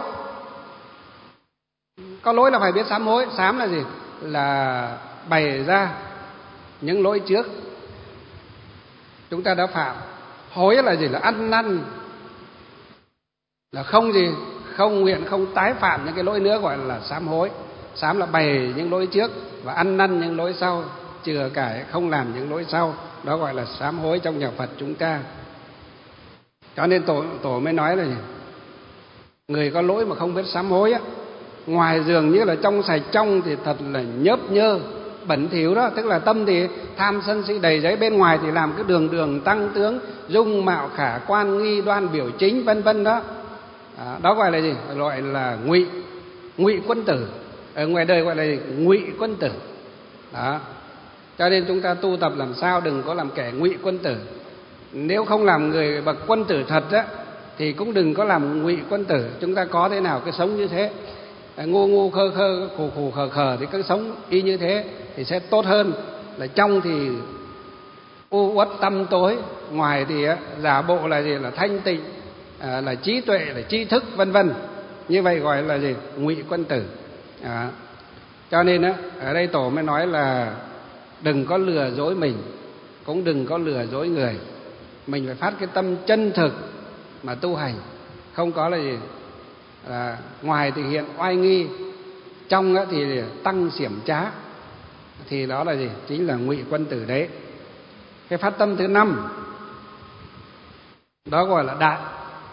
Có lỗi là phải biết sám hối. Sám là gì? Là bày ra những lỗi trước chúng ta đã phạm. Hối là gì? Là ăn năn, là không gì? Không nguyện, không tái phạm những cái lỗi nữa, gọi là sám hối. Sám là bày những lỗi trước và ăn năn những lỗi sau, chừa cải không làm những lỗi sau. Đó gọi là sám hối trong nhà Phật chúng ta. Cho nên tổ, tổ mới nói là gì? Người có lỗi mà không biết sám hối á, ngoài dường như là trong sạch trong thì thật là nhớp nhơ, bẩn thỉu đó. Tức là tâm thì tham sân si đầy giấy, bên ngoài thì làm cái đường đường tăng tướng, dung mạo khả quan, nghi đoan biểu chính, vân vân đó. Đó, đó gọi là gì? Gọi là ngụy. Ngụy quân tử. Ở ngoài đời gọi là gì? Ngụy quân tử. Đó. Cho nên chúng ta tu tập làm sao đừng có làm kẻ ngụy quân tử. Nếu không làm người bậc quân tử thật á, thì cũng đừng có làm ngụy quân tử. Chúng ta có thế nào cứ sống như thế, ngu ngu khơ khơ khù khù khờ khờ thì cứ sống y như thế thì sẽ tốt hơn là trong thì u uất tăm tối, ngoài thì giả bộ là gì? Là thanh tịnh, à, là trí tuệ, là tri thức, vân vân. Như vậy gọi là gì? Ngụy quân tử. À, cho nên á, ở đây tổ mới nói là đừng có lừa dối mình, cũng đừng có lừa dối người. Mình phải phát cái tâm chân thực mà tu hành. không có là gì, à, ngoài thì hiện oai nghi, trong thì tăng xiểm trá, thì đó là gì, chính là ngụy quân tử đấy. Cái phát tâm thứ năm đó gọi là đại.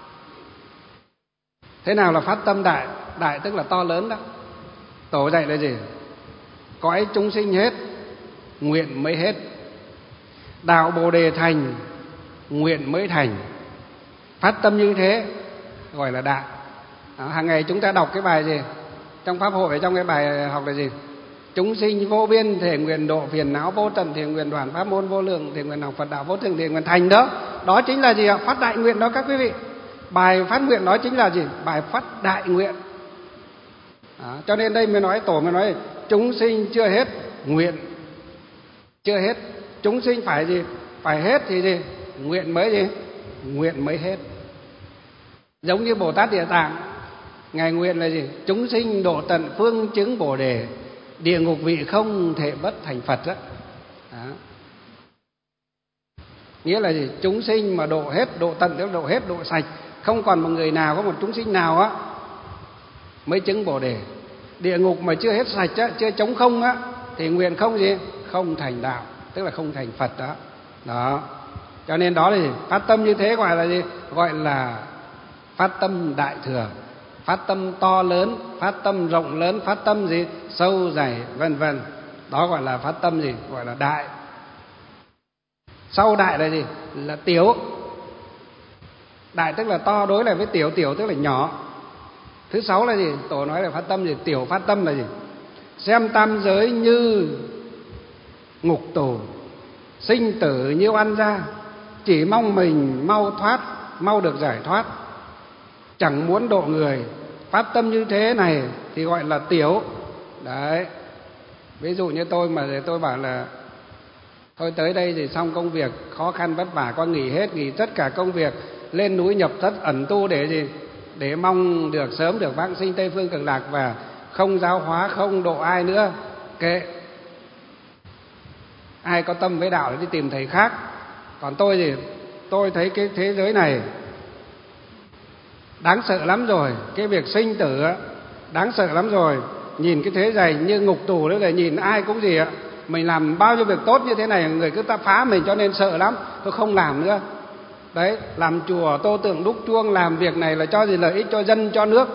Thế nào là phát tâm đại? Đại tức là to lớn đó. Tổ dạy là gì? Cõi chúng sinh hết, nguyện mới hết. Đạo Bồ Đề thành, nguyện mới thành. Phát tâm như thế gọi là đại. Đó, hàng ngày chúng ta đọc cái bài gì? Trong Pháp hội, trong cái bài học là gì? Chúng sinh vô biên thể nguyện độ, phiền não vô tận thể nguyện đoàn, pháp môn vô lượng thể nguyện học Phật đạo vô thượng thể nguyện thành đó. Đó chính là gì ạ? Phát đại nguyện đó các quý vị. Bài phát nguyện đó chính là gì? Bài phát đại nguyện. Đó, cho nên đây mới nói, tổ mới nói chúng sinh chưa hết nguyện, chưa hết. Chúng sinh phải gì? Phải hết thì gì? Nguyện mới gì? Nguyện mới hết. Giống như Bồ Tát Địa Tạng, ngài nguyện là gì? Chúng sinh độ tận phương chứng Bồ Đề, địa ngục vị không thể bất thành Phật đó. Đó. Nghĩa là gì? Chúng sinh mà độ hết, độ tận tức độ hết, độ sạch, không còn một người nào, có một chúng sinh nào á mới chứng Bồ Đề. Địa ngục mà chưa hết sạch á, chưa trống không á, thì nguyện không gì? Không thành đạo, tức là không thành Phật đó. Đó. Cho nên đó là gì? Phát tâm như thế gọi là gì? Gọi là phát tâm đại thừa, phát tâm to lớn, phát tâm rộng lớn, phát tâm gì? Sâu dày, vân vân. Đó gọi là phát tâm gì? Gọi là đại. Sau đại là gì? Là tiểu. Đại tức là to đối lại với tiểu, tiểu tức là nhỏ. Thứ sáu là gì? Tổ nói là phát tâm gì? Tiểu phát tâm là gì? Xem tam giới như ngục tù, sinh tử như oan gia, chỉ mong mình mau thoát, mau được giải thoát, chẳng muốn độ người. Phát tâm như thế này thì gọi là tiểu. Đấy. Ví dụ như tôi mà tôi bảo là thôi tới đây thì xong công việc khó khăn vất vả, con nghỉ hết, nghỉ tất cả công việc, lên núi nhập thất ẩn tu để gì? Để mong được sớm được vãng sinh Tây Phương Cực Lạc và không giáo hóa, không độ ai nữa. Kệ. Ai có tâm với đạo thì đi tìm thầy khác. Còn tôi thì tôi thấy cái thế giới này đáng sợ lắm rồi. Cái việc sinh tử á, đáng sợ lắm rồi. Nhìn cái thế này như ngục tù đó, là nhìn ai cũng gì ạ. Mình làm bao nhiêu việc tốt như thế này, người cứ ta phá mình cho nên sợ lắm. Tôi không làm nữa. Đấy, làm chùa, tô tượng, đúc chuông, làm việc này là cho gì? Lợi ích cho dân, cho nước.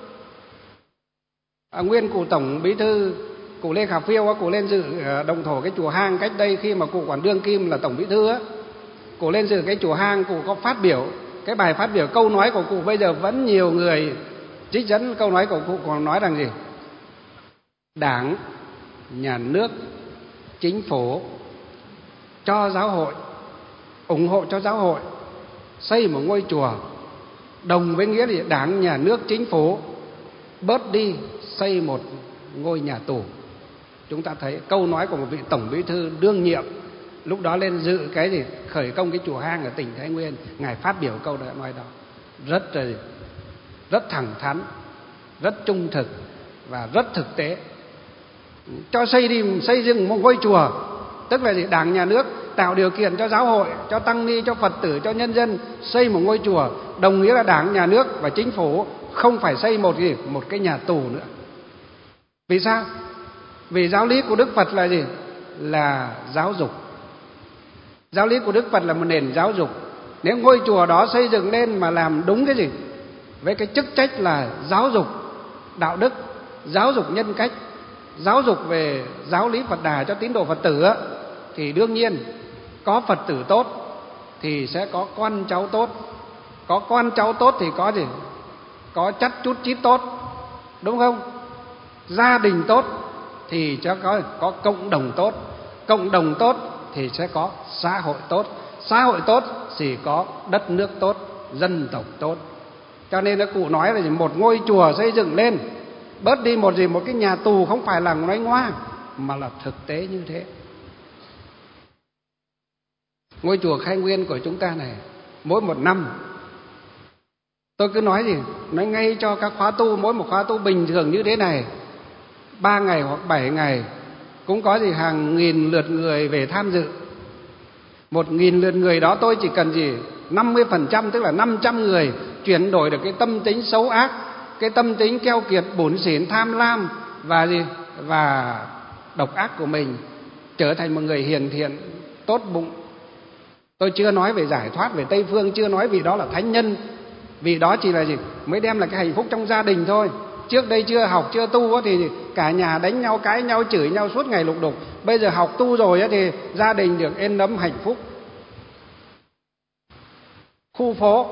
À, nguyên cụ tổng bí thư cụ Lê Khả Phiêu, cụ lên dự động thổ cái chùa Hang cách đây khi mà cụ còn đương kim là tổng bí thư á. Cụ lên dự cái chùa Hang, cụ có phát biểu cái bài phát biểu, câu nói của cụ bây giờ vẫn nhiều người trích dẫn câu nói của cụ, còn nói rằng gì? Đảng, nhà nước, chính phủ cho giáo hội, ủng hộ cho giáo hội xây một ngôi chùa, đồng với nghĩa là Đảng, nhà nước, chính phủ bớt đi xây một ngôi nhà tù. Chúng ta thấy câu nói của một vị tổng bí thư đương nhiệm lúc đó lên dự cái gì khởi công cái chùa Hang ở tỉnh Thái Nguyên, ngài phát biểu câu nói đó rất rất thẳng thắn, rất trung thực và rất thực tế. Cho xây đi xây dựng một ngôi chùa, tức là gì? Đảng, nhà nước tạo điều kiện cho giáo hội, cho tăng ni, cho Phật tử, cho nhân dân xây một ngôi chùa, đồng nghĩa là Đảng, nhà nước và chính phủ không phải xây một gì một cái nhà tù nữa. Vì sao? Vì giáo lý của Đức Phật là gì? Là giáo dục. Giáo lý của Đức Phật là một nền giáo dục. Nếu ngôi chùa đó xây dựng lên mà làm đúng cái gì? Với cái chức trách là giáo dục đạo đức, giáo dục nhân cách, giáo dục về giáo lý Phật Đà cho tín đồ Phật tử á, thì đương nhiên có Phật tử tốt thì sẽ có con cháu tốt. Có con cháu tốt thì có gì? Có chắt chút chít tốt, đúng không? Gia đình tốt thì sẽ có, có cộng đồng tốt. Cộng đồng tốt thì sẽ có xã hội tốt. Xã hội tốt thì có đất nước tốt, dân tộc tốt. Cho nên là cụ nói là một ngôi chùa xây dựng lên, bớt đi một gì một cái nhà tù, không phải là nói ngoa mà là thực tế như thế. Ngôi chùa Khai Nguyên của chúng ta này, mỗi một năm tôi cứ nói gì, nói ngay cho các khóa tu, mỗi một khóa tu bình thường như thế này, ba ngày hoặc bảy ngày cũng có gì hàng nghìn lượt người về tham dự. Một nghìn lượt người đó tôi chỉ cần gì năm mươi phần trăm, tức là năm trăm người chuyển đổi được cái tâm tính xấu ác, cái tâm tính keo kiệt, bủn xỉn, tham lam và gì và độc ác của mình, trở thành một người hiền thiện, tốt bụng. Tôi chưa nói về giải thoát về Tây phương, chưa nói vì đó là thánh nhân, vì đó chỉ là gì mới đem là cái hạnh phúc trong gia đình thôi. Trước đây chưa học chưa tu thì cả nhà đánh nhau, cãi nhau, chửi nhau suốt ngày lục đục. Bây giờ học tu rồi thì gia đình được êm ấm hạnh phúc. Khu phố,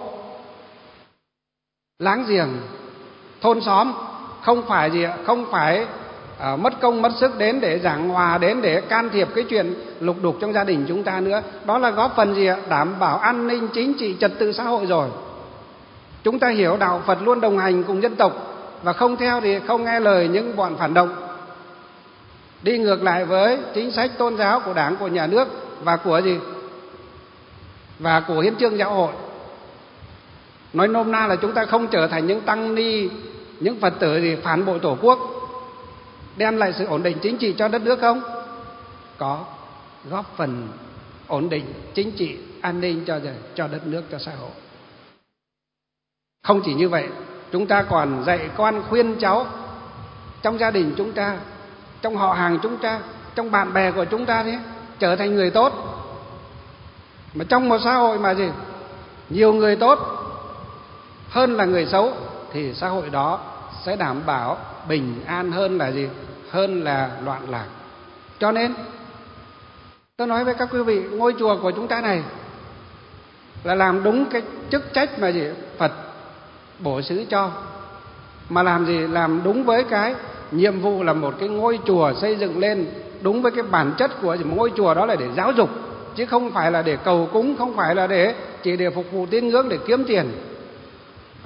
láng giềng, thôn xóm không phải gì ạ, không phải à, mất công mất sức đến để giảng hòa, đến để can thiệp cái chuyện lục đục trong gia đình chúng ta nữa. Đó là góp phần gì ạ? Đảm bảo an ninh chính trị, trật tự xã hội rồi. Chúng ta hiểu đạo Phật luôn đồng hành cùng dân tộc, và không theo thì không nghe lời những bọn phản động, đi ngược lại với chính sách tôn giáo của Đảng, của nhà nước và của gì và của hiến chương giáo hội. Nói nôm na là chúng ta không trở thành những tăng ni, những Phật tử gì phản bội Tổ quốc, đem lại sự ổn định chính trị cho đất nước không? Có, góp phần ổn định chính trị, an ninh cho cho đất nước, cho xã hội. Không chỉ như vậy, chúng ta còn dạy con khuyên cháu trong gia đình chúng ta, trong họ hàng chúng ta, trong bạn bè của chúng ta thế, trở thành người tốt. Mà trong một xã hội mà gì nhiều người tốt hơn là người xấu thì xã hội đó sẽ đảm bảo bình an hơn là gì hơn là loạn lạc. Cho nên tôi nói với các quý vị, ngôi chùa của chúng ta này là làm đúng cái chức trách mà gì Phật bổ xứ cho, mà làm gì làm đúng với cái nhiệm vụ là một cái ngôi chùa xây dựng lên đúng với cái bản chất của một ngôi chùa, đó là để giáo dục, chứ không phải là để cầu cúng, không phải là để chỉ để phục vụ tín ngưỡng, để kiếm tiền. Đó.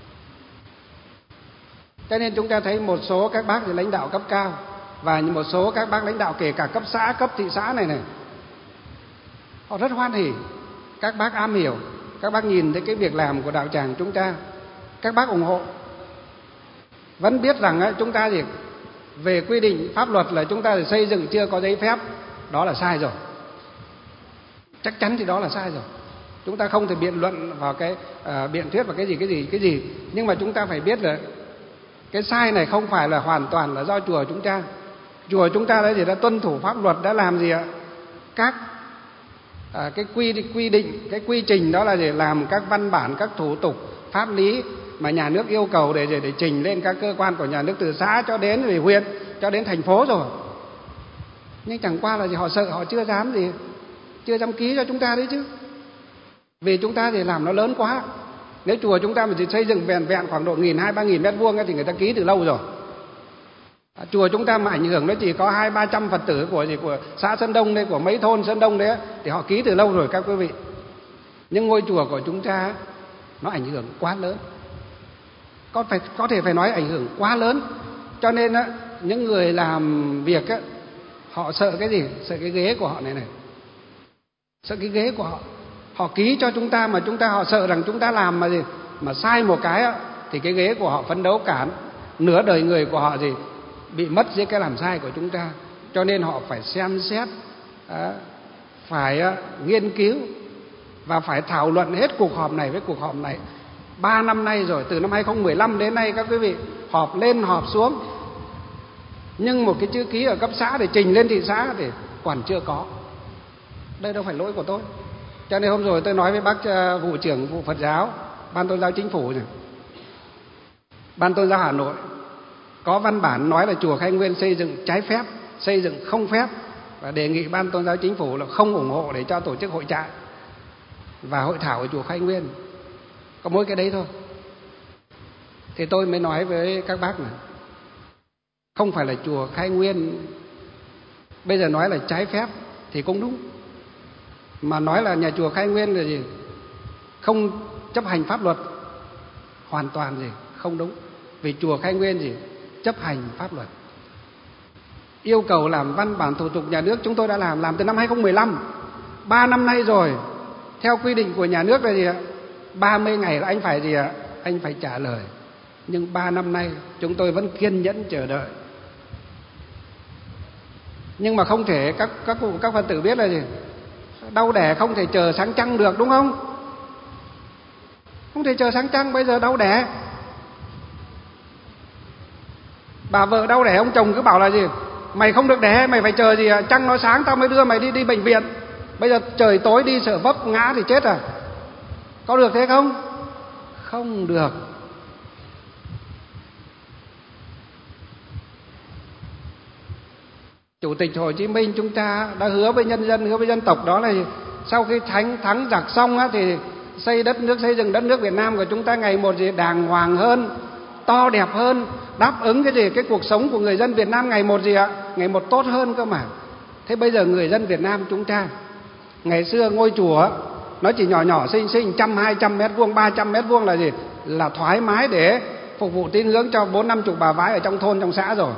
Cho nên chúng ta thấy một số các bác thì lãnh đạo cấp cao và một số các bác lãnh đạo kể cả cấp xã, cấp thị xã này này, họ rất hoan hỉ. Các bác am hiểu, các bác nhìn thấy cái việc làm của đạo tràng chúng ta, các bác ủng hộ. Vẫn biết rằng chúng ta thì về quy định pháp luật là chúng ta thì xây dựng chưa có giấy phép, đó là sai rồi. Chắc chắn thì đó là sai rồi. Chúng ta không thể biện luận vào cái uh, biện thuyết vào cái gì cái gì cái gì, nhưng mà chúng ta phải biết là cái sai này không phải là hoàn toàn là do chùa chúng ta. Chùa chúng ta đã gì đã tuân thủ pháp luật, đã làm gì ạ? Các à, cái quy quy định, cái quy trình đó là để làm các văn bản, các thủ tục pháp lý mà nhà nước yêu cầu để để, để trình lên các cơ quan của nhà nước, từ xã cho đến về huyện cho đến thành phố rồi. Nhưng chẳng qua là gì họ sợ, họ chưa dám gì chưa dám ký cho chúng ta đấy chứ. Vì chúng ta thì làm nó lớn quá. Nếu chùa chúng ta mà chỉ xây dựng vẹn vẹn khoảng độ nghìn hai ba nghìn mét vuông thì người ta ký từ lâu rồi. À, chùa chúng ta mà ảnh hưởng nó chỉ có hai ba trăm Phật tử của gì của xã Sơn Đông đây, của mấy thôn Sơn Đông đấy, thì họ ký từ lâu rồi các quý vị. Nhưng ngôi chùa của chúng ta nó ảnh hưởng quá lớn, có phải có thể phải nói ảnh hưởng quá lớn. Cho nên á, những người làm việc á, họ sợ cái gì? Sợ cái ghế của họ này này, sợ cái ghế của họ. Họ ký cho chúng ta mà chúng ta họ sợ rằng chúng ta làm mà gì mà sai một cái á, thì cái ghế của họ phấn đấu cả nửa đời người của họ gì bị mất dưới cái làm sai của chúng ta. Cho nên họ phải xem xét, phải nghiên cứu và phải thảo luận hết cuộc họp này với cuộc họp này. Ba năm nay rồi, từ năm hai không một năm đến nay các quý vị, họp lên họp xuống, nhưng một cái chữ ký ở cấp xã để trình lên thị xã thì còn chưa có. Đây đâu phải lỗi của tôi. Cho nên hôm rồi tôi nói với bác vụ trưởng vụ Phật giáo, Ban Tôn giáo Chính phủ này, Ban Tôn giáo Hà Nội có văn bản nói là chùa Khai Nguyên xây dựng trái phép, xây dựng không phép, và đề nghị Ban Tôn giáo Chính phủ là không ủng hộ để cho tổ chức hội trại và hội thảo ở chùa Khai Nguyên. Có mỗi cái đấy thôi. Thì tôi mới nói với các bác này, không phải là chùa Khai Nguyên bây giờ nói là trái phép thì cũng đúng, mà nói là nhà chùa Khai Nguyên là gì không chấp hành pháp luật hoàn toàn gì không đúng. Vì chùa Khai Nguyên gì chấp hành pháp luật, yêu cầu làm văn bản thủ tục nhà nước chúng tôi đã làm làm từ năm hai không một năm, ba năm nay rồi. Theo quy định của nhà nước là gì ạ? ba mươi ngày là anh phải gì ạ? Anh phải trả lời. Nhưng ba năm nay chúng tôi vẫn kiên nhẫn chờ đợi. Nhưng mà không thể, các các cụ các Phật tử biết là gì? Đau đẻ không thể chờ sáng trăng được, đúng không? Không thể chờ sáng trăng, bây giờ đau đẻ. Bà vợ đau đẻ, ông chồng cứ bảo là gì? Mày không được đẻ, mày phải chờ gì à? Trăng nó sáng tao mới đưa mày đi đi bệnh viện. Bây giờ trời tối đi sợ vấp ngã thì chết à? Có được thế không? Không được. Chủ tịch Hồ Chí Minh chúng ta đã hứa với nhân dân, hứa với dân tộc đó là sau khi thắng thắng giặc xong á, thì xây đất nước, xây dựng đất nước Việt Nam của chúng ta ngày một gì đàng hoàng hơn, to đẹp hơn, đáp ứng cái gì cái cuộc sống của người dân Việt Nam ngày một gì ạ, ngày một tốt hơn cơ mà. Thế bây giờ người dân Việt Nam chúng ta, ngày xưa ngôi chùa nó chỉ nhỏ nhỏ xinh xinh, trăm hai trăm mét vuông, ba trăm mét vuông là gì, là thoải mái để phục vụ tín ngưỡng cho bốn năm chục bà vái ở trong thôn trong xã rồi.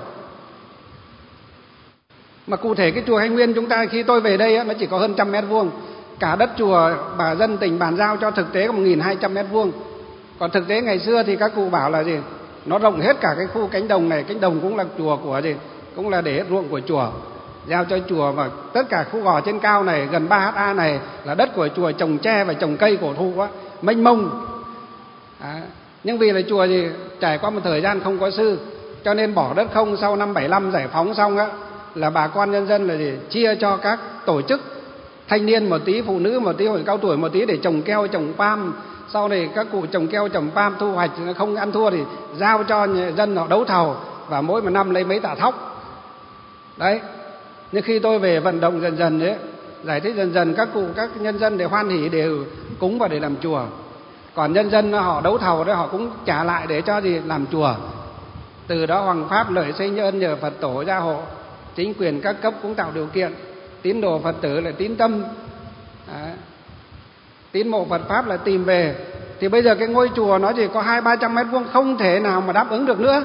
Mà cụ thể cái chùa Hay Nguyên chúng ta khi tôi về đây á, nó chỉ có hơn trăm mét vuông. Cả đất chùa bà dân tỉnh bàn giao cho thực tế có một nghìn hai trăm mét vuông. Còn thực tế ngày xưa thì các cụ bảo là gì, nó rộng hết cả cái khu cánh đồng này. Cánh đồng cũng là chùa của gì, cũng là để ruộng của chùa, giao cho chùa. Và tất cả khu gò trên cao này gần ba héc ta này là đất của chùa, trồng tre và trồng cây cổ thụ á, mênh mông. À, nhưng vì là chùa gì trải qua một thời gian không có sư, cho nên bỏ đất không. Sau năm bảy lăm giải phóng xong á, là bà con nhân dân là gì, chia cho các tổ chức thanh niên một tí, phụ nữ một tí, hội cao tuổi một tí để trồng keo, trồng palm. Sau này các cụ trồng keo, trồng palm, thu hoạch không ăn thua thì giao cho dân họ đấu thầu, và mỗi một năm lấy mấy tạ thóc. Đấy. Nhưng khi tôi về vận động dần dần đấy, giải thích dần dần, các cụ, các nhân dân để hoan hỉ đều cúng vào để làm chùa. Còn nhân dân họ đấu thầu đấy, họ cũng trả lại để cho gì làm chùa. Từ đó Hoàng Pháp lợi sinh ơn nhờ Phật tổ gia hộ, chính quyền các cấp cũng tạo điều kiện, tín đồ Phật tử là tín tâm, à, tín mộ Phật Pháp là tìm về. Thì bây giờ cái ngôi chùa nó chỉ có hai ba trăm mét vuông, không thể nào mà đáp ứng được nữa.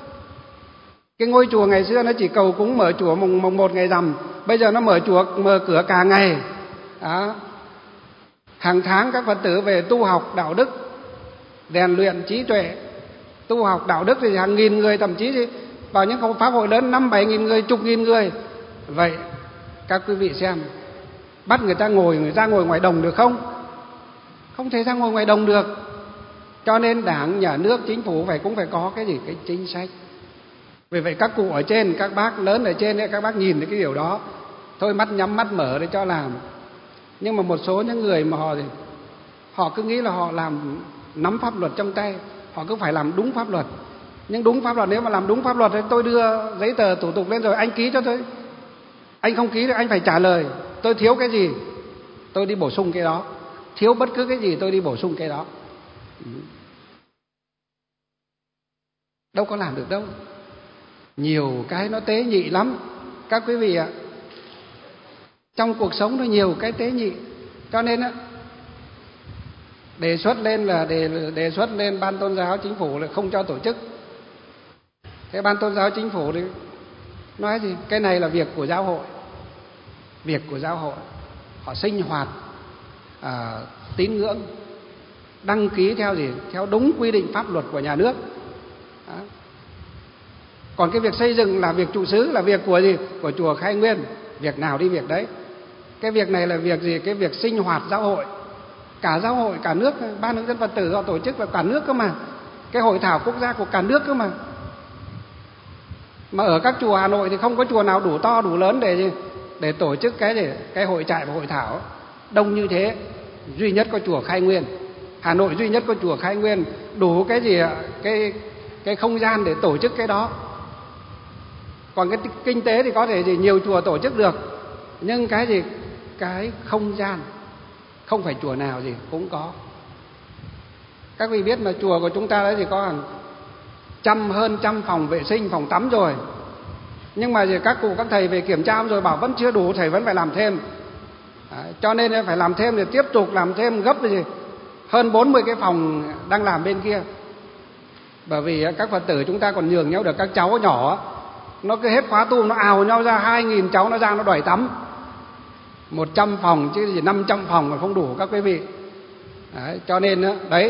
Cái ngôi chùa ngày xưa nó chỉ cầu cúng mở chùa mùng, mùng một ngày rằm, bây giờ nó mở chùa, mở cửa cả ngày. Đó. Hàng tháng các Phật tử về tu học đạo đức, rèn luyện trí tuệ. Tu học đạo đức thì hàng nghìn người, thậm chí thì vào những pháp hội lớn năm bảy nghìn người, chục nghìn người. Vậy các quý vị xem, bắt người ta ngồi, người ta ngồi ngoài đồng được không? Không thể ra ngồi ngoài đồng được. Cho nên Đảng, Nhà nước, Chính phủ phải cũng phải có cái gì, cái chính sách. Vì vậy các cụ ở trên, các bác lớn ở trên ấy, các bác nhìn thấy cái điều đó, thôi mắt nhắm mắt mở để cho làm. Nhưng mà một số những người mà họ họ cứ nghĩ là họ làm nắm pháp luật trong tay, họ cứ phải làm đúng pháp luật. Nhưng đúng pháp luật, nếu mà làm đúng pháp luật thì tôi đưa giấy tờ thủ tục lên rồi, anh ký cho tôi. Anh không ký thì anh phải trả lời, tôi thiếu cái gì tôi đi bổ sung cái đó, thiếu bất cứ cái gì tôi đi bổ sung cái đó. Đâu có làm được đâu. Nhiều cái nó tế nhị lắm các quý vị ạ. Trong cuộc sống nó nhiều cái tế nhị. Cho nên á, đề xuất lên là đề, đề xuất lên Ban Tôn giáo Chính phủ là không cho tổ chức. Thế Ban Tôn giáo Chính phủ thì nói gì? Cái này là việc của giáo hội. Việc của giáo hội. Họ sinh hoạt à, tín ngưỡng, đăng ký theo gì? Theo đúng quy định pháp luật của nhà nước. Đó. Còn cái việc xây dựng là việc trụ xứ, là việc của gì? Của chùa Khai Nguyên. Việc nào đi việc đấy. Cái việc này là việc gì? Cái việc sinh hoạt giáo hội. Cả giáo hội, cả nước, Ban hướng dẫn Phật tử họ tổ chức là cả nước cơ mà. Cái hội thảo quốc gia của cả nước cơ mà. Mà ở các chùa Hà Nội thì không có chùa nào đủ to, đủ lớn để để tổ chức cái để cái hội trại và hội thảo đông như thế. Duy nhất có chùa Khai Nguyên. Hà Nội duy nhất có chùa Khai Nguyên đủ cái gì ạ? Cái cái không gian để tổ chức cái đó. Còn cái kinh tế thì có thể gì nhiều chùa tổ chức được, nhưng cái gì cái không gian không phải chùa nào gì cũng có. Các vị biết mà chùa của chúng ta đấy thì có hàng trăm, hơn trăm phòng vệ sinh, phòng tắm rồi. Nhưng mà gì các cụ, các thầy về kiểm tra rồi bảo vẫn chưa đủ, thầy vẫn phải làm thêm. Đấy, cho nên phải làm thêm để tiếp tục làm thêm gấp gì hơn bốn mươi cái phòng đang làm bên kia. Bởi vì các Phật tử chúng ta còn nhường nhau được. Các cháu nhỏ nó cứ hết khóa tu nó ào nhau ra, hai nghìn cháu nó ra nó đòi tắm. Một trăm phòng chứ gì năm trăm phòng mà không đủ các quý vị. Đấy, cho nên đấy,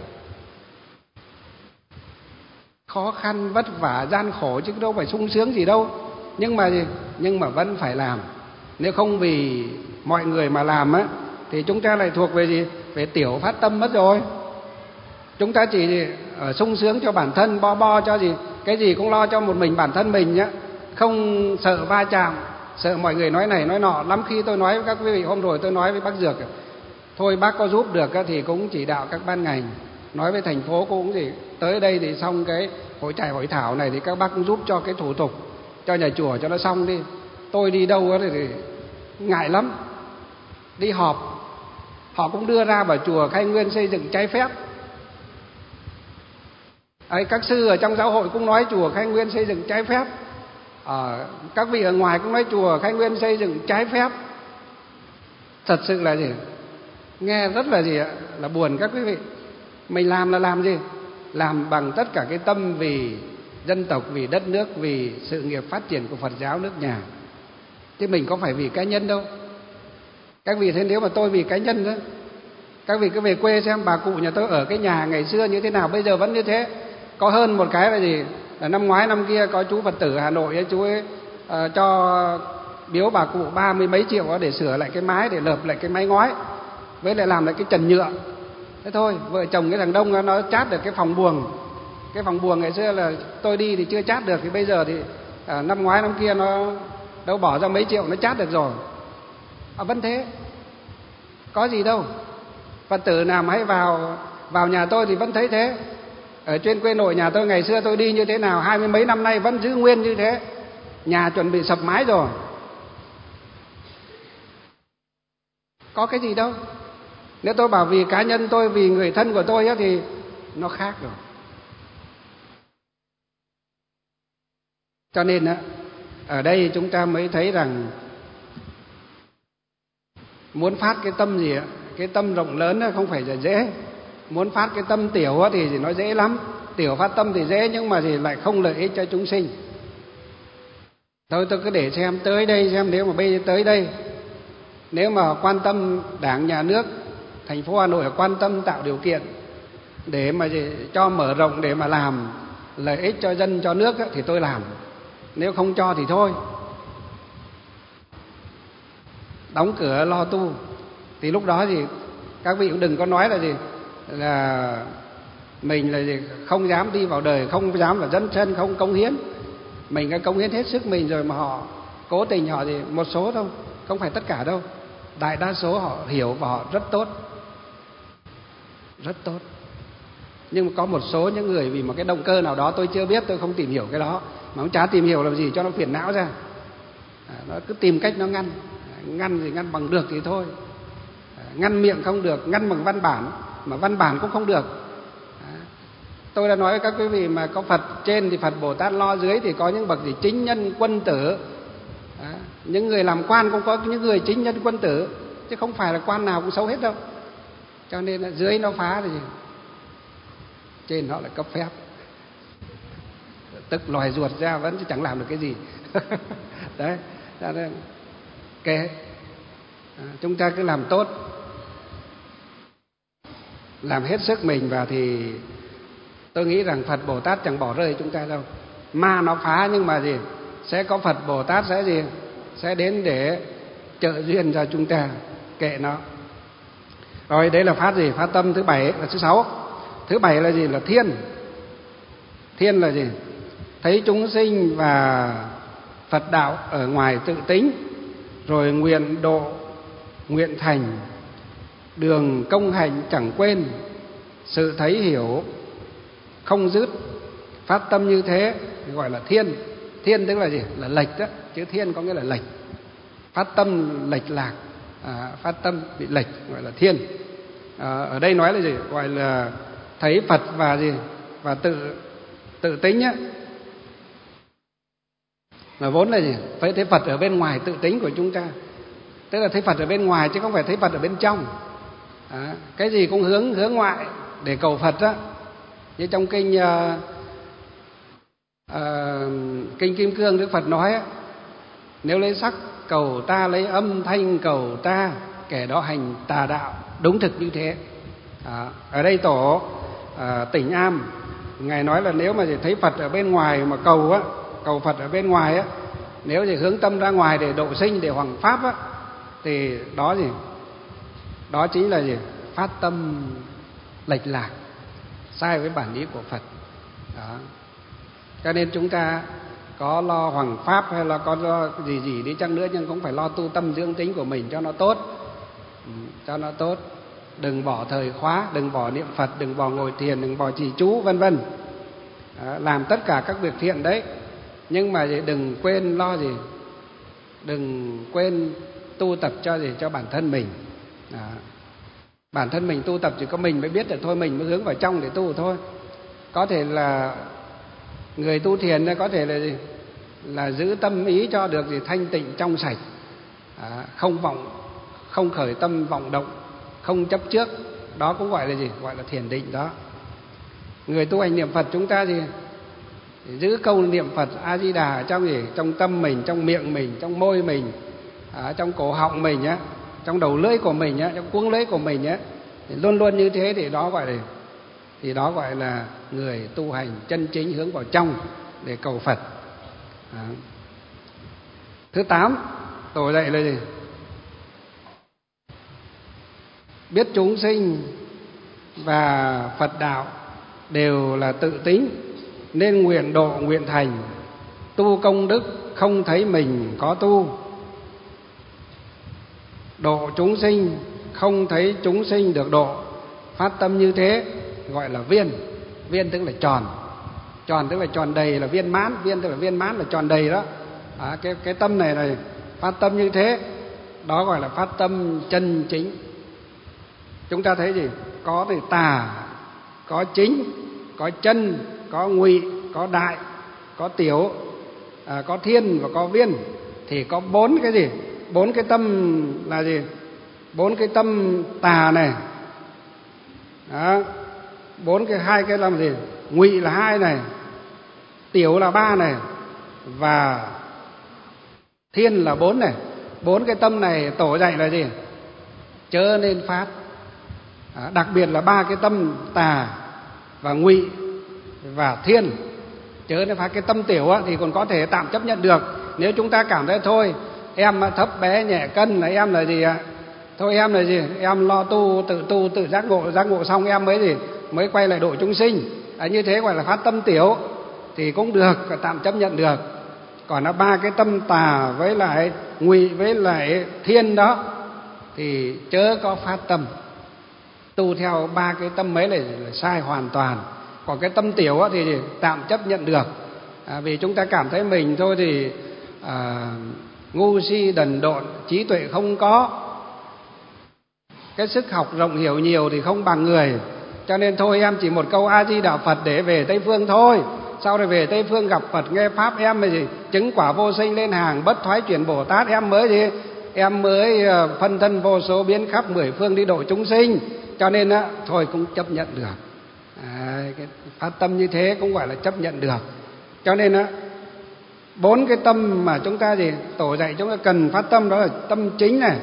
khó khăn, vất vả, gian khổ chứ đâu phải sung sướng gì đâu. Nhưng mà gì? Nhưng mà vẫn phải làm. Nếu không vì mọi người mà làm á, thì chúng ta lại thuộc về gì? Về tiểu phát tâm mất rồi. Chúng ta chỉ ở sung sướng cho bản thân, bo bo cho gì, cái gì cũng lo cho một mình bản thân mình nhé, không sợ va chạm, sợ mọi người nói này nói nọ. Lắm khi tôi nói với các quý vị, hôm rồi tôi nói với bác Dược, thôi bác có giúp được thì cũng chỉ đạo các ban ngành, nói với thành phố cũng gì, tới đây thì xong cái hội trại hội thảo này thì các bác cũng giúp cho cái thủ tục cho nhà chùa cho nó xong đi. Tôi đi đâu thì ngại lắm, đi họp họ cũng đưa ra bảo chùa Khai Nguyên xây dựng trái phép. Ấy, các sư ở trong giáo hội cũng nói chùa Khai Nguyên xây dựng trái phép, à, các vị ở ngoài cũng nói chùa Khai Nguyên xây dựng trái phép. Thật sự là gì, nghe rất là gì ạ, là buồn các quý vị. Mình làm là làm gì? Làm bằng tất cả cái tâm vì dân tộc, vì đất nước, vì sự nghiệp phát triển của Phật giáo nước nhà, chứ mình có phải vì cá nhân đâu. Các vị thấy nếu mà tôi vì cá nhân đó, các vị cứ về quê xem bà cụ nhà tôi ở cái nhà ngày xưa như thế nào, bây giờ vẫn như thế. Có hơn một cái là gì, là năm ngoái năm kia có chú Phật tử Hà Nội ấy, chú ấy uh, cho biếu bà cụ ba mươi mấy triệu để sửa lại cái mái, để lợp lại cái mái ngói, với lại làm lại cái trần nhựa. Thế thôi, vợ chồng cái thằng Đông nó chát được cái phòng buồng. Cái phòng buồng ngày xưa là tôi đi thì chưa chát được, thì bây giờ thì à, năm ngoái năm kia nó đâu bỏ ra mấy triệu nó chát được rồi. À, vẫn thế, có gì đâu. Phật tử nào mà hãy vào vào nhà tôi thì vẫn thấy thế. Ở trên quê nội nhà tôi ngày xưa tôi đi như thế nào, hai mươi mấy năm nay vẫn giữ nguyên như thế. Nhà chuẩn bị sập mái rồi, có cái gì đâu. Nếu tôi bảo vì cá nhân tôi, vì người thân của tôi thì nó khác rồi. Cho nên ở đây chúng ta mới thấy rằng muốn phát cái tâm gì ạ, cái tâm rộng lớn không phải là dễ. Muốn phát cái tâm tiểu thì nó dễ lắm. Tiểu phát tâm thì dễ, nhưng mà thì lại không lợi ích cho chúng sinh. Thôi tôi cứ để xem tới đây, xem nếu mà bây giờ tới đây, nếu mà quan tâm Đảng, Nhà nước, thành phố Hà Nội quan tâm tạo điều kiện để mà cho mở rộng, để mà làm lợi ích cho dân, cho nước thì tôi làm. Nếu không cho thì thôi, đóng cửa lo tu. Thì lúc đó thì các vị cũng đừng có nói là gì, là mình là gì, không dám đi vào đời, không dám là dấn thân, không cống hiến. Mình đã cống hiến hết sức mình rồi mà họ cố tình, họ thì một số thôi, không phải tất cả đâu. Đại đa số họ hiểu và họ rất tốt, rất tốt. Nhưng mà có một số những người vì một cái động cơ nào đó tôi chưa biết, tôi không tìm hiểu cái đó, mà cũng chả tìm hiểu làm gì cho nó phiền não ra. À, nó cứ tìm cách nó ngăn. Ngăn thì ngăn bằng được thì thôi. À, ngăn miệng không được, ngăn bằng văn bản, mà văn bản cũng không được. À, tôi đã nói với các quý vị mà có Phật trên thì Phật Bồ Tát lo dưới, thì có những bậc gì chính nhân quân tử. À, những người làm quan cũng có những người chính nhân quân tử, chứ không phải là quan nào cũng xấu hết đâu. Cho nên là dưới nó phá thì trên họ lại cấp phép, tức loài ruột ra vẫn chẳng làm được cái gì. Đấy, kệ, à, chúng ta cứ làm tốt, làm hết sức mình, và thì tôi nghĩ rằng Phật Bồ Tát chẳng bỏ rơi chúng ta đâu. Ma nó phá nhưng mà gì, sẽ có Phật Bồ Tát sẽ gì, sẽ đến để trợ duyên cho chúng ta, kệ nó. Rồi đấy là phát gì, phát tâm thứ bảy, là thứ sáu. Thứ bảy là gì, là thiên. Thiên là gì, thấy chúng sinh và Phật đạo ở ngoài tự tính, rồi nguyện độ, nguyện thành, đường công hạnh chẳng quên, sự thấy hiểu không dứt. Phát tâm như thế gọi là thiên. Thiên tức là gì, là lệch đó, chữ thiên có nghĩa là lệch. Phát tâm lệch lạc, à, phát tâm bị lệch gọi là thiên. À, ở đây nói là gì, gọi là thấy Phật và gì, và tự tự tính á, là vốn là gì, phải thấy Phật ở bên ngoài tự tính của chúng ta, tức là thấy Phật ở bên ngoài chứ không phải thấy Phật ở bên trong. À, cái gì cũng hướng hướng ngoại để cầu Phật á. Như trong kinh uh, uh, kinh Kim Cương, Đức Phật nói á, nếu lấy sắc cầu ta, lấy âm thanh cầu ta, kẻ đó hành tà đạo. Đúng thực như thế. À, ở đây tổ à, Tỉnh Am ngài nói là nếu mà thấy Phật ở bên ngoài mà cầu á, cầu Phật ở bên ngoài á, nếu thì hướng tâm ra ngoài để độ sinh, để hoằng pháp á, thì đó gì, đó chính là gì, phát tâm lệch lạc, sai với bản ý của Phật. Đó. Cho nên chúng ta có lo hoằng pháp hay là có lo gì gì đi chăng nữa, nhưng cũng phải lo tu tâm dưỡng tính của mình cho nó tốt, cho nó tốt. Đừng bỏ thời khóa, đừng bỏ niệm Phật, đừng bỏ ngồi thiền, đừng bỏ trì chú vân vân. Làm tất cả các việc thiện đấy, nhưng mà đừng quên lo gì, đừng quên tu tập cho gì cho bản thân mình. Đó. Bản thân mình tu tập chỉ có mình mới biết được thôi, mình mới hướng vào trong để tu thôi. Có thể là người tu thiền có thể là gì? Là giữ tâm ý cho được gì thanh tịnh trong sạch, à, không vọng, không khởi tâm vọng động, không chấp trước, đó cũng gọi là gì? Gọi là thiền định đó. Người tu hành niệm Phật chúng ta gì? Giữ câu niệm Phật A Di Đà trong gì? Trong tâm mình, trong miệng mình, trong môi mình, à, trong cổ họng mình á, trong đầu lưỡi của mình á, trong cuống lưỡi của mình á, luôn luôn như thế thì đó gọi là thì đó gọi là người tu hành chân chính hướng vào trong để cầu Phật. Đó. Thứ tám, Tổ dạy là gì? Biết chúng sinh và Phật đạo đều là tự tính, nên nguyện độ nguyện thành, tu công đức không thấy mình có tu. Độ chúng sinh không thấy chúng sinh được độ, phát tâm như thế gọi là viên. Viên tức là tròn, tròn tức là tròn đầy, là viên mãn. Viên tức là viên mãn, là tròn đầy đó. À, cái cái tâm này này phát tâm như thế, đó gọi là phát tâm chân chính. Chúng ta thấy gì? Có thì tà, có chính, có chân, có ngụy, có đại, có tiểu, à, có thiên và có viên. Thì có bốn cái gì? Bốn cái tâm là gì? Bốn cái tâm tà này. Đó. Bốn cái hai cái làm gì? Ngụy là hai này, tiểu là ba này, và thiên là bốn này. Bốn cái tâm này Tổ dạy là gì? Chớ nên phát. À, đặc biệt là ba cái tâm tà và ngụy và thiên, chớ nên phát. Cái tâm tiểu á, thì còn có thể tạm chấp nhận được. Nếu chúng ta cảm thấy thôi em thấp bé nhẹ cân là em là gì ạ? Thôi em là gì? Em lo tu, tự tu, tự giác ngộ, giác ngộ xong em mới gì? Mới quay lại độ chúng sinh. À, như thế gọi là phát tâm tiểu thì cũng được, tạm chấp nhận được. Còn là ba cái tâm tà với lại ngụy với lại thiên đó thì chớ có phát tâm. Tu theo ba cái tâm mấy là, là sai hoàn toàn. Còn cái tâm tiểu thì tạm chấp nhận được, à, vì chúng ta cảm thấy mình thôi thì à, ngu si đần độn, trí tuệ không có, cái sức học rộng hiểu nhiều thì không bằng người, cho nên thôi em chỉ một câu A Di Đà Phật để về Tây Phương thôi. Sau rồi về Tây Phương gặp Phật nghe pháp em mới gì chứng quả vô sinh lên hàng bất thoái chuyển Bồ Tát, em mới gì em mới phân thân vô số biến khắp mười phương đi độ chúng sinh. Cho nên á, thôi cũng chấp nhận được. À, cái phát tâm như thế cũng gọi là chấp nhận được. Cho nên á, bốn cái tâm mà chúng ta gì Tổ dạy chúng ta cần phát tâm, đó là tâm chính này,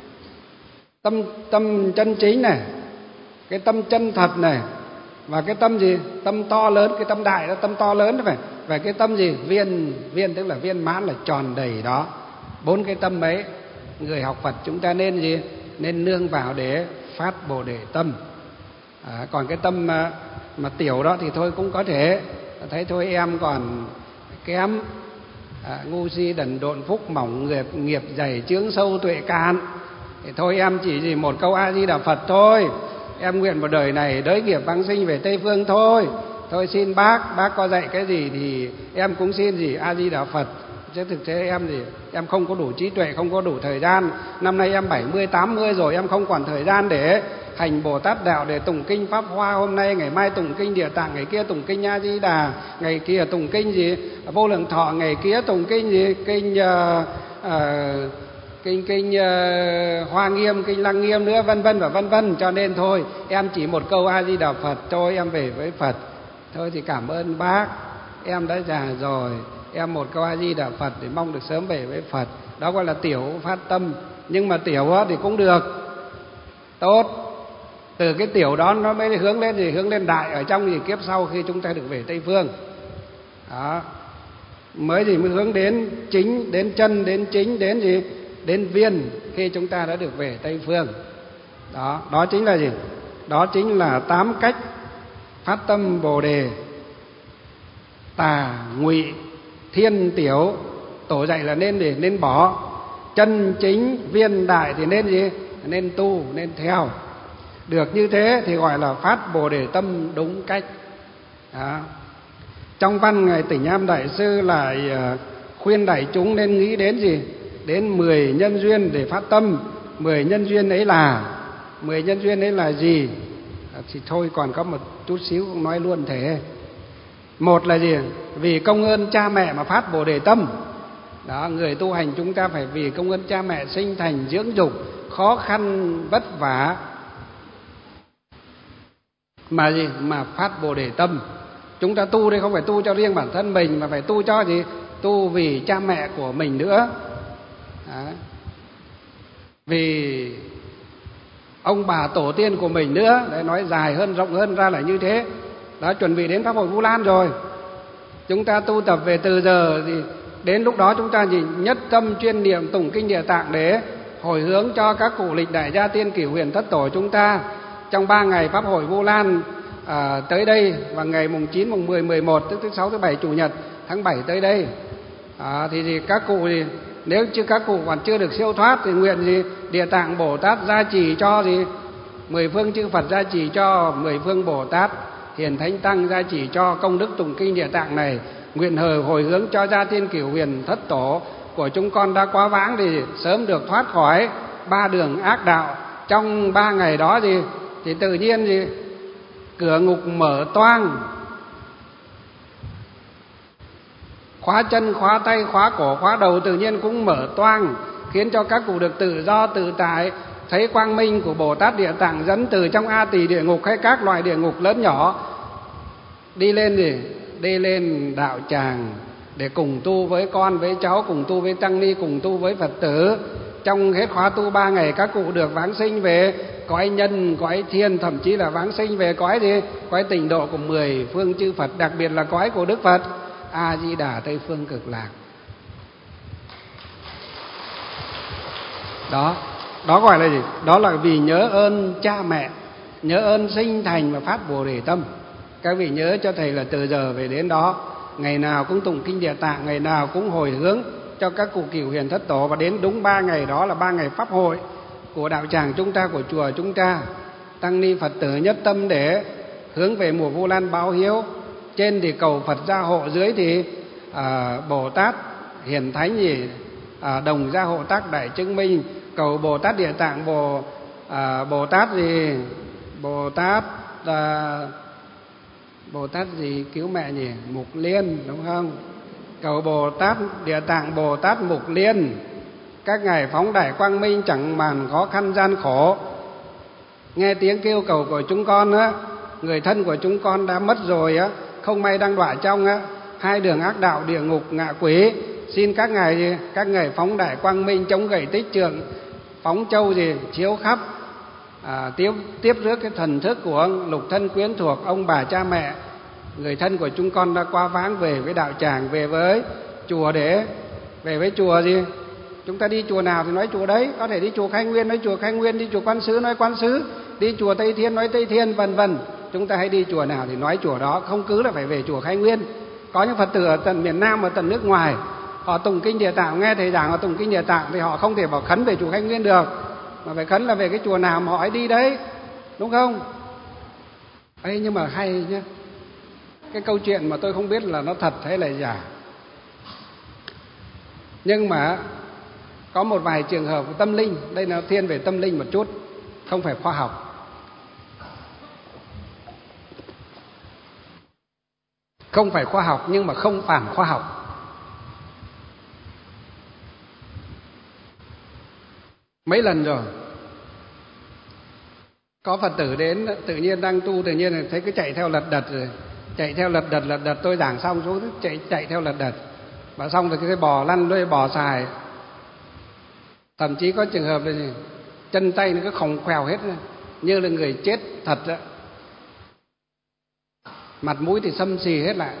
tâm tâm chân chính này, cái tâm chân thật này, và cái tâm gì? Tâm to lớn, cái tâm đại đó, tâm to lớn đó phải. Và cái tâm gì? Viên, viên tức là viên mãn, là tròn đầy đó. Bốn cái tâm ấy, người học Phật chúng ta nên gì? Nên nương vào để phát Bồ Đề tâm. À, còn cái tâm mà, mà tiểu đó thì thôi cũng có thể thấy thôi em còn kém, à, ngu si đần độn, phúc mỏng, nghiệp, nghiệp dày, chướng sâu, tuệ cạn, thì thôi em chỉ gì một câu A Di Đà Phật thôi, em nguyện một đời này đới nghiệp vãng sinh về Tây Phương thôi. Thôi xin bác, bác có dạy cái gì thì em cũng xin gì A Di Đà Phật. Chứ thực tế em gì em không có đủ trí tuệ, không có đủ thời gian. Năm nay em bảy mươi, tám mươi rồi, em không còn thời gian để hành Bồ Tát đạo, để tụng kinh Pháp Hoa. Hôm nay ngày mai tụng kinh Địa Tạng, ngày kia tụng kinh A Di Đà, ngày kia tụng kinh gì Vô Lượng Thọ, ngày kia tụng kinh gì kinh uh, uh, kinh kinh uh, Hoa Nghiêm, kinh Lăng Nghiêm nữa, vân vân và vân vân. Cho nên thôi em chỉ một câu A Di Đà Phật thôi, em về với Phật thôi. Thì cảm ơn bác, em đã già rồi, em một câu A Di Đà Phật để mong được sớm về với Phật. Đó gọi là tiểu phát tâm. Nhưng mà tiểu thì cũng được, tốt. Từ cái tiểu đó nó mới hướng lên gì? Hướng lên đại ở trong gì kiếp sau khi chúng ta được về Tây Phương. Đó. Mới gì mới hướng đến chính, đến chân, đến chính, đến gì? Đến viên khi chúng ta đã được về Tây Phương. Đó, đó chính là gì? Đó chính là tám cách phát tâm Bồ đề, tà ngụy thiên tiểu, tổ dạy là nên để nên bỏ, chân chính viên đại thì nên gì? Nên tu, nên theo. Được như thế thì gọi là phát Bồ đề tâm đúng cách. Đó. Trong văn Ngài Tỉnh Nham Đại Sư lại khuyên đại chúng nên nghĩ đến gì? Đến mười nhân duyên để phát tâm. Mười nhân duyên ấy là mười nhân duyên ấy là gì? À, thì thôi còn có một chút xíu cũng nói luôn thế. Một là gì? Vì công ơn cha mẹ mà phát Bồ đề tâm. Đó, người tu hành chúng ta phải vì công ơn cha mẹ sinh thành dưỡng dục, khó khăn vất vả mà gì? Mà phát Bồ đề tâm. Chúng ta tu đây không phải tu cho riêng bản thân mình, mà phải tu cho gì? Tu vì cha mẹ của mình nữa. Đó. Vì ông bà tổ tiên của mình nữa. Để nói dài hơn, rộng hơn ra là như thế. Đó, chuẩn bị đến Pháp hội Vu Lan rồi. Chúng ta tu tập về từ giờ thì đến lúc đó chúng ta chỉ nhất tâm chuyên niệm tụng kinh Địa Tạng để hồi hướng cho các cụ lịch đại gia tiên cửu huyền thất tổ chúng ta trong ba ngày Pháp hội Vu Lan à, tới đây, và ngày mùng chín, mùng mười, mười một, tức thứ sáu, thứ bảy, chủ nhật tháng bảy tới đây. À, thì, thì các cụ thì nếu chứ các cụ còn chưa được siêu thoát thì nguyện gì? Địa Tạng Bồ Tát gia trì cho gì? Mười phương chư Phật gia trì cho, mười phương Bồ Tát hiền thánh tăng gia trì cho công đức tụng kinh Địa Tạng này. Nguyện hờ hồi hướng cho gia tiên cửu huyền thất tổ của chúng con đã quá vãng thì sớm được thoát khỏi ba đường ác đạo. Trong ba ngày đó gì thì tự nhiên gì cửa ngục mở toang, khóa chân, khóa tay, khóa cổ, khóa đầu tự nhiên cũng mở toang, khiến cho các cụ được tự do tự tại, thấy quang minh của Bồ Tát Địa Tạng dẫn từ trong A Tỳ địa ngục hay các loại địa ngục lớn nhỏ đi lên gì đi lên đạo tràng để cùng tu với con với cháu, cùng tu với tăng ni, cùng tu với Phật tử. Trong hết khóa tu ba ngày các cụ được vãng sinh về cõi nhân, cõi thiên, thậm chí là vãng sinh về cõi gì? Cõi tịnh độ của mười phương chư Phật, đặc biệt là cõi của Đức Phật A Di Đà Tây phương Cực Lạc. Đó, đó gọi là gì? Đó là vì nhớ ơn cha mẹ, nhớ ơn sinh thành và phát Bồ đề tâm. Các vị nhớ cho thầy là từ giờ về đến đó, ngày nào cũng tụng kinh Địa Tạng, ngày nào cũng hồi hướng cho các cụ cửu huyền thất tổ, và đến đúng ba ngày đó là ba ngày pháp hội của đạo tràng chúng ta, của chùa chúng ta. Tăng ni Phật tử nhất tâm để hướng về mùa Vu Lan báo hiếu. Trên thì cầu Phật gia hộ, dưới thì à, Bồ Tát hiền thánh gì à, đồng gia hộ tác đại chứng minh. Cầu Bồ Tát Địa Tạng, Bồ à, Bồ Tát gì Bồ Tát à, Bồ Tát gì cứu mẹ nhỉ? Mục Liên, đúng không? Cầu Bồ Tát Địa Tạng, Bồ Tát Mục Liên, các ngài phóng đại quang minh, chẳng màn khó khăn gian khổ. Nghe tiếng kêu cầu của chúng con á, người thân của chúng con đã mất rồi á, không may đang đọa trong á hai đường ác đạo địa ngục ngạ quỷ. Xin các ngài các ngài phóng đại quang minh, chống gậy tích trượng, phóng châu gì chiếu khắp, à, tiếp tiếp rước cái thần thức của lục thân quyến thuộc, ông bà cha mẹ, người thân của chúng con đã qua vãng về với đạo tràng, về với chùa. Để về với chùa gì chúng ta đi chùa nào thì nói chùa đấy, có thể đi chùa Khai Nguyên nói chùa Khai Nguyên, đi chùa Quan Xứ nói Quan Xứ, đi chùa Tây Thiên nói Tây Thiên, vân vân. Chúng ta hãy đi chùa nào thì nói chùa đó, không cứ là phải về chùa Khai Nguyên. Có những Phật tử ở tận miền Nam, ở tận nước ngoài, họ tụng kinh Địa Tạng, nghe thầy giảng họ tụng kinh Địa Tạng thì họ không thể bảo khấn về chùa Khai Nguyên được, mà phải khấn là về cái chùa nào mà họ ấy đi đấy, đúng không? Ấy nhưng mà hay nhá, cái câu chuyện mà tôi không biết là nó thật hay là giả, nhưng mà có một vài trường hợp của tâm linh, đây là thiên về tâm linh một chút, không phải khoa học. Không phải khoa học nhưng mà không phản khoa học. Mấy lần rồi, có Phật tử đến tự nhiên đang tu, tự nhiên thấy cứ chạy theo lật đật rồi, chạy theo lật đật lật đật tôi giảng xong xuống chạy chạy theo lật đật, và xong rồi cái bò lăn đuôi bò xài, thậm chí có trường hợp là chân tay nó cứ khòng khoèo hết như là người chết thật đó. Mặt mũi thì xâm xì hết lại,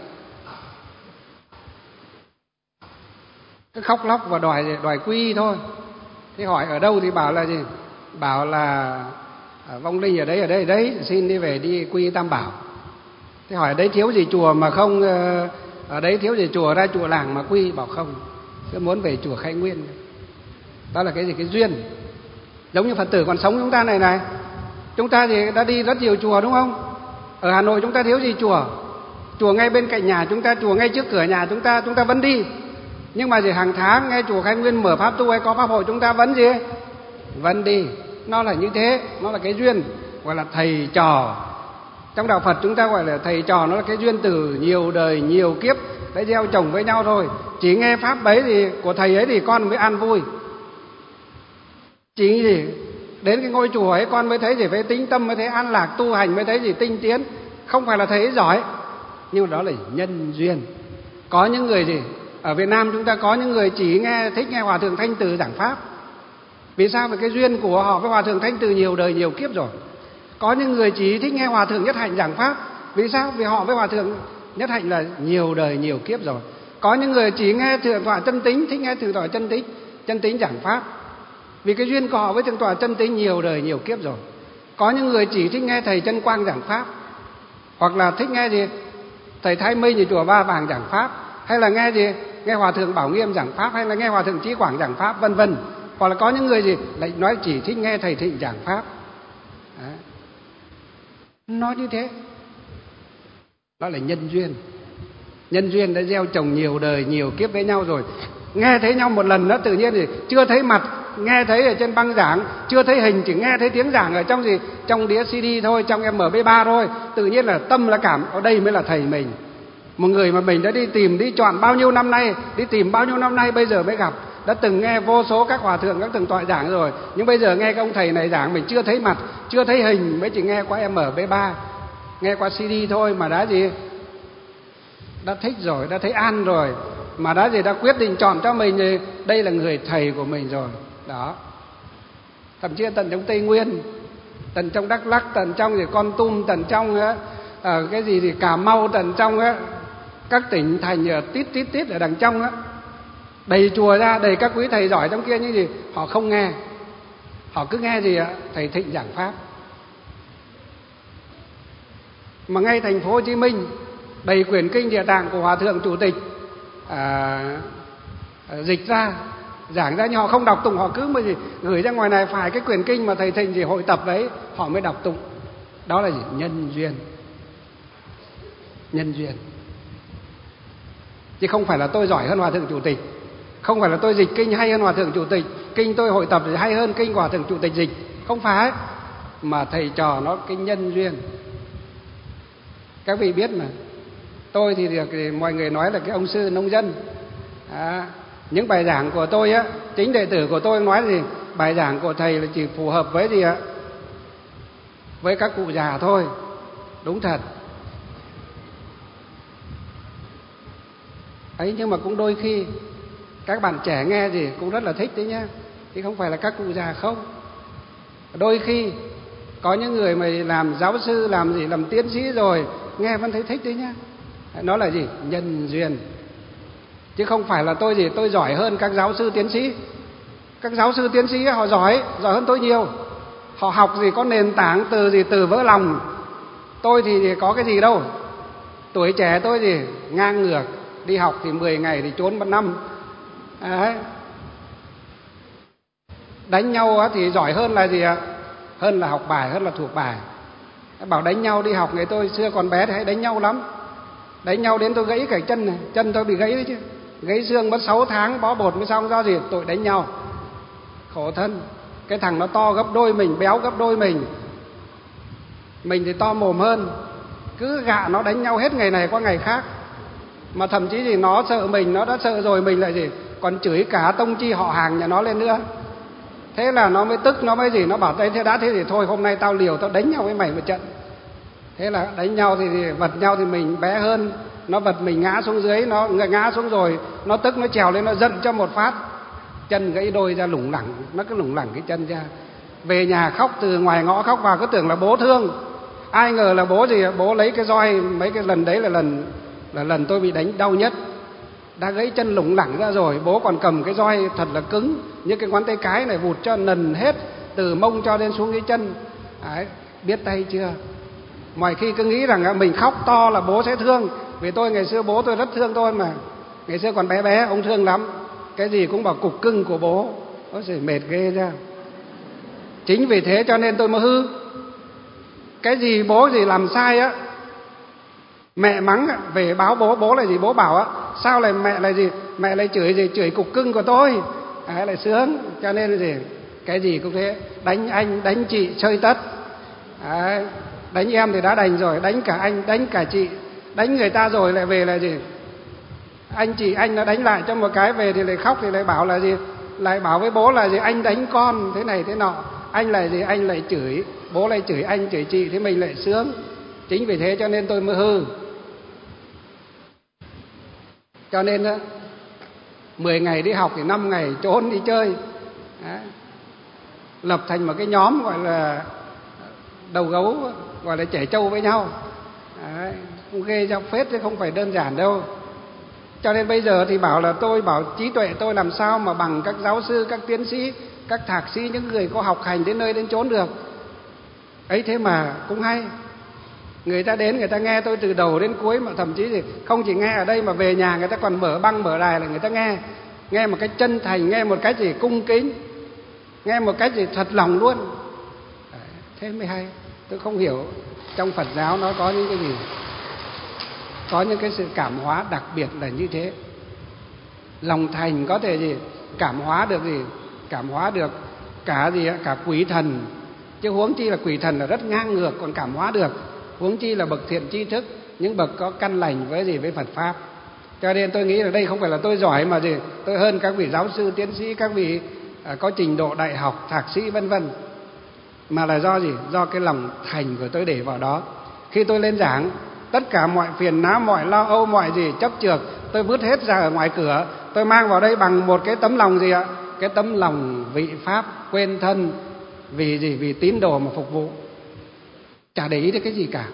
cứ khóc lóc và đòi đòi quy thôi. Thế hỏi ở đâu thì bảo là gì? Bảo là vong linh ở đấy ở đây ở đấy, xin đi về đi quy Tam Bảo. Thế hỏi đấy thiếu gì chùa mà không, ở đấy thiếu gì chùa ra chùa làng mà quy, bảo không, tôi muốn về chùa Khai Nguyên. Đó là cái gì? Cái duyên. Giống như Phật tử còn sống chúng ta này này, chúng ta thì đã đi rất nhiều chùa đúng không? Ở Hà Nội chúng ta thiếu gì chùa? Chùa ngay bên cạnh nhà chúng ta, chùa ngay trước cửa nhà chúng ta, chúng ta vẫn đi. Nhưng mà gì, hàng tháng ngay chùa Khai Nguyên mở pháp tu hay có pháp hội chúng ta vẫn gì? Vẫn đi. Nó là như thế, nó là cái duyên, gọi là thầy trò. Trong đạo Phật chúng ta gọi là thầy trò, nó là cái duyên từ nhiều đời nhiều kiếp đã gieo trồng với nhau thôi. Chỉ nghe pháp ấy thì của thầy ấy thì con mới an vui. Chỉ gì đến cái ngôi chùa ấy con mới thấy gì phải tĩnh tâm, mới thấy an lạc, tu hành mới thấy gì tinh tiến. Không phải là thầy ấy giỏi, nhưng mà đó là nhân duyên. Có những người gì ở Việt Nam chúng ta có những người chỉ nghe thích nghe Hòa thượng Thanh Từ giảng pháp. Vì sao? Vì cái duyên của họ với Hòa thượng Thanh Từ nhiều đời nhiều kiếp rồi. Có những người chỉ thích nghe Hòa thượng Nhất Hạnh giảng pháp. Vì sao? Vì họ với Hòa thượng Nhất Hạnh là nhiều đời nhiều kiếp rồi. Có những người chỉ nghe Thượng tọa Chân Tính, thích nghe Thượng tọa Chân Tính, Chân Tính giảng pháp. Vì cái duyên của họ với Thượng tọa Chân Tính nhiều đời nhiều kiếp rồi. Có những người chỉ thích nghe thầy Chân Quang giảng pháp, hoặc là thích nghe gì thầy Thái Minh ở chùa Ba Vàng giảng pháp, hay là nghe gì nghe Hòa thượng Bảo Nghiêm giảng pháp, hay là nghe Hòa thượng Chí Quảng giảng pháp, vân vân. Hoặc là có những người gì lại nói chỉ thích nghe thầy Thịnh giảng pháp. Đấy. Nói như thế, đó là nhân duyên. Nhân duyên đã gieo trồng nhiều đời nhiều kiếp với nhau rồi. Nghe thấy nhau một lần đó tự nhiên thì chưa thấy mặt, nghe thấy ở trên băng giảng, chưa thấy hình, chỉ nghe thấy tiếng giảng ở trong gì trong đĩa xê đê thôi, trong em pê ba thôi. Tự nhiên là tâm là cảm, ở đây mới là thầy mình. Một người mà mình đã đi tìm, đi chọn bao nhiêu năm nay, đi tìm bao nhiêu năm nay, bây giờ mới gặp. Đã từng nghe vô số các hòa thượng, các từng tọa giảng rồi, nhưng bây giờ nghe các ông thầy này giảng mình chưa thấy mặt, chưa thấy hình, mới chỉ nghe qua em pê ba, nghe qua xê đê thôi mà đã gì đã thích rồi, đã thấy an rồi, mà đã gì đã quyết định chọn cho mình thì đây là người thầy của mình rồi. Đó. Thậm chí tận trong Tây Nguyên, tận trong Đắk Lắk, tận trong gì Kon Tum, tận trong á, ở cái gì thì Cà Mau, tận trong á, các tỉnh thành ở tít tít tít ở đằng trong á, đầy chùa ra, đầy các quý thầy giỏi trong kia, như gì họ không nghe, họ cứ nghe gì ạ, thầy Thịnh giảng pháp. Mà ngay thành phố Hồ Chí Minh đầy quyển kinh Địa Tạng của Hòa thượng Chủ tịch à, dịch ra giảng ra, nhưng họ không đọc tụng, họ cứ mà gì gửi ra ngoài này phải cái quyển kinh mà thầy Thịnh gì hội tập đấy họ mới đọc tụng. Đó là gì? Nhân duyên. Nhân duyên. Chứ không phải là tôi giỏi hơn Hòa thượng Chủ tịch, không phải là tôi dịch kinh hay hơn Hòa thượng Chủ tịch, kinh tôi hội tập thì hay hơn kinh của Hòa thượng Chủ tịch dịch, không phải. Mà thầy trò nó cái nhân duyên. Các vị biết mà, tôi thì được thì mọi người nói là cái ông sư nông dân. À, những bài giảng của tôi á, chính đệ tử của tôi nói gì bài giảng của thầy là chỉ phù hợp với gì ạ, với các cụ già thôi. Đúng thật ấy, nhưng mà cũng đôi khi các bạn trẻ nghe gì cũng rất là thích đấy nhá, chứ không phải là các cụ già không. Đôi khi có những người mà làm giáo sư, làm gì làm tiến sĩ rồi nghe vẫn thấy thích đấy nhá. Nó là gì? Nhân duyên. Chứ không phải là tôi gì tôi giỏi hơn các giáo sư tiến sĩ. Các giáo sư tiến sĩ họ giỏi, giỏi hơn tôi nhiều. Họ học gì có nền tảng từ gì từ vỡ lòng. Tôi thì có cái gì đâu. Tuổi trẻ tôi gì ngang ngược, đi học thì mười ngày thì trốn một năm. Đấy. Đánh nhau thì giỏi hơn là gì ạ? Hơn là học bài, hơn là thuộc bài. Bảo đánh nhau đi học, ngày tôi xưa còn bé thì hay đánh nhau lắm. Đánh nhau đến tôi gãy cả chân này, chân tôi bị gãy đấy chứ. Gãy xương mất sáu tháng bó bột mới xong, do gì? Tội đánh nhau. Khổ thân. Cái thằng nó to gấp đôi mình, béo gấp đôi mình. Mình thì to mồm hơn. Cứ gạ nó đánh nhau hết ngày này qua ngày khác. Mà thậm chí gì nó sợ mình, nó đã sợ rồi mình lại gì còn chửi cả tông chi họ hàng nhà nó lên nữa. Thế là nó mới tức, nó mới gì nó bảo thế đã thế thì thôi hôm nay tao liều, tao đánh nhau với mày một trận. Thế là đánh nhau thì, thì vật nhau thì mình bé hơn, nó vật mình ngã xuống dưới, nó ngã xuống rồi nó tức, nó trèo lên, nó giận cho một phát, chân gãy đôi ra lủng lẳng, nó cứ lủng lẳng cái chân ra. Về nhà khóc, từ ngoài ngõ khóc vào, cứ tưởng là bố thương. Ai ngờ là bố gì bố lấy cái roi, mấy cái lần đấy là lần là lần tôi bị đánh đau nhất. Đã gãy chân lủng lẳng ra rồi, bố còn cầm cái roi thật là cứng, như cái ngón tay cái này, vụt cho nần hết từ mông cho đến xuống cái chân. Đấy, biết tay chưa? mọi khi cứ nghĩ rằng mình khóc to là bố sẽ thương. Vì tôi ngày xưa bố tôi rất thương tôi mà. Ngày xưa còn bé bé ông thương lắm. Cái gì cũng bảo cục cưng của bố. Ôi giời, mệt ghê ra. Chính vì thế cho nên tôi mới hư. Cái gì bố gì làm sai á, mẹ mắng về báo bố, bố là gì? Bố bảo á, sao lại mẹ lại gì? Mẹ lại chửi gì? Chửi cục cưng của tôi. À, lại sướng. Cho nên là gì? Cái gì cũng thế. Đánh anh, đánh chị, chơi tất. À, đánh em thì đã đành rồi, đánh cả anh, đánh cả chị. Đánh người ta rồi lại về là gì? Anh chị anh nó đánh lại cho một cái, về thì lại khóc, thì lại bảo là gì? Lại bảo với bố là gì? Anh đánh con thế này thế nọ. Anh lại gì? Anh lại chửi, bố lại chửi anh, chửi chị, thế mình lại sướng. Chính vì thế cho nên tôi mới hư. Cho nên đó, mười ngày đi học thì năm ngày trốn đi chơi. Đấy. Lập thành một cái nhóm gọi là đầu gấu, gọi là trẻ trâu với nhau. Đấy. Cũng ghê ra phết chứ không phải đơn giản đâu. Cho nên bây giờ thì bảo là tôi bảo trí tuệ tôi làm sao mà bằng các giáo sư, các tiến sĩ, các thạc sĩ, những người có học hành đến nơi đến chốn được. Ấy thế mà cũng hay. Người ta đến người ta nghe tôi từ đầu đến cuối, mà thậm chí thì không chỉ nghe ở đây mà về nhà người ta còn mở băng mở đài là người ta nghe. Nghe một cách chân thành, nghe một cách gì cung kính, nghe một cách gì thật lòng luôn. Đấy, thế mới hay. Tôi không hiểu trong Phật giáo nó có những cái gì, có những cái sự cảm hóa đặc biệt là như thế. Lòng thành có thể gì cảm hóa được gì? Cảm hóa được cả gì cả quỷ thần. Chứ huống chi là quỷ thần là rất ngang ngược, còn cảm hóa được. Huống chi là bậc thiện tri thức, những bậc có căn lành với gì với Phật pháp. Cho nên tôi nghĩ là đây không phải là tôi giỏi mà gì tôi hơn các vị giáo sư, tiến sĩ, các vị à, có trình độ đại học, thạc sĩ vân vân, mà là do gì? Do cái lòng thành của tôi để vào đó. Khi tôi lên giảng, tất cả mọi phiền não, mọi lo âu, mọi gì chấp chược tôi vứt hết ra ở ngoài cửa. Tôi mang vào đây bằng một cái tấm lòng gì ạ? Cái tấm lòng vị pháp, quên thân, vì gì? Vì tín đồ mà phục vụ, chả để ý đến cái gì cả.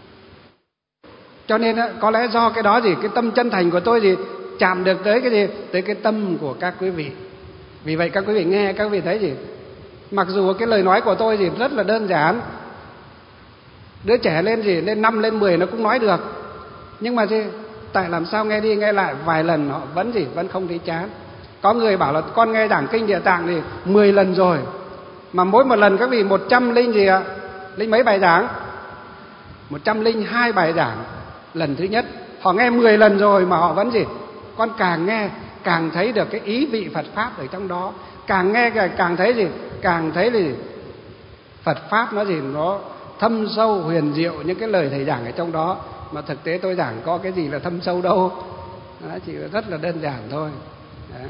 Cho nên có lẽ do cái đó gì, cái tâm chân thành của tôi gì chạm được tới cái gì, tới cái tâm của các quý vị. Vì vậy các quý vị nghe, các quý vị thấy gì, mặc dù cái lời nói của tôi gì rất là đơn giản, đứa trẻ lên gì lên năm lên mười nó cũng nói được, nhưng mà gì tại làm sao nghe đi nghe lại vài lần họ vẫn gì vẫn không thấy chán. Có người bảo là con nghe giảng kinh Địa Tạng thì mười lần rồi, mà mỗi một lần các vị một trăm linh gì ạ, linh mấy bài giảng, một trăm linh hai bài giảng. Lần thứ nhất họ nghe mười lần rồi mà họ vẫn gì, con càng nghe càng thấy được cái ý vị Phật pháp ở trong đó, càng nghe càng, càng thấy gì, càng thấy là gì? Phật pháp nó gì nó thâm sâu huyền diệu, những cái lời thầy giảng ở trong đó. Mà thực tế tôi giảng có cái gì là thâm sâu đâu, đó, chỉ rất là đơn giản thôi. Đó.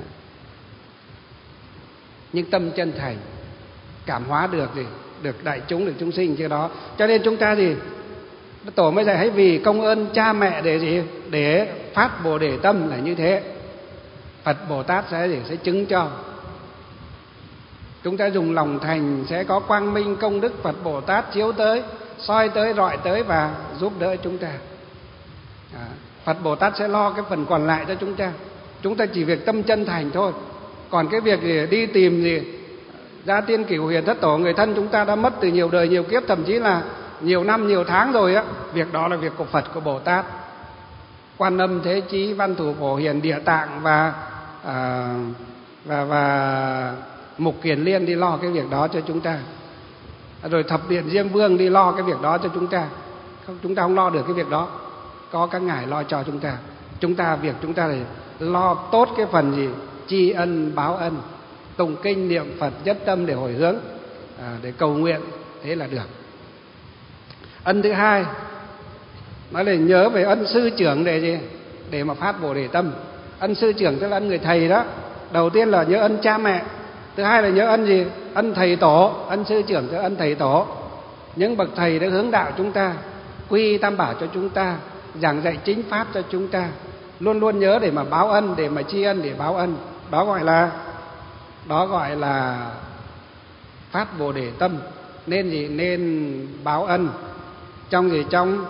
Nhưng tâm chân thành cảm hóa được gì, được đại chúng, được chúng sinh chứ đó. Cho nên chúng ta gì, Tổ mới dạy hãy vì công ơn cha mẹ để gì, để phát Bồ Đề tâm là như thế. Phật Bồ Tát sẽ gì, sẽ chứng cho. Chúng ta dùng lòng thành sẽ có quang minh công đức Phật Bồ Tát chiếu tới, soi tới, rọi tới và giúp đỡ chúng ta. À, Phật Bồ Tát sẽ lo cái phần còn lại cho chúng ta. Chúng ta chỉ việc tâm chân thành thôi. Còn cái việc gì đi tìm gì Gia Tiên Cửu Huyền Thất Tổ, người thân chúng ta đã mất từ nhiều đời nhiều kiếp, thậm chí là nhiều năm nhiều tháng rồi á, việc đó là việc của Phật, của Bồ Tát. Quan Âm, Thế Chí, Văn Thủ, Phổ Hiền, Địa Tạng và à, và và Mục Kiền Liên đi lo cái việc đó cho chúng ta. Rồi Thập Điện Diêm Vương đi lo cái việc đó cho chúng ta. Không, chúng ta không lo được cái việc đó, có các ngài lo cho chúng ta. Chúng ta việc chúng ta là lo tốt cái phần gì, tri ân báo ân, tụng kinh niệm Phật nhất tâm để hồi hướng, à, để cầu nguyện, thế là được. Ân thứ hai nói là nhớ về ân sư trưởng để gì, để mà phát Bồ Đề tâm. Ân sư trưởng tức là ân người thầy đó. Đầu tiên là nhớ ân cha mẹ, thứ hai là nhớ ân gì, ân thầy tổ. Ân sư trưởng tức là ân thầy tổ, những bậc thầy đã hướng đạo chúng ta, quy tam bảo cho chúng ta, giảng dạy chính pháp cho chúng ta. Luôn luôn nhớ để mà báo ân, để mà tri ân, để báo ân. Đó gọi là đó gọi là phát Bồ Đề tâm. Nên gì, nên báo ân. Trong gì, trong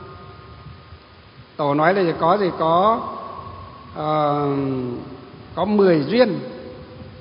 Tổ nói là gì, có gì có uh, có mười duyên,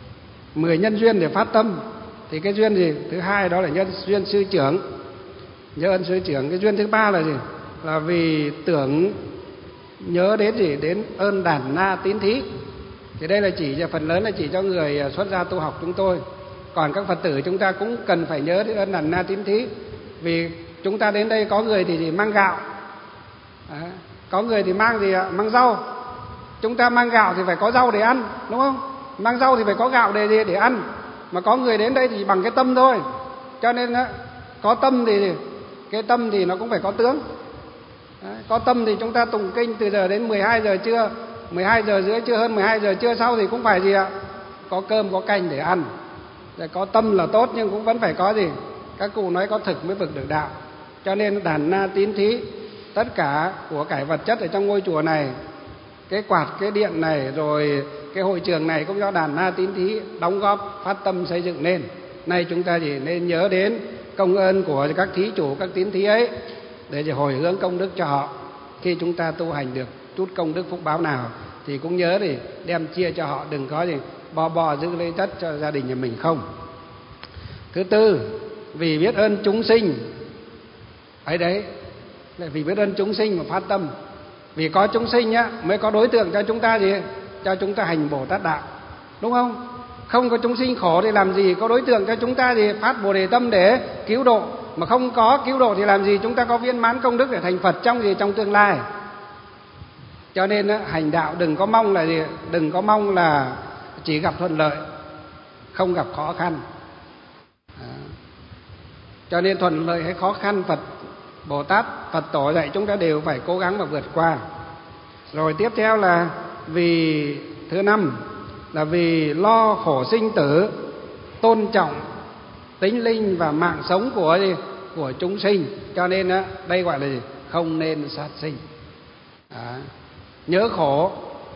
mười nhân duyên để phát tâm. Thì cái duyên gì, thứ hai đó là nhân duyên sư trưởng. nhớ ơn sư trưởng. Cái duyên thứ ba là gì? Là vì tưởng nhớ đến gì? Đến ơn đàn na tín thí. Thì đây là chỉ cho phần lớn là chỉ cho người xuất gia tu học chúng tôi. Còn các Phật tử chúng ta cũng cần phải nhớ đến ơn đàn na tín thí. Vì chúng ta đến đây có người thì chỉ mang gạo, à, có người thì mang gì ạ? Mang rau. Chúng ta mang gạo thì phải có rau để ăn, đúng không? Mang rau thì phải có gạo để để ăn. Mà có người đến đây thì bằng cái tâm thôi. Cho nên á, có tâm thì cái tâm thì nó cũng phải có tướng. Đấy, có tâm thì chúng ta tụng kinh từ giờ đến mười hai giờ trưa, mười hai giờ rưỡi trưa, hơn mười hai giờ trưa sau thì cũng phải gì ạ? Có cơm có canh để ăn. Để có tâm là tốt nhưng cũng vẫn phải có gì? Các cụ nói có thực mới vực được đạo. Cho nên đàn na tín thí, tất cả của cải vật chất ở trong ngôi chùa này, cái quạt, cái điện này, rồi cái hội trường này cũng do đàn na tín thí đóng góp phát tâm xây dựng nên. Nay chúng ta chỉ nên nhớ đến công ơn của các thí chủ, các tín thí ấy, để hồi hướng công đức cho họ. Khi chúng ta tu hành được chút công đức phúc báo nào thì cũng nhớ để đem chia cho họ, đừng có gì bò bò giữ lấy tất cho gia đình nhà mình không. Thứ tư, vì biết ơn chúng sinh ấy đấy, là vì biết ơn chúng sinh mà phát tâm. Vì có chúng sinh á mới có đối tượng cho chúng ta gì? Cho chúng ta hành Bồ Tát đạo, đúng không? Không có chúng sinh khổ thì làm gì có đối tượng cho chúng ta gì phát Bồ Đề tâm để cứu độ. Mà không có cứu độ thì làm gì chúng ta có viên mãn công đức để thành Phật trong gì trong tương lai. Cho nên á, hành đạo đừng có mong là gì, đừng có mong là chỉ gặp thuận lợi, không gặp khó khăn. À, cho nên thuận lợi hay khó khăn, Phật Bồ Tát, Phật tổ dạy chúng ta đều phải cố gắng mà vượt qua. Rồi tiếp theo là vì thứ năm là vì lo khổ sinh tử, tôn trọng tính linh và mạng sống của gì? Của chúng sinh. Cho nên á, đây gọi là gì? Không nên sát sinh. À, nhớ khổ,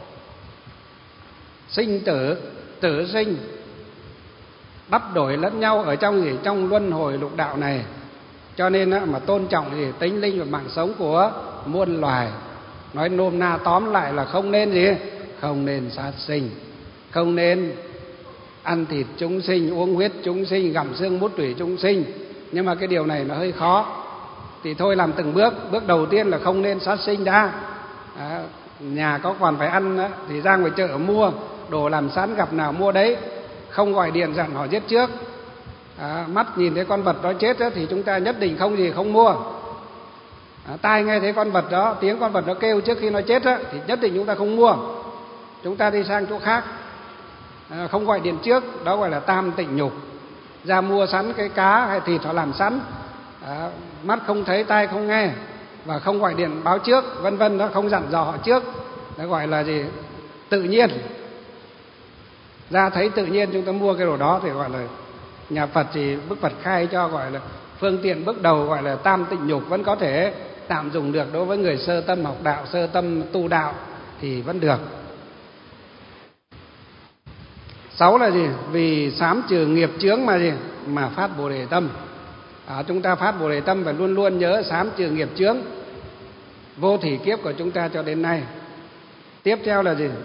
sinh tử, tử sinh, đắp đổi lẫn nhau ở trong gì? Trong luân hồi lục đạo này. Cho nên á, mà tôn trọng gì? Tính linh và mạng sống của muôn loài. Nói nôm na tóm lại là không nên gì? Không nên sát sinh, không nên ăn thịt chúng sinh, uống huyết chúng sinh, gặm xương mút tủy chúng sinh. Nhưng mà cái điều này nó hơi khó, thì thôi làm từng bước. Bước đầu tiên là không nên sát sinh đã. À, nhà có còn phải ăn á, thì ra ngoài chợ mua đồ làm sẵn, gặp nào mua đấy, không gọi điện dặn họ giết trước. À, mắt nhìn thấy con vật đó chết á, thì chúng ta nhất định không gì không mua. À, tai nghe thấy con vật đó, tiếng con vật đó kêu trước khi nó chết á, thì nhất định chúng ta không mua. Chúng ta đi sang chỗ khác. À, không gọi điện trước, đó gọi là tam tịnh nhục. Ra mua sẵn cái cá hay thịt họ làm sẵn, à, mắt không thấy, tai không nghe, và không gọi điện báo trước, vân vân, đó không dặn dò họ trước, đó gọi là gì? Tự nhiên. Ra thấy tự nhiên chúng ta mua cái đồ đó thì gọi là, nhà Phật thì Đức Phật khai cho gọi là phương tiện bước đầu, gọi là tam tịnh nhục, vẫn có thể tạm dùng được đối với người sơ tâm học đạo, sơ tâm tu đạo thì vẫn được. Sáu là gì? Vì sám trừ nghiệp chướng mà gì? Mà phát Bồ Đề tâm. À, chúng ta phát Bồ Đề tâm phải luôn luôn nhớ sám trừ nghiệp chướng vô thỉ kiếp của chúng ta cho đến nay. Tiếp theo là gì?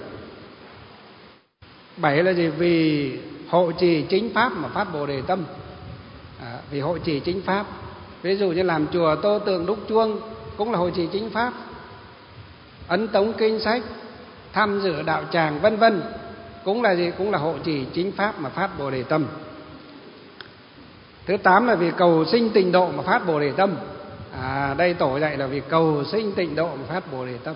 Bảy là gì? Vì hộ trì chính pháp mà phát Bồ Đề tâm. À, vì hộ trì chính pháp. Ví dụ như làm chùa, tô tượng, đúc chuông cũng là hộ trì chính pháp. Ấn tống kinh sách, tham dự đạo tràng, vân vân, cũng là gì? Cũng là hộ trì chính pháp mà phát Bồ Đề tâm. Thứ tám là vì cầu sinh tịnh độ mà phát Bồ Đề tâm. À, đây tổ dạy là vì cầu sinh tịnh độ mà phát Bồ Đề tâm.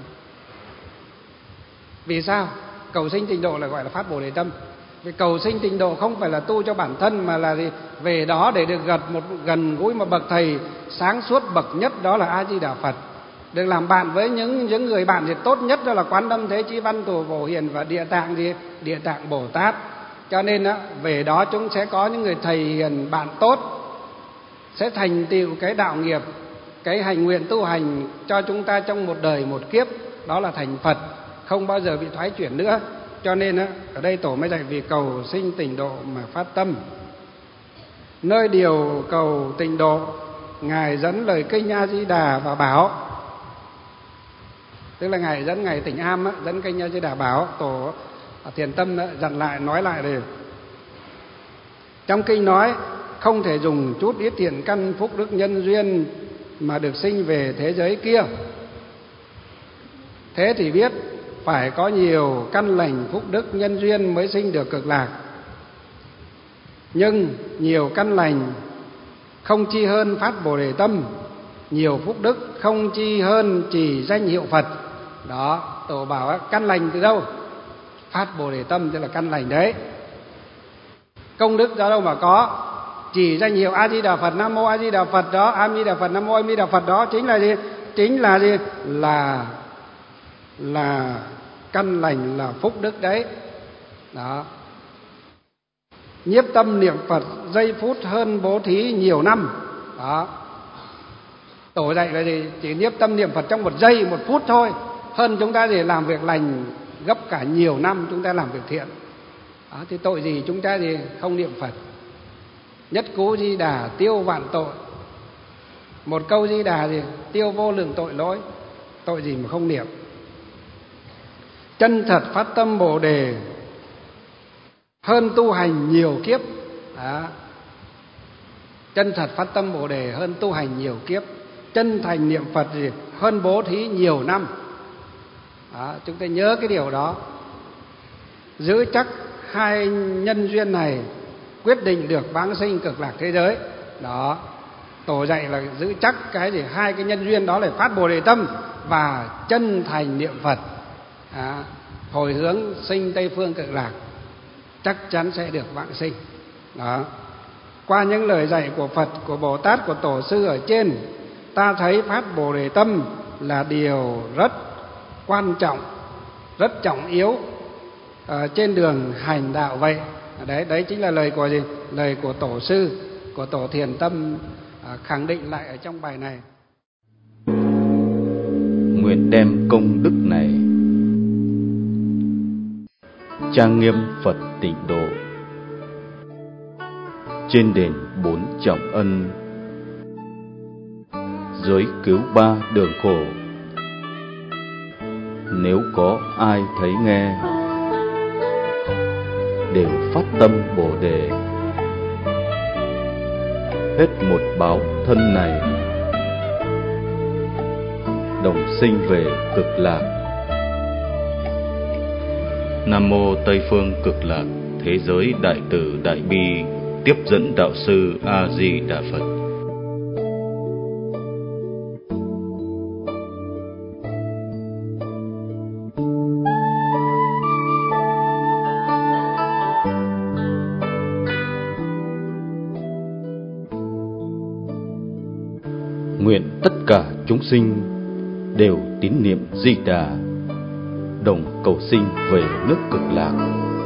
Vì sao? Cầu sinh tịnh độ là gọi là phát Bồ Đề tâm. Vì cầu sinh tịnh độ không phải là tu cho bản thân, mà là gì? Về đó để được gần một gần gũi một bậc thầy sáng suốt bậc nhất, đó là A Di Đà Phật. Được làm bạn với những những người bạn thì tốt nhất, đó là Quán Âm Thế Chí Văn Thù Phổ Hiền và Địa Tạng gì? Địa Tạng Bồ Tát. Cho nên á, về đó chúng sẽ có những người thầy hiền bạn tốt, sẽ thành tựu cái đạo nghiệp, cái hành nguyện tu hành cho chúng ta trong một đời một kiếp, đó là thành Phật, không bao giờ bị thoái chuyển nữa. Cho nên á, ở đây tổ mới dạy vì cầu sinh tịnh độ mà phát tâm. Nơi điều cầu tịnh độ, Ngài dẫn lời kinh A Di Đà và bảo, tức là Ngài dẫn Ngài Tịnh Am á, dẫn kinh A Di Đà bảo, tổ Thiền Tâm á, dặn lại nói lại rồi. Trong kinh nói không thể dùng chút ít thiện căn phúc đức nhân duyên mà được sinh về thế giới kia. Thế thì biết phải có nhiều căn lành phúc đức nhân duyên mới sinh được cực lạc. Nhưng nhiều căn lành không chi hơn phát Bồ Đề tâm, nhiều phúc đức không chi hơn trì danh hiệu Phật. Đó, Tổ bảo căn lành từ đâu? Phát Bồ Đề tâm tức là căn lành đấy. Công đức do đâu mà có? Chỉ danh hiệu A Di Đà Phật, Nam Mô A Di Đà Phật đó, A Di Đà Phật, Nam Mô A Di Đà Phật đó chính là gì? Chính là gì? Là là căn lành, là phúc đức đấy. Đó. Nhiếp tâm niệm Phật giây phút hơn bố thí nhiều năm. Đó. Tổ dạy là gì? Chỉ nhiếp tâm niệm Phật trong một giây, một phút thôi, hơn chúng ta để làm việc lành gấp cả nhiều năm chúng ta làm việc thiện. Đó, thì tội gì chúng ta thì không niệm Phật. Nhất cú Di Đà tiêu vạn tội. Một câu Di Đà thì tiêu vô lượng tội lỗi. Tội gì mà không niệm. Chân thật phát tâm Bồ Đề hơn tu hành nhiều kiếp. Đó. Chân thật phát tâm Bồ Đề hơn tu hành nhiều kiếp. Chân thành niệm Phật gì hơn bố thí nhiều năm. Đó, chúng ta nhớ cái điều đó. Giữ chắc hai nhân duyên này quyết định được vãng sinh cực lạc thế giới. Đó, Tổ dạy là giữ chắc cái gì? Hai cái nhân duyên đó là phát Bồ Đề tâm và chân thành niệm Phật. Đó, hồi hướng sinh Tây phương cực lạc, chắc chắn sẽ được vãng sinh. Đó. Qua những lời dạy của Phật, của Bồ Tát, của Tổ sư ở trên, ta thấy phát Bồ Đề tâm là điều rất quan trọng, rất trọng yếu ở trên đường hành đạo vậy. Đấy, đấy chính là lời của gì? Lời của Tổ sư, của Tổ Thiền Tâm khẳng định lại ở trong bài này. Nguyện đem công đức này trang nghiêm Phật Tịnh Độ, trên đền bốn trọng ân, dưới cứu ba đường khổ. Nếu có ai thấy nghe, đều phát tâm Bồ Đề, hết một báo thân này, đồng sinh về cực lạc. Nam Mô Tây Phương Cực Lạc Thế Giới Đại Từ Đại Bi Tiếp dẫn Đạo Sư A Di Đà Phật. Nguyện tất cả chúng sinh đều tín niệm Di Đà, đồng cầu sinh về nước cực lạc.